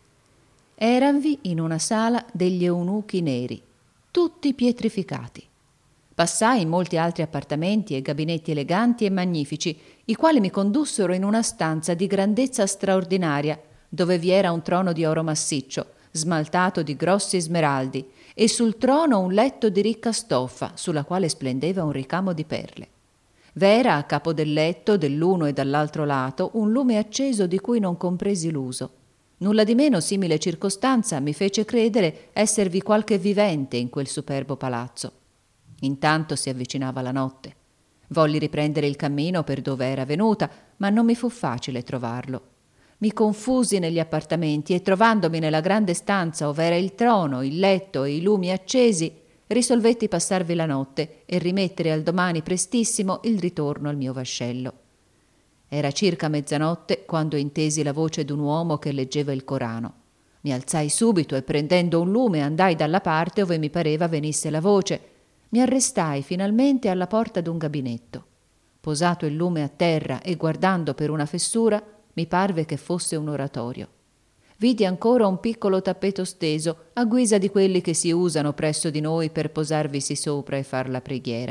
Eranvi in una sala degli eunuchi neri, tutti pietrificati. Passai in molti altri appartamenti e gabinetti eleganti e magnifici, i quali mi condussero in una stanza di grandezza straordinaria, dove vi era un trono di oro massiccio, smaltato di grossi smeraldi, e sul trono un letto di ricca stoffa, sulla quale splendeva un ricamo di perle. V'era a capo del letto, dell'uno e dall'altro lato, un lume acceso di cui non compresi l'uso. Nulla di meno simile circostanza mi fece credere esservi qualche vivente in quel superbo palazzo. Intanto si avvicinava la notte. Volli riprendere il cammino per dove era venuta, ma non mi fu facile trovarlo. Mi confusi negli appartamenti e trovandomi nella grande stanza ov'era il trono, il letto e i lumi accesi, risolvetti passarvi la notte e rimettere al domani prestissimo il ritorno al mio vascello. Era circa mezzanotte quando intesi la voce d'un uomo che leggeva il Corano. Mi alzai subito e prendendo un lume andai dalla parte ove mi pareva venisse la voce. Mi arrestai finalmente alla porta d'un gabinetto. Posato il lume a terra e guardando per una fessura, mi parve che fosse un oratorio. Vidi ancora un piccolo tappeto steso, a guisa di quelli che si usano presso di noi per posarvisi sopra e far la preghiera.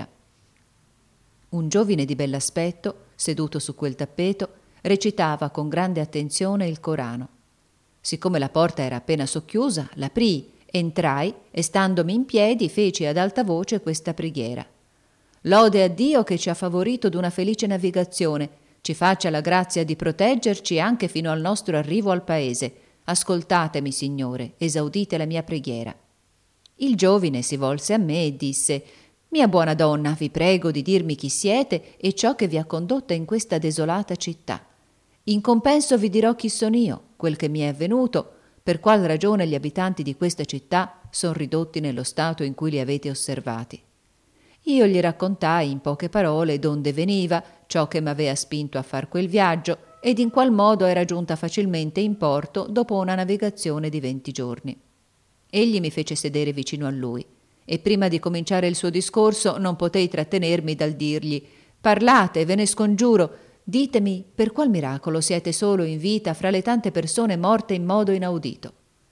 Un giovine di bell'aspetto, seduto su quel tappeto, recitava con grande attenzione il Corano. Siccome la porta era appena socchiusa, l'aprii, entrai e standomi in piedi feci ad alta voce questa preghiera. Lode a Dio che ci ha favorito d'una felice navigazione, ci faccia la grazia di proteggerci anche fino al nostro arrivo al paese. Ascoltatemi, Signore, esaudite la mia preghiera. Il giovine si volse a me e disse: Mia buona donna, vi prego di dirmi chi siete e ciò che vi ha condotta in questa desolata città. In compenso vi dirò chi son io, quel che mi è avvenuto, per qual ragione gli abitanti di questa città son ridotti nello stato in cui li avete osservati. Io gli raccontai in poche parole donde veniva, ciò che m'avea spinto a far quel viaggio ed in qual modo era giunta facilmente in porto dopo una navigazione di 20 giorni. Egli mi fece sedere vicino a lui e prima di cominciare il suo discorso non potei trattenermi dal dirgli: «Parlate, ve ne scongiuro, ditemi per qual miracolo siete solo in vita fra le tante persone morte in modo inaudito».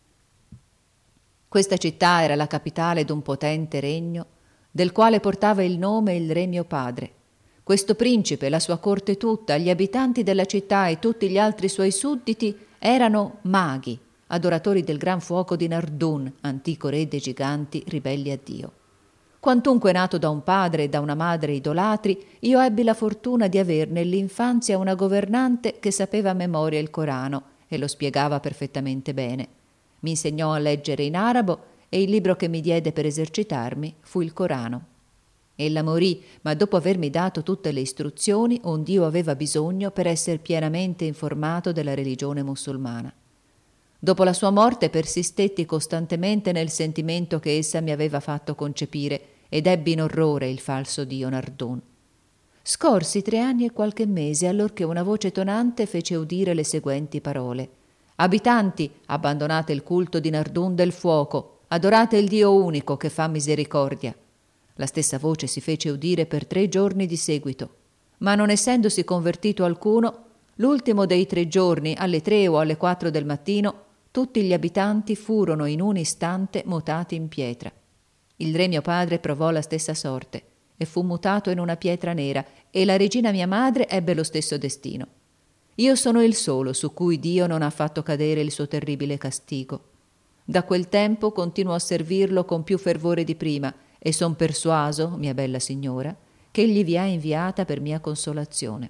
Questa città era la capitale d'un potente regno, del quale portava il nome il re mio padre. Questo principe, la sua corte tutta, gli abitanti della città e tutti gli altri suoi sudditi erano maghi, adoratori del gran fuoco di Nardun, antico re dei giganti ribelli a Dio. Quantunque nato da un padre e da una madre idolatri, io ebbi la fortuna di aver nell'infanzia una governante che sapeva a memoria il Corano e lo spiegava perfettamente bene. Mi insegnò a leggere in arabo e il libro che mi diede per esercitarmi fu il Corano. Ella morì, ma dopo avermi dato tutte le istruzioni ond'io aveva bisogno per essere pienamente informato della religione musulmana. Dopo la sua morte persistetti costantemente nel sentimento che essa mi aveva fatto concepire ed ebbi in orrore il falso dio Nardun. Scorsi 3 anni e qualche mese allorché una voce tonante fece udire le seguenti parole: «Abitanti, abbandonate il culto di Nardun del fuoco, adorate il Dio unico che fa misericordia». La stessa voce si fece udire per 3 giorni di seguito, ma non essendosi convertito alcuno, l'ultimo dei 3 giorni, alle 3 o alle 4 del mattino, tutti gli abitanti furono in un istante mutati in pietra. Il re mio padre provò la stessa sorte e fu mutato in una pietra nera, e la regina mia madre ebbe lo stesso destino. Io sono il solo su cui Dio non ha fatto cadere il suo terribile castigo. Da quel tempo continuo a servirlo con più fervore di prima, e son persuaso, mia bella signora, che egli vi ha inviata per mia consolazione».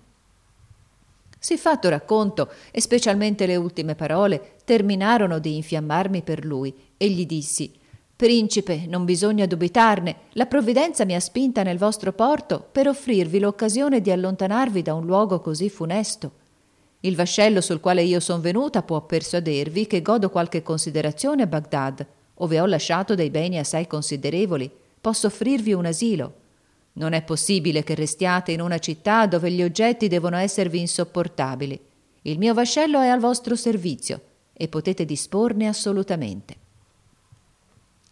Siffatto racconto, e specialmente le ultime parole, terminarono di infiammarmi per lui, e gli dissi: «Principe, non bisogna dubitarne, la provvidenza mi ha spinta nel vostro porto per offrirvi l'occasione di allontanarvi da un luogo così funesto. Il vascello sul quale io son venuta può persuadervi che godo qualche considerazione a Bagdad, ove ho lasciato dei beni assai considerevoli. Posso offrirvi un asilo. Non è possibile che restiate in una città dove gli oggetti devono esservi insopportabili. Il mio vascello è al vostro servizio e potete disporne assolutamente».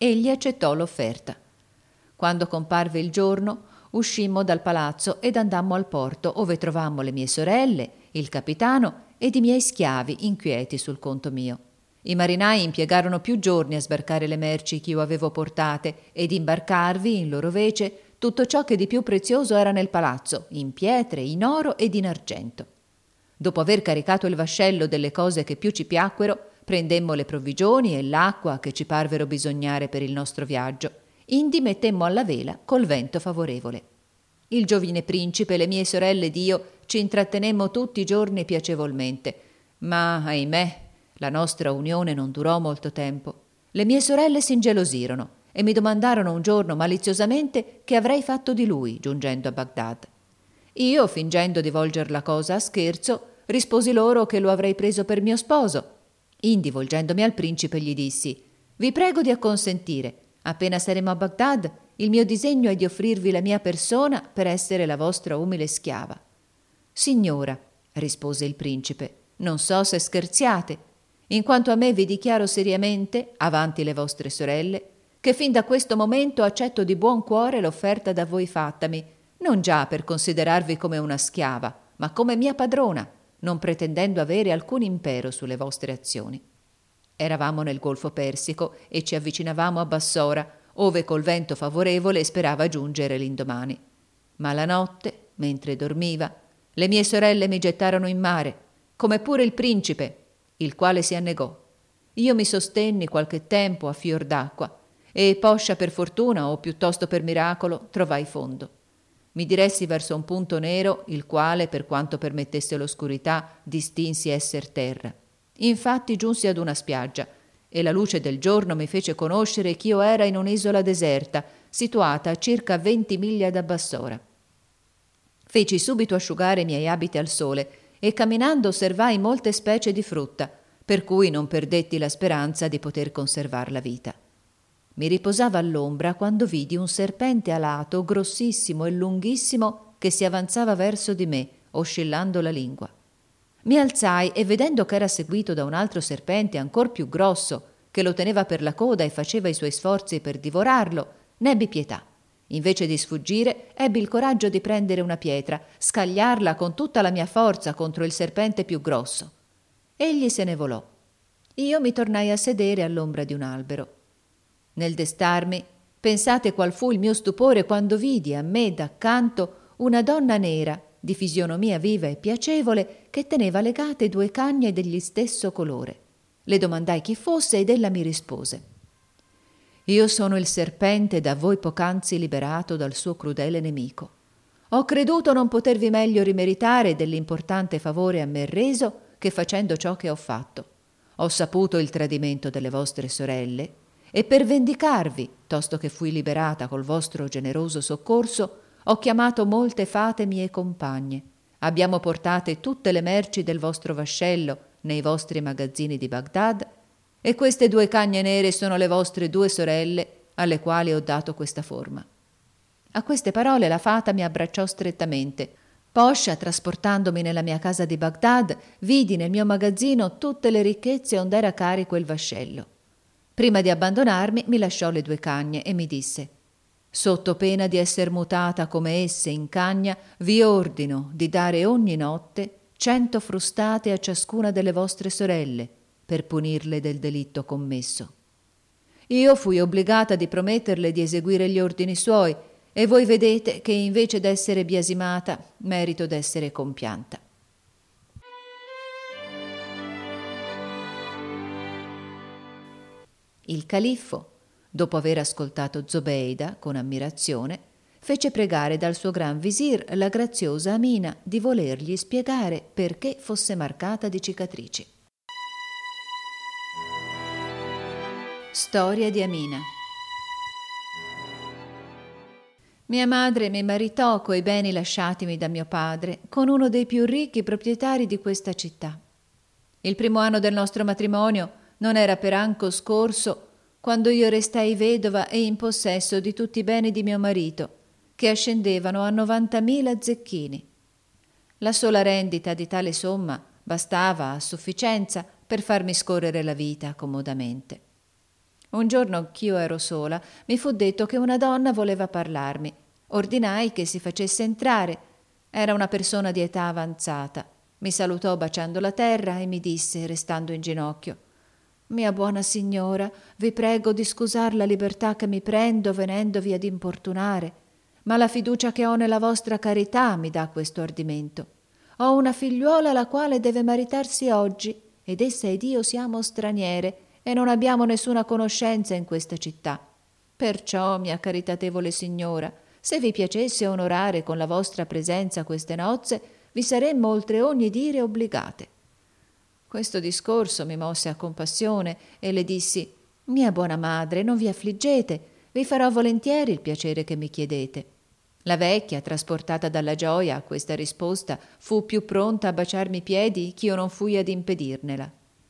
Egli accettò l'offerta. Quando comparve il giorno, uscimmo dal palazzo ed andammo al porto, ove trovammo le mie sorelle, il capitano ed i miei schiavi inquieti sul conto mio. I marinai impiegarono più giorni a sbarcare le merci che io avevo portate ed imbarcarvi in loro vece tutto ciò che di più prezioso era nel palazzo, in pietre, in oro ed in argento. Dopo aver caricato il vascello delle cose che più ci piacquero, prendemmo le provvigioni e l'acqua che ci parvero bisognare per il nostro viaggio, indi mettemmo alla vela col vento favorevole. Il giovine principe, le mie sorelle ed io ci intrattenemmo tutti i giorni piacevolmente, ma, ahimè, la nostra unione non durò molto tempo. Le mie sorelle s'ingelosirono e mi domandarono un giorno maliziosamente che avrei fatto di lui, giungendo a Bagdad. Io, fingendo di volger la cosa a scherzo, risposi loro che lo avrei preso per mio sposo. Indi, volgendomi al principe, gli dissi: «Vi prego di acconsentire. Appena saremo a Bagdad, il mio disegno è di offrirvi la mia persona per essere la vostra umile schiava». «Signora», rispose il principe, «non so se scherziate. In quanto a me vi dichiaro seriamente, avanti le vostre sorelle, che fin da questo momento accetto di buon cuore l'offerta da voi fattami, non già per considerarvi come una schiava, ma come mia padrona, non pretendendo avere alcun impero sulle vostre azioni». Eravamo nel Golfo Persico e ci avvicinavamo a Bassora, ove col vento favorevole sperava giungere l'indomani. Ma la notte, mentre dormiva, le mie sorelle mi gettarono in mare, come pure il principe, il quale si annegò. Io mi sostenni qualche tempo a fior d'acqua e poscia per fortuna o piuttosto per miracolo trovai fondo. Mi diressi verso un punto nero, il quale, per quanto permettesse l'oscurità, distinsi esser terra. Infatti giunsi ad una spiaggia e la luce del giorno mi fece conoscere ch'io era in un'isola deserta, situata a circa 20 miglia da Bassora. Feci subito asciugare i miei abiti al sole e camminando osservai molte specie di frutta, per cui non perdetti la speranza di poter conservar la vita. Mi riposava all'ombra quando vidi un serpente alato, grossissimo e lunghissimo, che si avanzava verso di me, oscillando la lingua. Mi alzai e vedendo che era seguito da un altro serpente ancor più grosso, che lo teneva per la coda e faceva i suoi sforzi per divorarlo, n'ebbi pietà. Invece di sfuggire, ebbi il coraggio di prendere una pietra, scagliarla con tutta la mia forza contro il serpente più grosso. Egli se ne volò. Io mi tornai a sedere all'ombra di un albero. Nel destarmi, pensate qual fu il mio stupore quando vidi a me d'accanto una donna nera, di fisionomia viva e piacevole, che teneva legate 2 cagne degli stesso colore. Le domandai chi fosse ed ella mi rispose: «Io sono il serpente da voi poc'anzi liberato dal suo crudele nemico. Ho creduto non potervi meglio rimeritare dell'importante favore a me reso che facendo ciò che ho fatto. Ho saputo il tradimento delle vostre sorelle e per vendicarvi, tosto che fui liberata col vostro generoso soccorso, ho chiamato molte fate mie compagne. Abbiamo portate tutte le merci del vostro vascello nei vostri magazzini di Bagdad e queste 2 cagne nere sono le vostre 2 sorelle alle quali ho dato questa forma». A queste parole la fata mi abbracciò strettamente. Poscia, trasportandomi nella mia casa di Bagdad, vidi nel mio magazzino tutte le ricchezze ond'era carico il vascello. Prima di abbandonarmi mi lasciò le 2 cagne e mi disse: «Sotto pena di esser mutata come esse in cagna, vi ordino di dare ogni notte 100 frustate a ciascuna delle vostre sorelle per punirle del delitto commesso». Io fui obbligata di prometterle di eseguire gli ordini suoi e voi vedete che invece d'essere biasimata merito d'essere compianta. Il califfo, dopo aver ascoltato Zobeida con ammirazione, fece pregare dal suo gran visir la graziosa Amina di volergli spiegare perché fosse marcata di cicatrici. Storia di Amina. Mia madre mi maritò coi beni lasciatimi da mio padre con uno dei più ricchi proprietari di questa città. Il primo anno del nostro matrimonio non era per anco scorso quando io restai vedova e in possesso di tutti i beni di mio marito, che ascendevano a 90.000 zecchini. La sola rendita di tale somma bastava a sufficienza per farmi scorrere la vita comodamente. Un giorno anch'io ero sola, mi fu detto che una donna voleva parlarmi. Ordinai che si facesse entrare. Era una persona di età avanzata. Mi salutò baciando la terra e mi disse, restando in ginocchio: «Mia buona signora, vi prego di scusar la libertà che mi prendo venendovi ad importunare, ma la fiducia che ho nella vostra carità mi dà questo ardimento. Ho una figliuola la quale deve maritarsi oggi, ed essa ed io siamo straniere e non abbiamo nessuna conoscenza in questa città. Perciò, mia caritatevole signora, se vi piacesse onorare con la vostra presenza queste nozze, vi saremmo oltre ogni dire obbligate». Questo discorso mi mosse a compassione e le dissi: «Mia buona madre, non vi affliggete, vi farò volentieri il piacere che mi chiedete». La vecchia, trasportata dalla gioia a questa risposta, fu più pronta a baciarmi i piedi ch'io non fui ad impedirnela.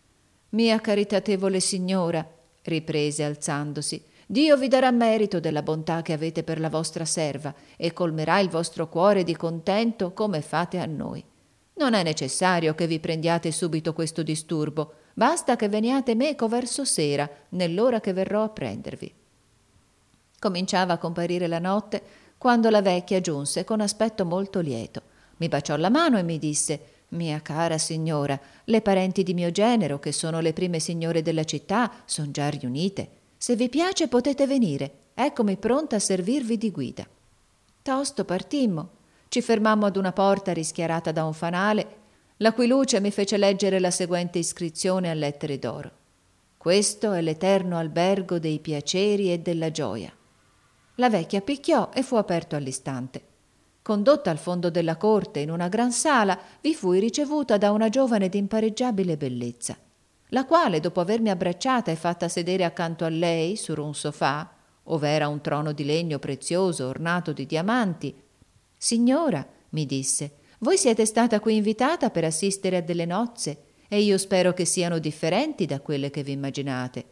«Mia caritatevole signora», riprese alzandosi, «Dio vi darà merito della bontà che avete per la vostra serva e colmerà il vostro cuore di contento come fate a noi. Non è necessario che vi prendiate subito questo disturbo, basta che veniate meco verso sera, nell'ora che verrò a prendervi». Cominciava a comparire la notte quando la vecchia giunse con aspetto molto lieto. Mi baciò la mano e mi disse: «Mia cara signora, le parenti di mio genero, che sono le prime signore della città, son già riunite. Se vi piace potete venire, eccomi pronta a servirvi di guida». Tosto partimmo. Ci fermammo ad una porta rischiarata da un fanale, la cui luce mi fece leggere la seguente iscrizione a lettere d'oro: «Questo è l'eterno albergo dei piaceri e della gioia». La vecchia picchiò e fu aperto all'istante. Condotta al fondo della corte, in una gran sala, vi fui ricevuta da una giovane d'impareggiabile bellezza, la quale, dopo avermi abbracciata e fatta sedere accanto a lei su un sofà, ov'era un trono di legno prezioso ornato di diamanti: «Signora», mi disse, «voi siete stata qui invitata per assistere a delle nozze, e io spero che siano differenti da quelle che vi immaginate.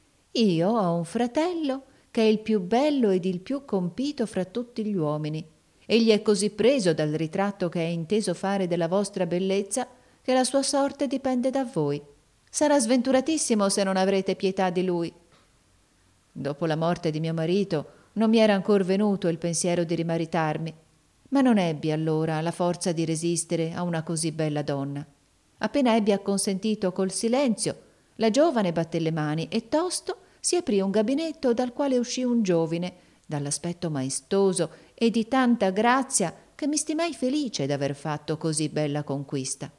Io ho un fratello che è il più bello ed il più compito fra tutti gli uomini. Egli è così preso dal ritratto che è inteso fare della vostra bellezza che la sua sorte dipende da voi. Sarà sventuratissimo se non avrete pietà di lui». Dopo la morte di mio marito non mi era ancor venuto il pensiero di rimaritarmi, ma non ebbi allora la forza di resistere a una così bella donna. Appena ebbi acconsentito col silenzio, la giovane batté le mani e tosto si aprì un gabinetto dal quale uscì un giovine, dall'aspetto maestoso e di tanta grazia che mi stimai felice d'aver fatto così bella conquista.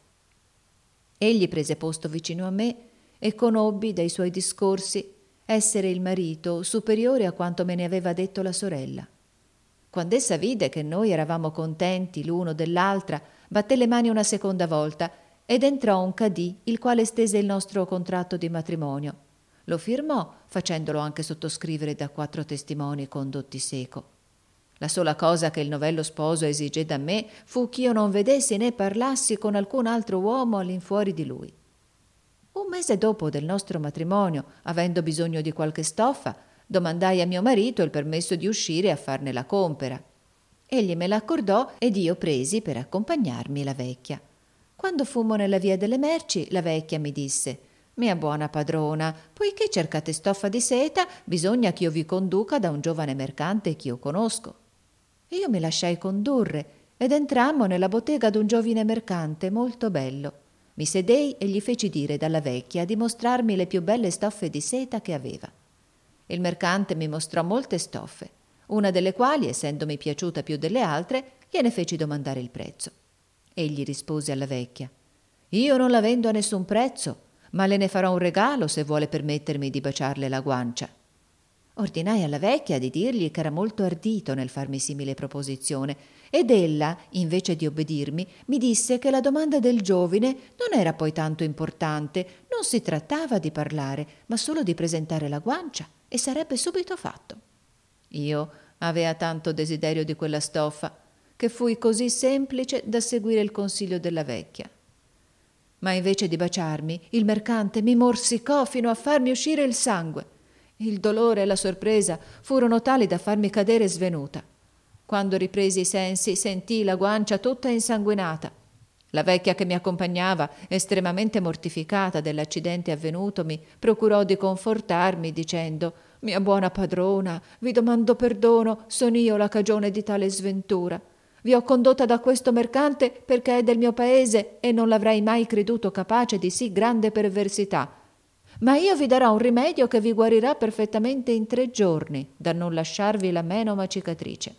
Egli prese posto vicino a me e conobbi dai suoi discorsi essere il marito superiore a quanto me ne aveva detto la sorella. Quand'essa vide che noi eravamo contenti l'uno dell'altra, batté le mani una seconda volta ed entrò un cadì, il quale stese il nostro contratto di matrimonio. Lo firmò, facendolo anche sottoscrivere da 4 testimoni condotti seco. La sola cosa che il novello sposo esigé da me fu ch'io non vedessi né parlassi con alcun altro uomo all'infuori di lui. Un mese dopo del nostro matrimonio, avendo bisogno di qualche stoffa, domandai a mio marito il permesso di uscire a farne la compera. Egli me l'accordò ed io presi per accompagnarmi la vecchia. Quando fummo nella via delle merci, la vecchia mi disse: «Mia buona padrona, poiché cercate stoffa di seta, bisogna ch'io vi conduca da un giovane mercante ch'io conosco». Io mi lasciai condurre ed entrammo nella bottega d'un giovine mercante molto bello. Mi sedei e gli feci dire dalla vecchia di mostrarmi le più belle stoffe di seta che aveva. Il mercante mi mostrò molte stoffe, una delle quali, essendomi piaciuta più delle altre, gliene feci domandare il prezzo. Egli rispose alla vecchia: «Io non la vendo a nessun prezzo, ma le ne farò un regalo se vuole permettermi di baciarle la guancia». Ordinai alla vecchia di dirgli che era molto ardito nel farmi simile proposizione, ed ella, invece di obbedirmi, mi disse che la domanda del giovine non era poi tanto importante, non si trattava di parlare, ma solo di presentare la guancia, e sarebbe subito fatto. Io avea tanto desiderio di quella stoffa che fui così semplice da seguire il consiglio della vecchia. Ma invece di baciarmi, il mercante mi morsicò fino a farmi uscire il sangue. Il dolore e la sorpresa furono tali da farmi cadere svenuta. Quando ripresi i sensi, sentii la guancia tutta insanguinata. La vecchia che mi accompagnava, estremamente mortificata dell'accidente avvenutomi, procurò di confortarmi dicendo: «Mia buona padrona, vi domando perdono, son io la cagione di tale sventura. Vi ho condotta da questo mercante perché è del mio paese e non l'avrei mai creduto capace di sì grande perversità. Ma io vi darò un rimedio che vi guarirà perfettamente in 3 giorni, da non lasciarvi la menoma cicatrice».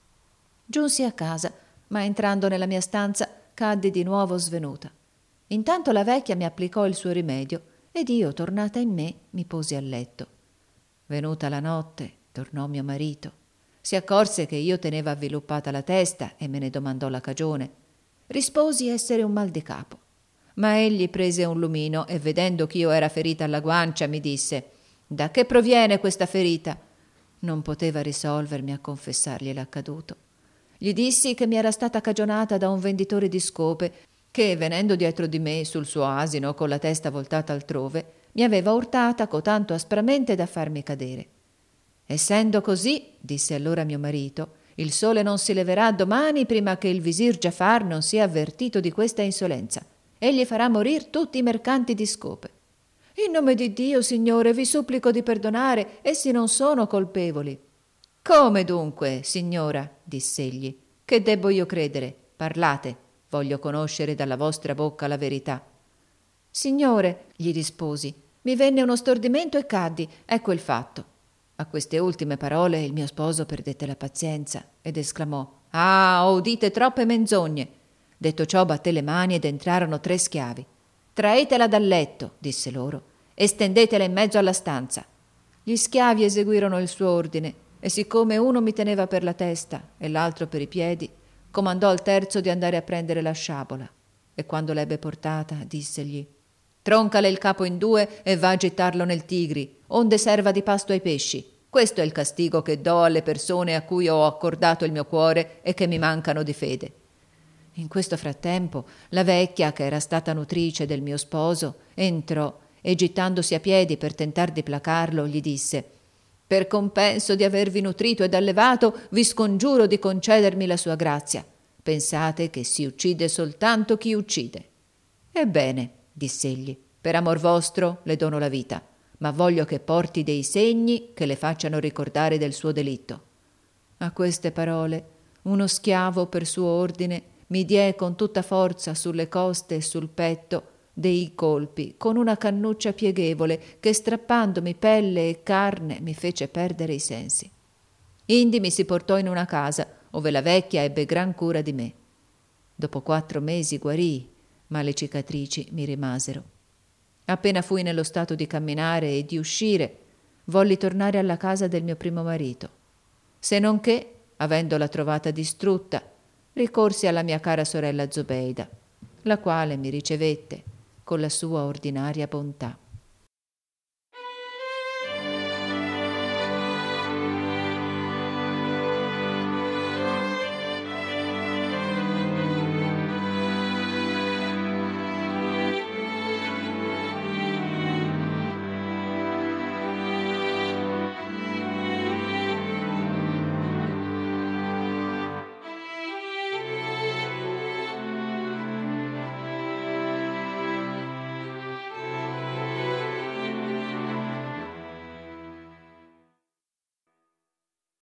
Giunsi a casa, ma entrando nella mia stanza caddi di nuovo svenuta. Intanto la vecchia mi applicò il suo rimedio ed io, tornata in me, mi posi a letto. Venuta la notte, tornò mio marito. Si accorse che io tenevo avviluppata la testa e me ne domandò la cagione. Risposi essere un mal di capo. Ma egli prese un lumino e, vedendo che io era ferita alla guancia, mi disse: «Da che proviene questa ferita?» Non poteva risolvermi a confessargli l'accaduto. Gli dissi che mi era stata cagionata da un venditore di scope che, venendo dietro di me sul suo asino con la testa voltata altrove, mi aveva urtata cotanto aspramente da farmi cadere. «Essendo così», disse allora mio marito, «il sole non si leverà domani prima che il visir Giafar non sia avvertito di questa insolenza. Egli farà morir tutti i mercanti di scope». «In nome di Dio, signore, vi supplico di perdonare, essi non sono colpevoli». «Come dunque, signora?» diss'egli. «Che debbo io credere? Parlate, voglio conoscere dalla vostra bocca la verità». «Signore», gli risposi, «mi venne uno stordimento e caddi, ecco il fatto». A queste ultime parole il mio sposo perdette la pazienza ed esclamò: «Ah, ho udite troppe menzogne». Detto ciò batté le mani ed entrarono 3 schiavi. «Traetela dal letto», disse loro, «e stendetela in mezzo alla stanza». Gli schiavi eseguirono il suo ordine e, siccome uno mi teneva per la testa e l'altro per i piedi, comandò al terzo di andare a prendere la sciabola, e quando l'ebbe portata dissegli: «Troncale il capo in 2 e va a gettarlo nel Tigri, onde serva di pasto ai pesci. Questo è il castigo che do alle persone a cui ho accordato il mio cuore e che mi mancano di fede». In questo frattempo la vecchia, che era stata nutrice del mio sposo, entrò e, gittandosi a piedi per tentar di placarlo, gli disse: «Per compenso di avervi nutrito ed allevato, vi scongiuro di concedermi la sua grazia. Pensate che si uccide soltanto chi uccide». «Ebbene», diss'egli, «per amor vostro le dono la vita, ma voglio che porti dei segni che le facciano ricordare del suo delitto». A queste parole uno schiavo, per suo ordine, mi diè con tutta forza sulle coste e sul petto dei colpi con una cannuccia pieghevole che, strappandomi pelle e carne, mi fece perdere i sensi. Indi mi si portò in una casa ove la vecchia ebbe gran cura di me. Dopo 4 mesi guarii, ma le cicatrici mi rimasero. Appena fui nello stato di camminare e di uscire, volli tornare alla casa del mio primo marito, se non che, avendola trovata distrutta, ricorsi alla mia cara sorella Zobeida, la quale mi ricevette con la sua ordinaria bontà.